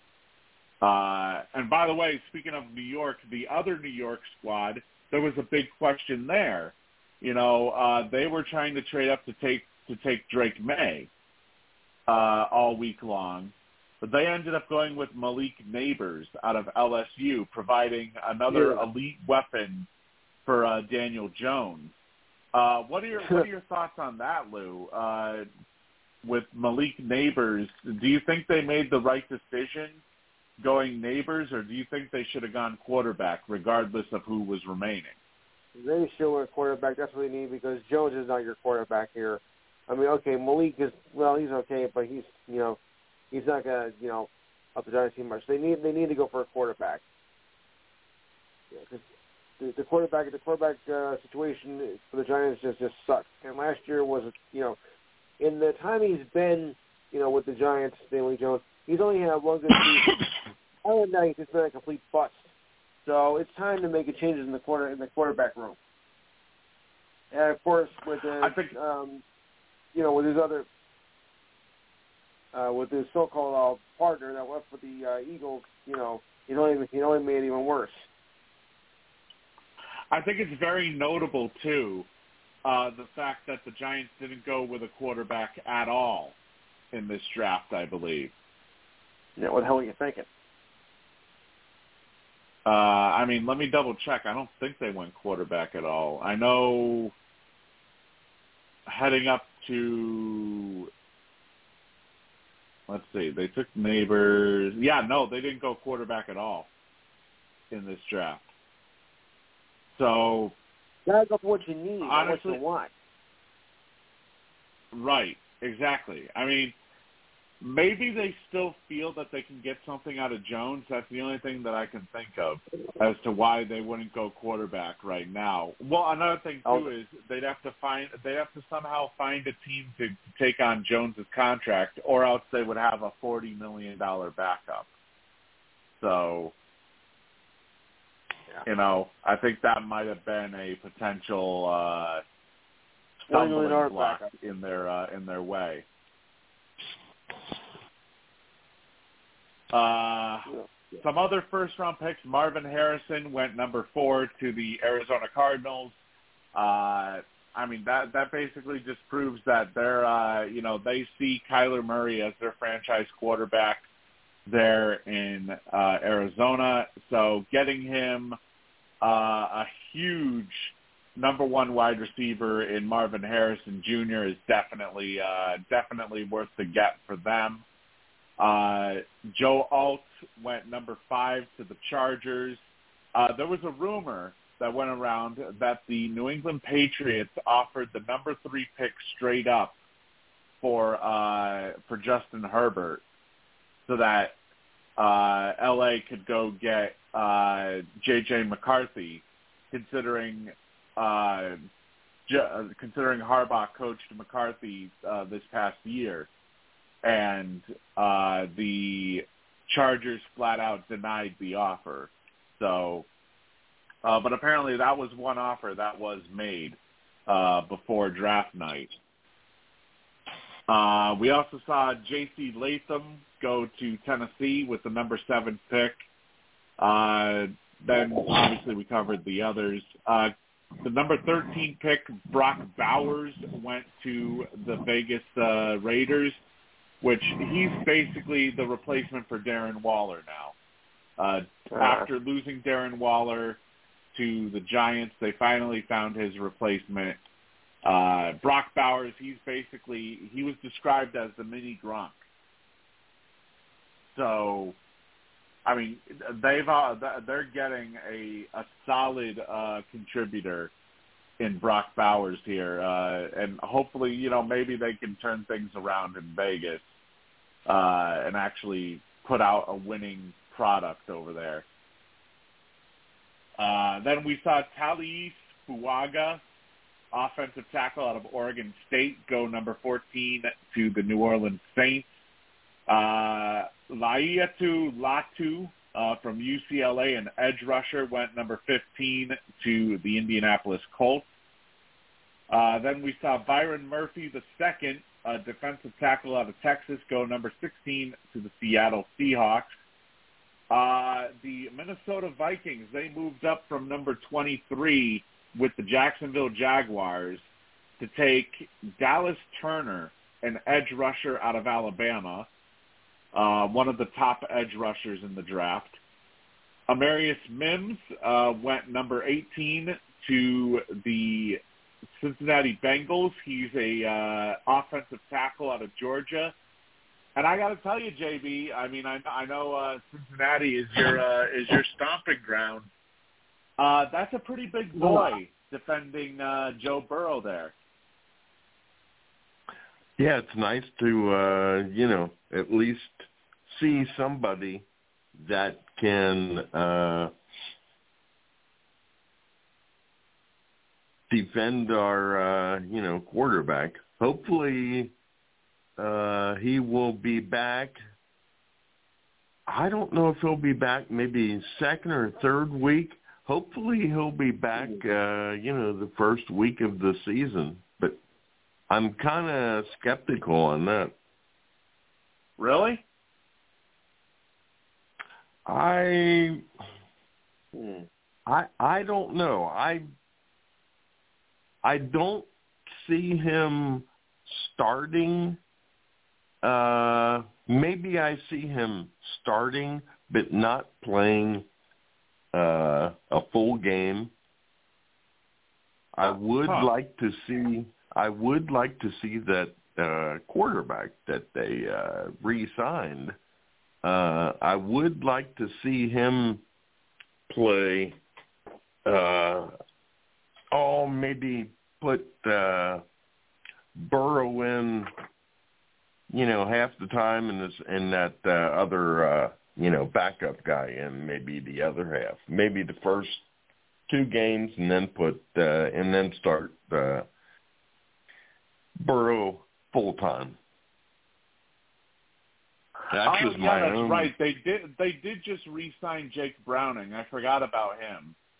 And by the way, speaking of New York, the other New York squad, there was a big question there. They were trying to trade up to take Drake May all week long, but they ended up going with Malik Nabers out of LSU, providing another elite weapon for Daniel Jones. What are your thoughts on that, Lou? With Malik Nabers, do you think they made the right decision going Nabers, or do you think they should have gone quarterback regardless of who was remaining? They should have went quarterback. That's what they need because Jones is not your quarterback here. Okay, Malik is, he's okay, but he's not going to, up the Giants too much. They need to go for a quarterback. Because the quarterback situation for the Giants just sucks. And last year was, in the time he's been, with the Giants, Stanley Jones, he's only had one good season. Other than that, he's just been a complete bust. So it's time to make a changes in the quarterback room. And of course, with with his other, with his so-called partner that left with the Eagles, he only made it even worse. I think it's very notable too, the fact that the Giants didn't go with a quarterback at all in this draft, I believe. Yeah, what the hell are you thinking? Let me double check. I don't think they went quarterback at all. I know heading up to, let's see, they took Nabers. Yeah, no, they didn't go quarterback at all in this draft. So, gotta go for what you need, honestly, not what you want. Right, exactly. Maybe they still feel that they can get something out of Jones. That's the only thing that I can think of as to why they wouldn't go quarterback right now. Well, another thing too is they'd have to somehow find a team to take on Jones's contract, or else they would have a $40 million backup. So, You know, I think that might have been a potential stumbling block in their way. Some other first-round picks. Marvin Harrison went number 4 to the Arizona Cardinals. I mean, that basically just proves that they're, they see Kyler Murray as their franchise quarterback there in Arizona. So getting him a huge number 1 wide receiver in Marvin Harrison Jr. is definitely worth the get for them. Joe Alt went number 5 to the Chargers. There was a rumor that went around that the New England Patriots offered the number 3 pick straight up for Justin Herbert, so that LA could go get J.J. McCarthy, considering Harbaugh coached McCarthy this past year, and the Chargers flat out denied the offer. So, but apparently that was one offer that was made before draft night. We also saw J.C. Latham go to Tennessee with the number 7 pick. Then obviously we covered the others. The number 13 pick, Brock Bowers, went to the Vegas Raiders, which he's basically the replacement for Darren Waller now. After losing Darren Waller to the Giants, they finally found his replacement. Brock Bowers, he was described as the mini Gronk. So, I mean, they're getting a solid contributor in Brock Bowers here, and hopefully, maybe they can turn things around in Vegas and actually put out a winning product over there. Then we saw Talais Fuaga, offensive tackle out of Oregon State, go number 14 to the New Orleans Saints. Laiatu Latu from UCLA, an edge rusher, went number 15 to the Indianapolis Colts. Then we saw Byron Murphy II, a defensive tackle out of Texas, go number 16 to the Seattle Seahawks. The Minnesota Vikings, they moved up from number 23 with the Jacksonville Jaguars to take Dallas Turner, an edge rusher out of Alabama, one of the top edge rushers in the draft. Amarius Mims went number 18 to the Cincinnati Bengals. He's a offensive tackle out of Georgia. And I got to tell you, JB, I mean, I know Cincinnati is your stomping ground. That's a pretty big boy defending Joe Burrow there. Yeah, it's nice to, at least see somebody that can defend our, quarterback. Hopefully he will be back. I don't know if he'll be back maybe second or third week. Hopefully he'll be back, the first week of the season. But I'm kind of skeptical on that. Really? I don't know. I don't see him starting. Maybe I see him starting, but not playing a full game. I would like to see that quarterback that they re-signed. I would like to see him play. Maybe put Burrow in, half the time, and that other, backup guy in maybe the other half. Maybe the first 2 games, and then start Burrow full time. That's right. They did just re-sign Jake Browning. I forgot about him.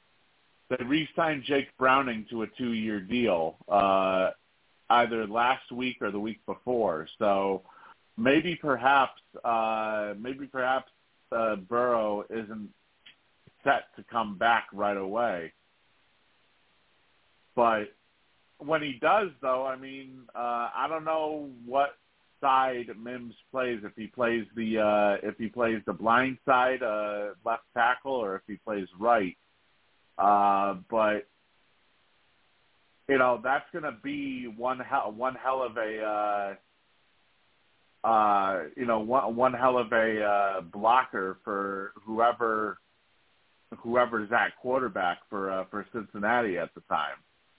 they re-signed Jake Browning to a 2-year deal, either last week or the week before. So maybe perhaps Burrow isn't set to come back right away. But when he does, though, I mean, I don't know what side Mims plays. If he plays the blind side, left tackle, or if he plays right. But you know, that's going to be one hell of a one hell of a blocker for whoever's at quarterback for Cincinnati at the time.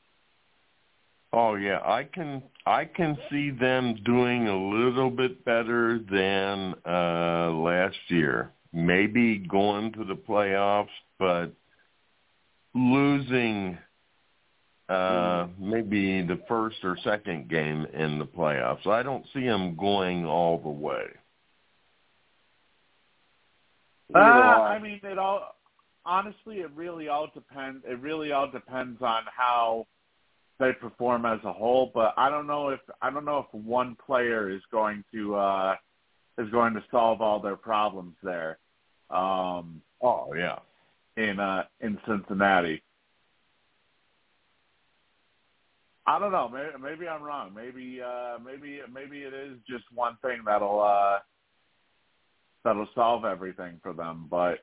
Oh yeah, I can see them doing a little bit better than last year. Maybe going to the playoffs, but losing maybe the first or second game in the playoffs. I don't see them going all the way. I mean, honestly, it really all depends. It really all depends on how they perform as a whole. But I don't know if one player is going to solve all their problems there. In Cincinnati. I don't know. Maybe I'm wrong. Maybe it is just one thing that'll solve everything for them. But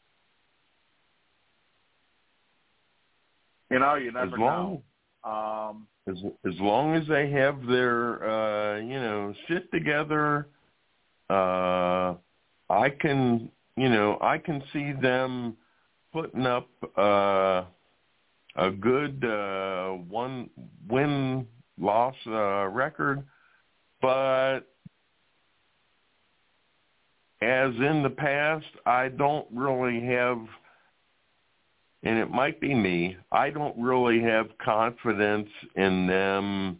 you know, you never know. As long as they have their shit together, I can see them putting up a good one win-loss record, but as in the past, I don't really have, and it might be me, I don't really have confidence in them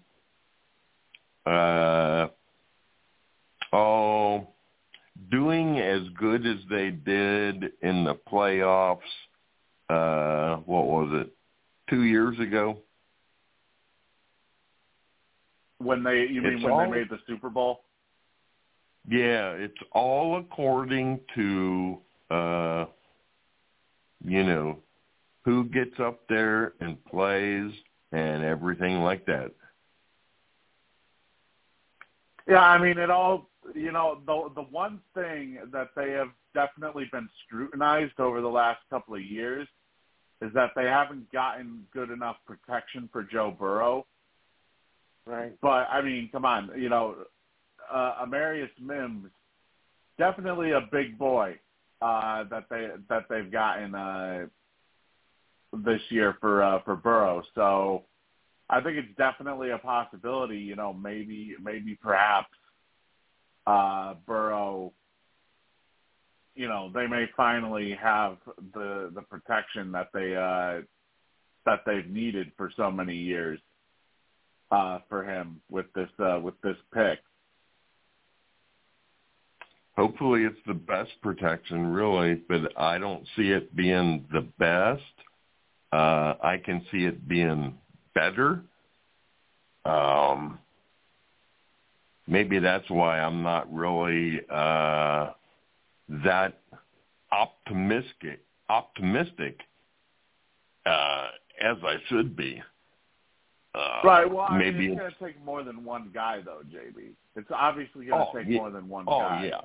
doing as good as they did in the playoffs, what was it, 2 years ago? When they made the Super Bowl? Yeah, it's all according to, who gets up there and plays and everything like that. Yeah, I mean, it all, the one thing that they have definitely been scrutinized over the last couple of years is that they haven't gotten good enough protection for Joe Burrow. Right. But, I mean, come on, Amarius Mims, definitely a big boy that they've gotten this year for Burrow. So I think it's definitely a possibility, maybe perhaps Burrow, they may finally have the protection that they've needed for so many years for him with this pick. Hopefully it's the best protection, really, but I don't see it being the best. I can see it being better. Maybe that's why I'm not really that optimistic as I should be. Right. Well, maybe it's going to take more than one guy, though, JB. It's obviously going to take more than one guy. Oh, yeah.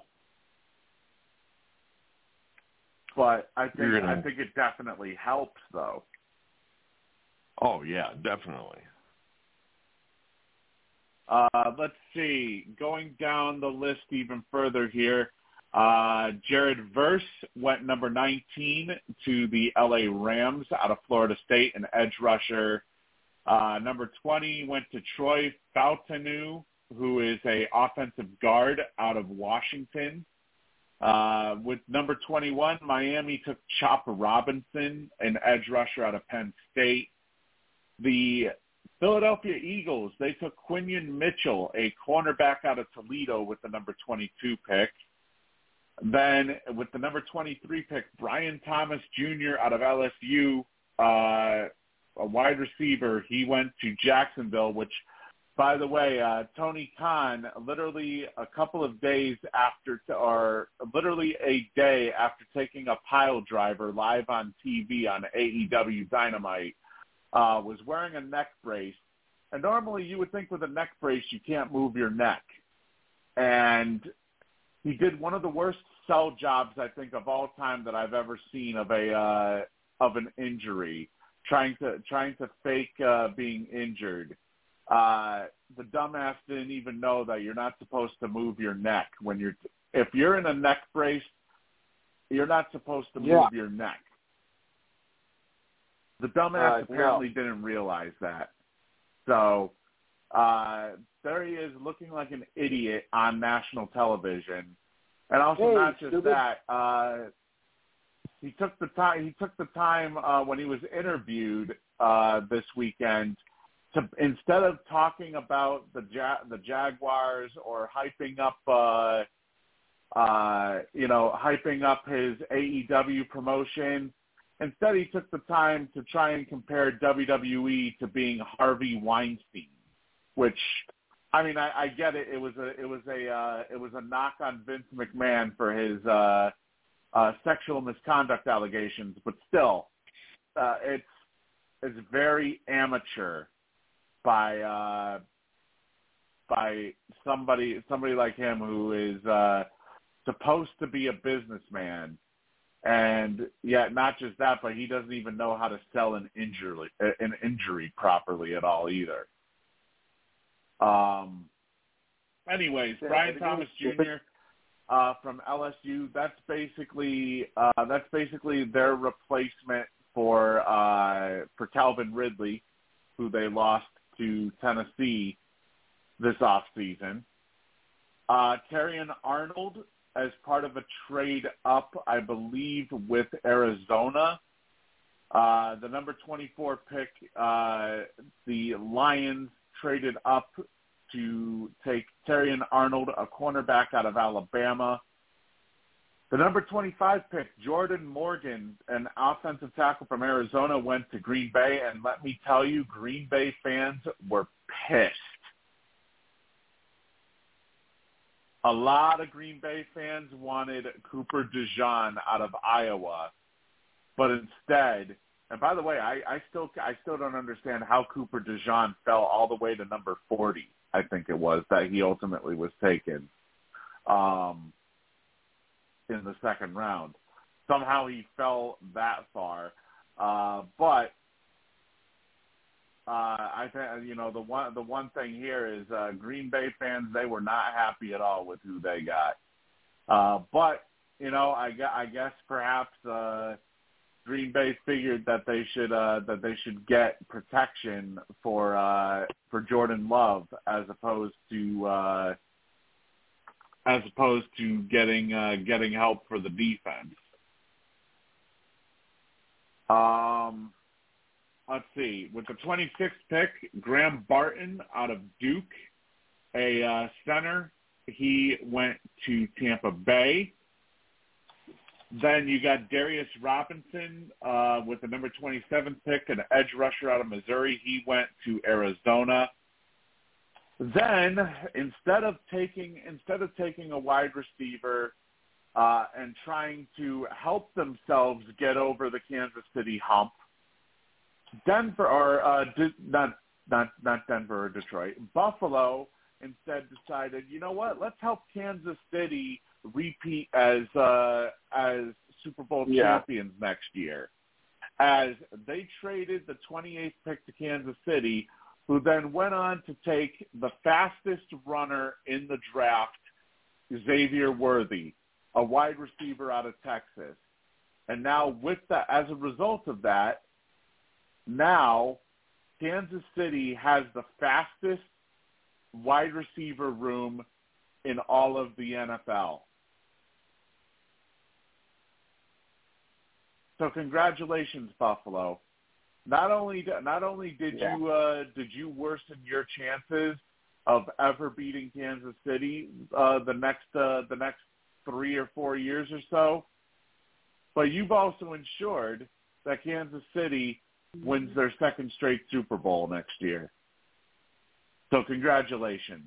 But I think it definitely helps, though. Oh, yeah, definitely. Let's see. Going down the list even further here, Jared Verse went number 19 to the LA Rams out of Florida State, an edge rusher. Number 20 went to Troy Fautanu, who is a offensive guard out of Washington. With number 21, Miami took Chop Robinson, an edge rusher out of Penn State. The Philadelphia Eagles, they took Quinion Mitchell, a cornerback out of Toledo, with the number 22 pick. Then with the number 23 pick, Brian Thomas Jr. out of LSU, a wide receiver. He went to Jacksonville, which, by the way, Tony Khan, literally a couple of days after, or literally a day after taking a pile driver live on TV on AEW Dynamite, was wearing a neck brace. And normally you would think with a neck brace you can't move your neck. And he did one of the worst sell jobs, I think, of all time that I've ever seen of an injury, trying to fake being injured. The dumbass didn't even know that you're not supposed to move your neck when if you're in a neck brace, you're not supposed to move your neck. The dumbass apparently didn't realize that. So there he is looking like an idiot on national television. And also not just that, he took the time when he was interviewed this weekend to, instead of talking about the Jaguars or hyping up his AEW promotion, instead he took the time to try and compare WWE to being Harvey Weinstein, which, I mean, I get it. It was a knock on Vince McMahon for his sexual misconduct allegations, but still, it's very amateur by somebody like him who is supposed to be a businessman, and yet not just that, but he doesn't even know how to sell an injury properly at all either. Anyways, Brian Thomas Jr. From LSU. That's basically their replacement for Calvin Ridley, who they lost to Tennessee this offseason. Terrion Arnold, as part of a trade up, I believe, with Arizona. The number 24 pick, the Lions traded up to take Terrion Arnold, a cornerback out of Alabama. The number 25 pick, Jordan Morgan, an offensive tackle from Arizona, went to Green Bay, and let me tell you, Green Bay fans were pissed. A lot of Green Bay fans wanted Cooper DeJean out of Iowa, but instead, and by the way, I still don't understand how Cooper DeJean fell all the way to number 40, I think it was, that he ultimately was taken in the second round. Somehow he fell that far. But I think, the one thing here is Green Bay fans, they were not happy at all with who they got. But I guess perhaps Green Bay figured that they should get protection for Jordan Love as opposed to getting help for the defense. Let's see. With the 26th pick, Graham Barton out of Duke, a center. He went to Tampa Bay. Then you got Darius Robinson with the number 27th pick, an edge rusher out of Missouri. He went to Arizona. Then instead of taking a wide receiver and trying to help themselves get over the Kansas City hump, Denver or not Denver or Detroit, Buffalo instead decided, you know what? Let's help Kansas City repeat as Super Bowl champions next year, as they traded the 28th pick to Kansas City, who then went on to take the fastest runner in the draft, Xavier Worthy, a wide receiver out of Texas. And now as a result of that, now Kansas City has the fastest wide receiver room in all of the NFL. So congratulations, Buffalo. Not only did you worsen your chances of ever beating Kansas City the next 3 or 4 years or so, but you've also ensured that Kansas City wins their second straight Super Bowl next year. So congratulations.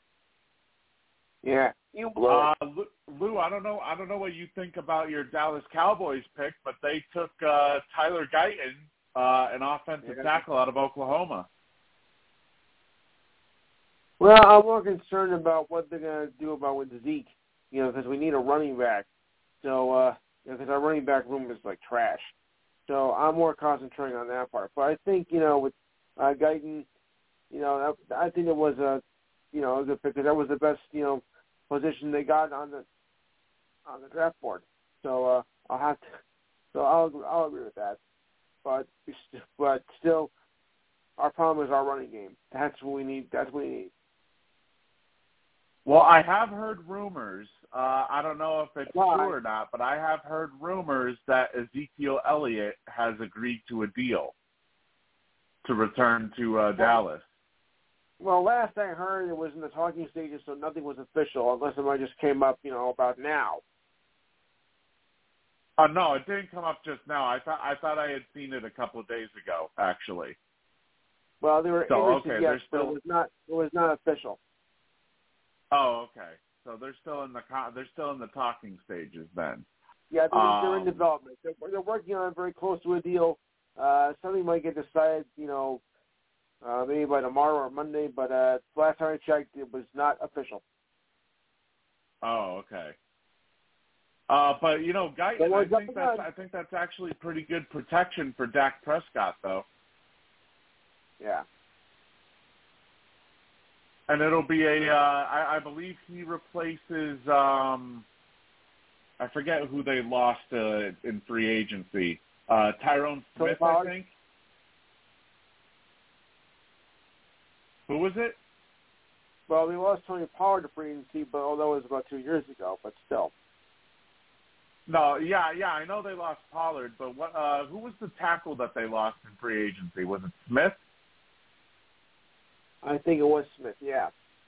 Yeah, you blew it. Lou, I don't know what you think about your Dallas Cowboys pick, but they took Tyler Guyton, an offensive tackle out of Oklahoma. Well, I'm more concerned about what they're going to do about with Zeke, because we need a running back. So, because our running back room is like trash. So I'm more concentrating on that part. But I think, with Guyton, I think it was a good pick because that was the best, position they got on the draft board. So I'll agree with that. But still, our problem is our running game. That's what we need. Well, I have heard rumors. I don't know if it's true or not, but I have heard rumors that Ezekiel Elliott has agreed to a deal to return to Dallas. Well, last I heard, it was in the talking stages, so nothing was official, unless it just came up, about now. No, it didn't come up just now. I thought I had seen it a couple of days ago, actually. Well, they were interested, yes, still... but it was not official. Oh, okay. So they're still in the talking stages then. Yeah, they're in development. They're working on it very close to a deal. Something might get decided, maybe by tomorrow or Monday. But last time I checked, it was not official. Oh, okay. But Guyton, I think that's actually pretty good protection for Dak Prescott, though. Yeah. And it'll be I believe he replaces, I forget who they lost in free agency. Tyrone Smith, I think. Who was it? Well, we lost Tony Pollard to free agency, but although it was about 2 years ago, but still. No, yeah, I know they lost Pollard, but who was the tackle that they lost in free agency? Was it Smith? I think it was Smith, yeah.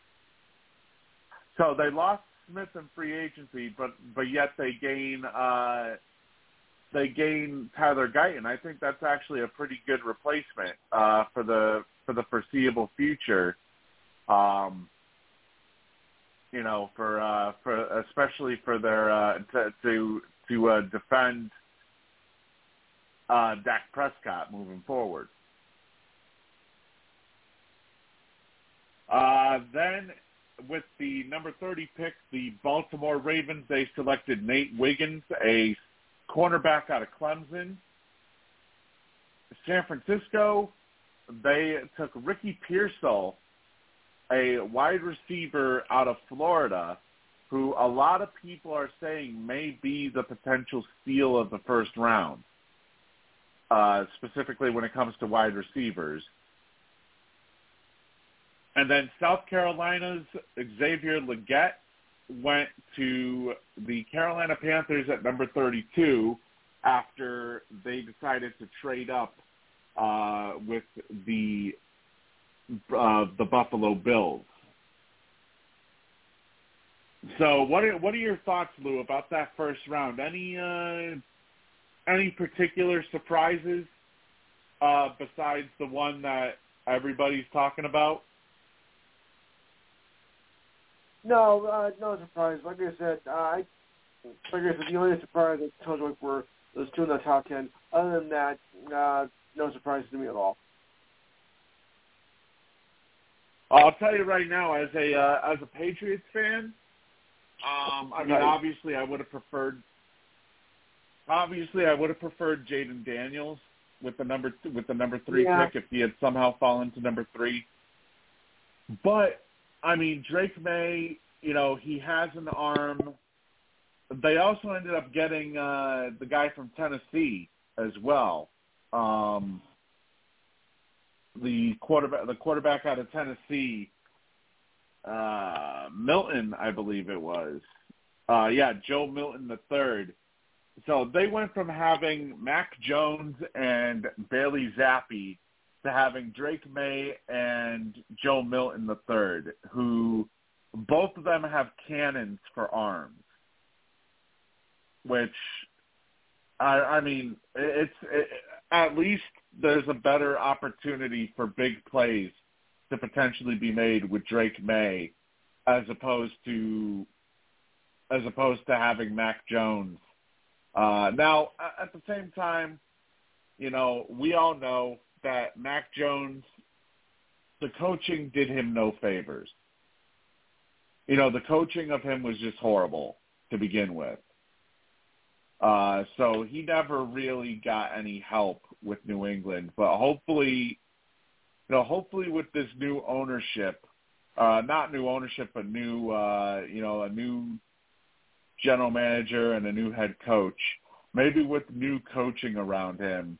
So they lost Smith in free agency, but yet they gain Tyler Guyton. I think that's actually a pretty good replacement for the foreseeable future. For especially for their to defend Dak Prescott moving forward. Then with the number 30 pick, the Baltimore Ravens, they selected Nate Wiggins, a cornerback out of Clemson. San Francisco, they took Ricky Pearsall, a wide receiver out of Florida, who a lot of people are saying may be the potential steal of the first round, specifically when it comes to wide receivers. And then South Carolina's Xavier Legette went to the Carolina Panthers at number 32 after they decided to trade up with the Buffalo Bills. So what are your thoughts, Lou, about that first round? Any particular surprises besides the one that everybody's talking about? No, no surprise. Like I said, the only surprise that tells me were those two in the top 10. Other than that, no surprises to me at all. I'll tell you right now, as a Patriots fan, obviously I would have preferred Jaden Daniels with the number 3 pick if he had somehow fallen to number 3. But I mean, Drake May, he has an arm. They also ended up getting the guy from Tennessee as well. The quarterback out of Tennessee, Milton, I believe it was. Joe Milton III. So they went from having Mac Jones and Bailey Zappi to having Drake May and Joe Milton III, who both of them have cannons for arms, which, I mean, it's at least there's a better opportunity for big plays to potentially be made with Drake May as opposed to having Mac Jones. Now, at the same time, you know, we all know that Mac Jones, the coaching did him no favors. You know, the coaching of him was just horrible to begin with. So he never really got any help with New England. But hopefully with this new ownership, not new ownership, but new, a new general manager and a new head coach, maybe with new coaching around him,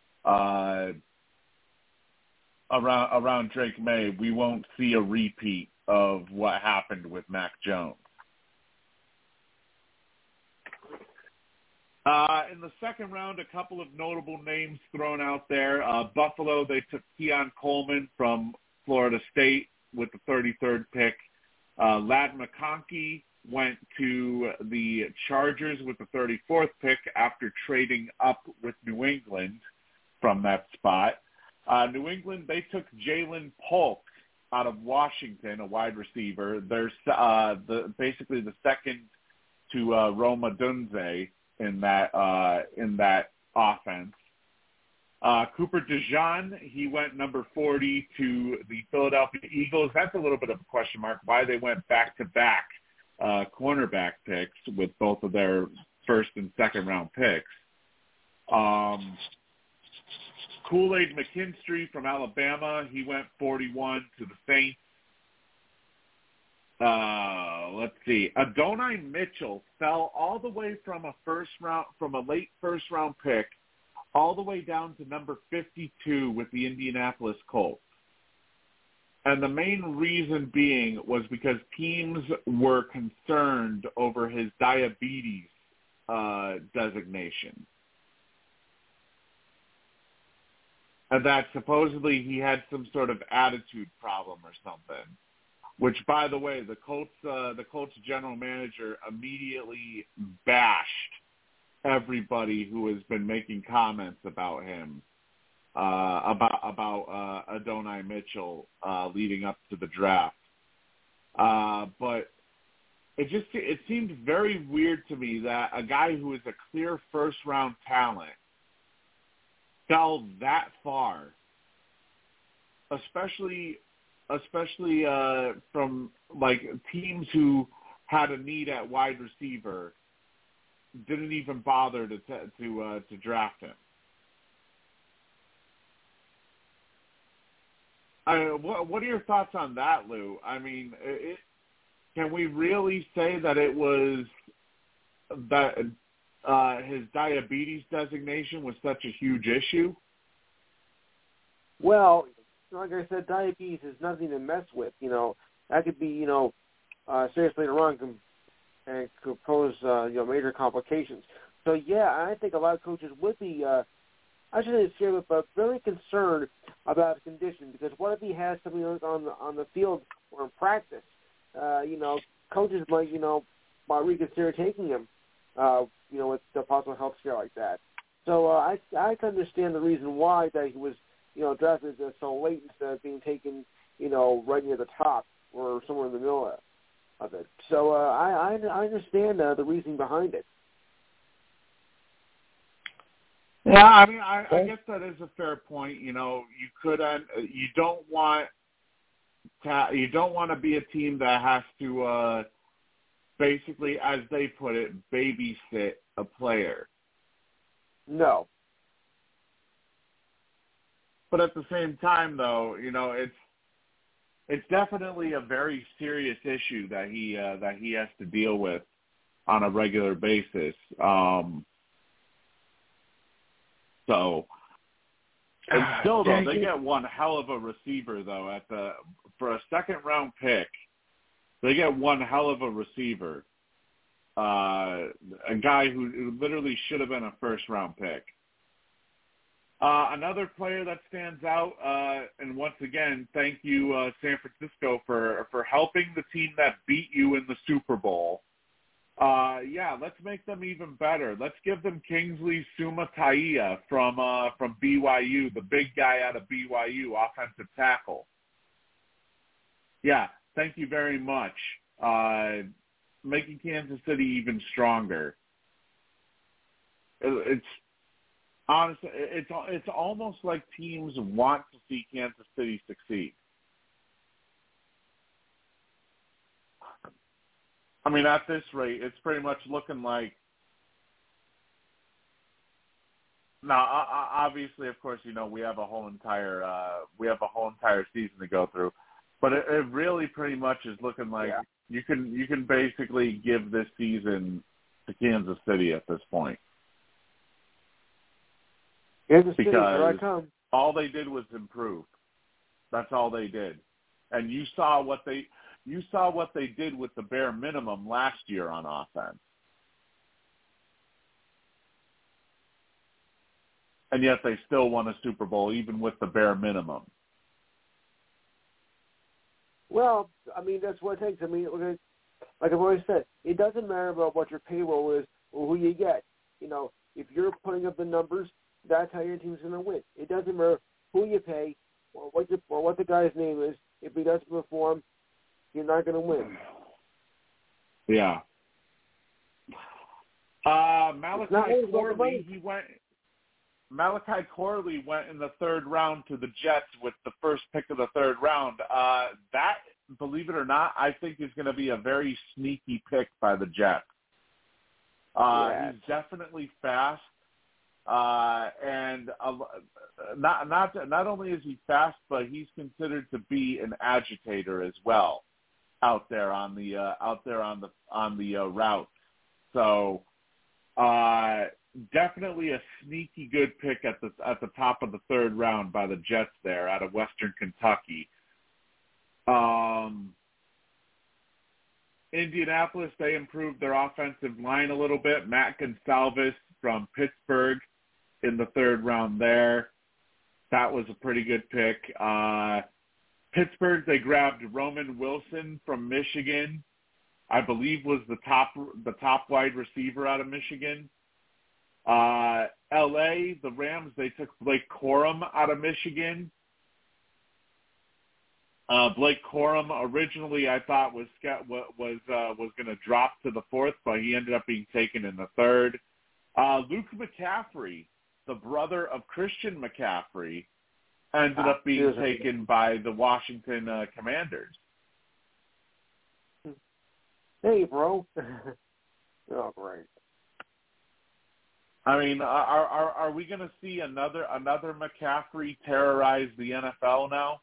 around Drake May, we won't see a repeat of what happened with Mac Jones. In the second round, a couple of notable names thrown out there. Buffalo, they took Keon Coleman from Florida State with the 33rd pick. Ladd McConkey went to the Chargers with the 34th pick after trading up with New England from that spot. New England, they took Jalen Polk out of Washington, a wide receiver. There's basically the second to Rome Odunze in that offense. Cooper DeJean, he went number 40 to the Philadelphia Eagles. That's a little bit of a question mark why they went back-to-back cornerback picks with both of their first and second round picks. Kool-Aid McKinstry from Alabama, he went 41 to the Saints. Let's see. Adonai Mitchell fell all the way from a late first round pick all the way down to number 52 with the Indianapolis Colts. And the main reason being was because teams were concerned over his diabetes designation. And that supposedly he had some sort of attitude problem or something. Which, by the way, the Colts general manager immediately bashed everybody who has been making comments about him, about Adonai Mitchell leading up to the draft. But it seemed very weird to me that a guy who is a clear first round talent fell that far, especially from like teams who had a need at wide receiver didn't even bother to draft him. What are your thoughts on that, Lou? I mean, can we really say that it was that his diabetes designation was such a huge issue? Well, like I said, diabetes is nothing to mess with. You know, that could be, seriously wrong and could pose, major complications. So, yeah, I think a lot of coaches would be, I shouldn't say scared, but very concerned about the condition, because what if he has something on the field or in practice? Coaches might, might reconsider taking him, with the possible health scare like that. So I can understand the reason why that he was, drafted so late instead of being taken, right near the top or somewhere in the middle of it. So I understand the reasoning behind it. Yeah, I mean, I guess that is a fair point. You don't want to be a team that has to basically, as they put it, babysit a player. No. But at the same time, though, it's definitely a very serious issue that he has to deal with on a regular basis. So, and still, though, they get one hell of a receiver, though, for a second round pick. They get one hell of a receiver, a guy who literally should have been a first round pick. Another player that stands out, and once again, thank you, San Francisco, for helping the team that beat you in the Super Bowl let's make them even better. Let's give them Kingsley Suamataia from BYU, the big guy out of BYU, offensive tackle. Yeah, thank you very much. Making Kansas City even stronger. It's honestly, it's almost like teams want to see Kansas City succeed. I mean, at this rate, it's pretty much looking like. Now, obviously, of course, we have a whole entire season to go through, but it really pretty much is looking like you can basically give this season to Kansas City at this point. Kansas City, because here I come. All they did was improve. That's all they did, and you saw what they did with the bare minimum last year on offense. And yet they still won a Super Bowl even with the bare minimum. Well, I mean, that's what it takes. I mean, like I've always said, it doesn't matter about what your payroll is or who you get. If you're putting up the numbers, that's how your team's going to win. It doesn't matter who you pay or what the guy's name is. If he doesn't perform, you're not going to win. Yeah. Malachi Corley went in the third round to the Jets with the first pick of the third round. That, believe it or not, I think is going to be a very sneaky pick by the Jets. He's definitely fast, and not only is he fast, but he's considered to be an agitator as well out there on the route. So definitely a sneaky good pick at the top of the third round by the Jets there out of Western Kentucky. Indianapolis, they improved their offensive line a little bit. Matt Gonsalves from Pittsburgh in the third round there. That was a pretty good pick. Pittsburgh, they grabbed Roman Wilson from Michigan, I believe was the top wide receiver out of Michigan. L.A., the Rams, they took Blake Corum out of Michigan. Blake Corum originally I thought was going to drop to the fourth, but he ended up being taken in the third. Luke McCaffrey, the brother of Christian McCaffrey, ended up being taken by the Washington Commanders. Hey, bro. Oh, great. I mean, are we going to see another McCaffrey terrorize the NFL now?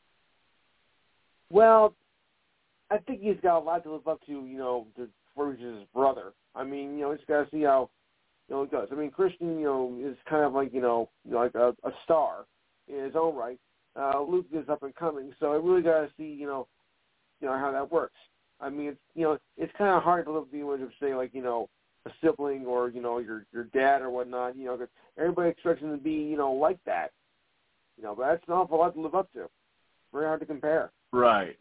Well, I think he's got a lot to live up to, for his brother. I mean, he's got to see how, it goes. I mean, Christian, is kind of like, like a star in his own right. Luke is up and coming, so I really got to see, how that works. I mean, it's kind of hard to live the image of, say, like, a sibling or, your dad or whatnot, because everybody expects him to be, like that. But that's an awful lot to live up to. Very hard to compare. Right.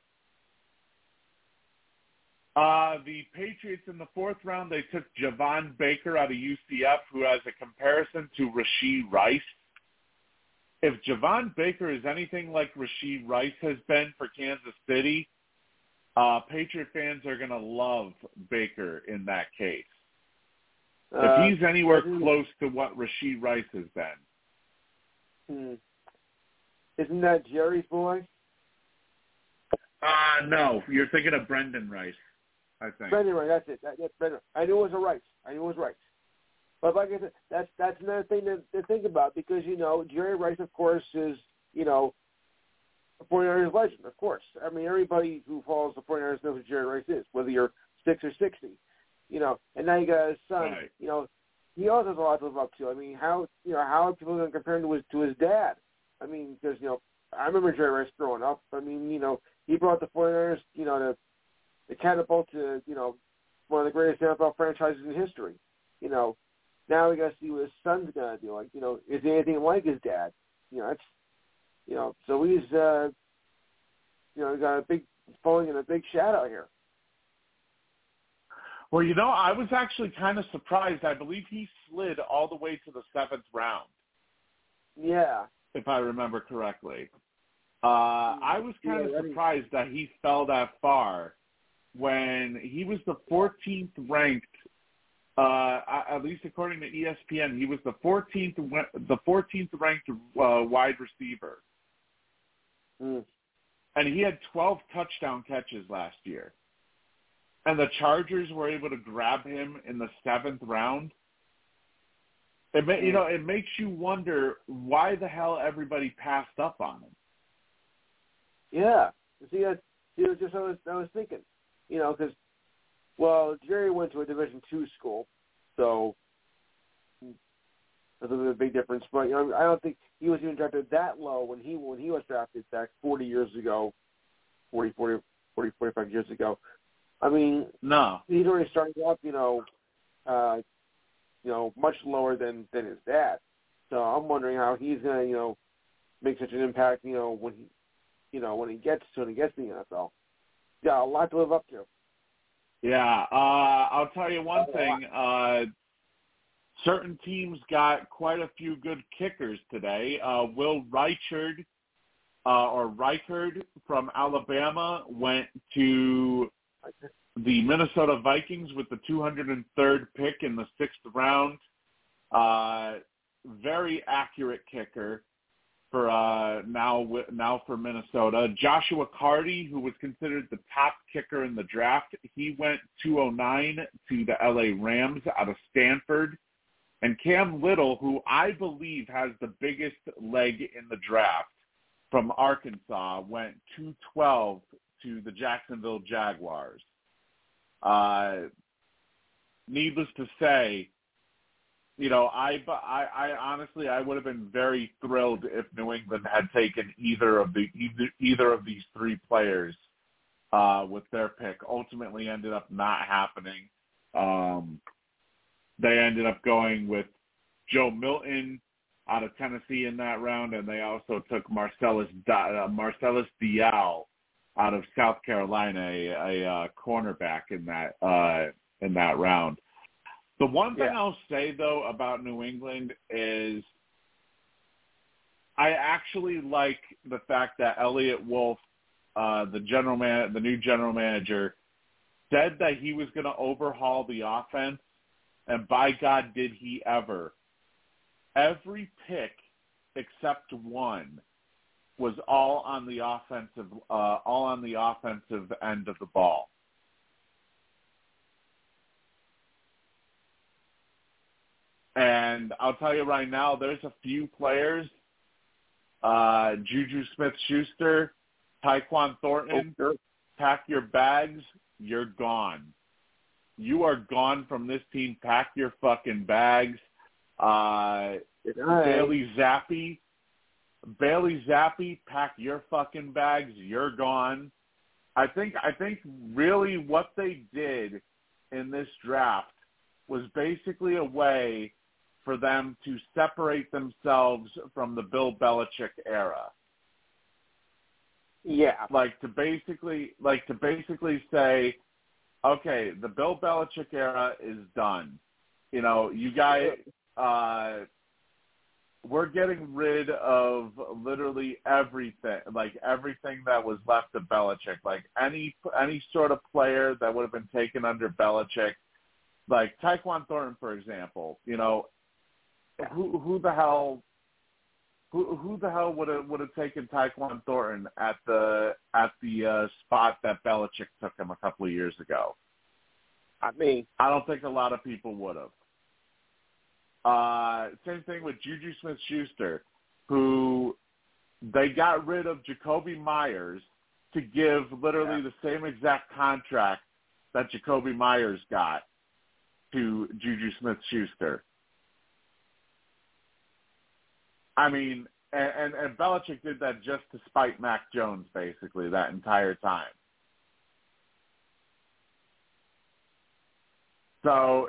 The Patriots in the fourth round, they took Javon Baker out of UCF, who has a comparison to Rashee Rice. If Javon Baker is anything like Rashee Rice has been for Kansas City, Patriot fans are going to love Baker in that case. If he's anywhere close to what Rashee Rice has been. Isn't that Jerry's boy? No, you're thinking of Brendan Rice, I think. Brendan Rice, that's it. That's Brendan. I knew it was Rice. But like I said, that's another thing to think about because, Jerry Rice, of course, is, a 49ers legend, of course. I mean, everybody who follows the 49ers knows who Jerry Rice is, whether you're 6 or 60. And now you got his son. Right. He also has a lot to live up to. I mean, how are people going to compare him to his dad? I mean, because, I remember Jerry Rice growing up. I mean, he brought the 49ers, to catapult to, one of the greatest NFL franchises in history. Now we got to see what his son's going to do. Like, is he anything like his dad? That's, so he's, got a big falling in a big shadow here. Well, I was actually kind of surprised. I believe he slid all the way to the 7th round. Yeah. If I remember correctly. I was kind of surprised that he fell that far when he was the 14th ranked, at least according to ESPN, he was the 14th ranked wide receiver. Mm. And he had 12 touchdown catches last year. And the Chargers were able to grab him in the 7th round. It makes you wonder why the hell everybody passed up on him. Yeah. See, it was just I was thinking, because, Jerry went to a Division II school, so that's a big difference. But I don't think he was even drafted that low when he was drafted back 40 years ago, 45 years ago. I mean, no, he's already started off, much lower than his dad. So I'm wondering how he's gonna, make such an impact, when he gets to the NFL. Yeah, a lot to live up to. Yeah, I'll tell you one thing. Certain teams got quite a few good kickers today. Will Reichard from Alabama went to the Minnesota Vikings with the 203rd pick in the 6th round. Very accurate kicker for now for Minnesota. Joshua Carty, who was considered the top kicker in the draft, he went 209 to the LA Rams out of Stanford. And Cam Little, who I believe has the biggest leg in the draft from Arkansas, went 212 to the Jacksonville Jaguars. Needless to say, I honestly would have been very thrilled if New England had taken either of these three players with their pick. Ultimately, ended up not happening. They ended up going with Joe Milton out of Tennessee in that round, and they also took Marcellus Dial out of South Carolina, a cornerback in that round. The one thing I'll say, though, about New England is I actually like the fact that Elliott Wolf, the new general manager, said that he was going to overhaul the offense, and by God, did he ever. Every pick except one was all on the offensive end of the ball. And I'll tell you right now, there's a few players, Juju Smith-Schuster, Tyquan Thornton, pack your bags, you're gone. You are gone from this team. Pack your fucking bags. Bailey Zappi, pack your fucking bags, you're gone. I think really what they did in this draft was basically a way for them to separate themselves from the Bill Belichick era. Yeah. Like to basically say, okay, the Bill Belichick era is done. You guys, we're getting rid of literally everything, like everything that was left of Belichick, like any sort of player that would have been taken under Belichick, like Tyquan Thornton, for example. Who the hell would have taken Tyquan Thornton at the spot that Belichick took him a couple of years ago? I don't think a lot of people would have. Same thing with Juju Smith-Schuster, who they got rid of Jacoby Myers to give literally the same exact contract that Jacoby Myers got to Juju Smith-Schuster. I mean, and Belichick did that just to spite Mac Jones, basically, that entire time. So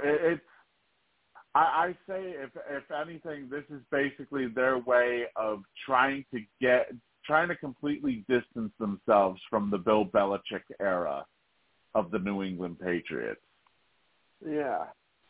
I say, if anything, this is basically their way of trying to completely distance themselves from the Bill Belichick era of the New England Patriots. Yeah.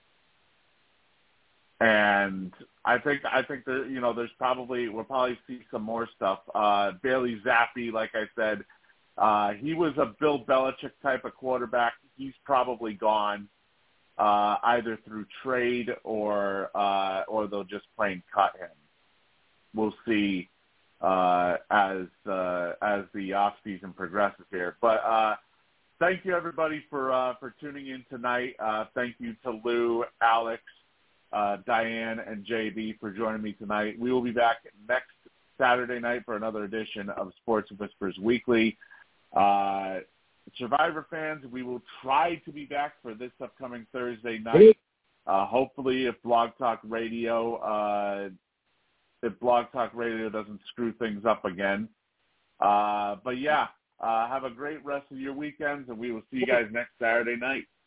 And I think that we'll probably see some more stuff. Bailey Zappi, like I said, he was a Bill Belichick type of quarterback. He's probably gone either through trade or they'll just plain cut him. We'll see as the off season progresses here. But thank you everybody for tuning in tonight. Thank you to Lou, Alex, Diane, and JB for joining me tonight. We will be back next Saturday night for another edition of Sports Whispers Weekly. Survivor fans, we will try to be back for this upcoming Thursday night. Hopefully, if Blog Talk Radio doesn't screw things up again. But yeah, have a great rest of your weekends, and we will see you guys next Saturday night.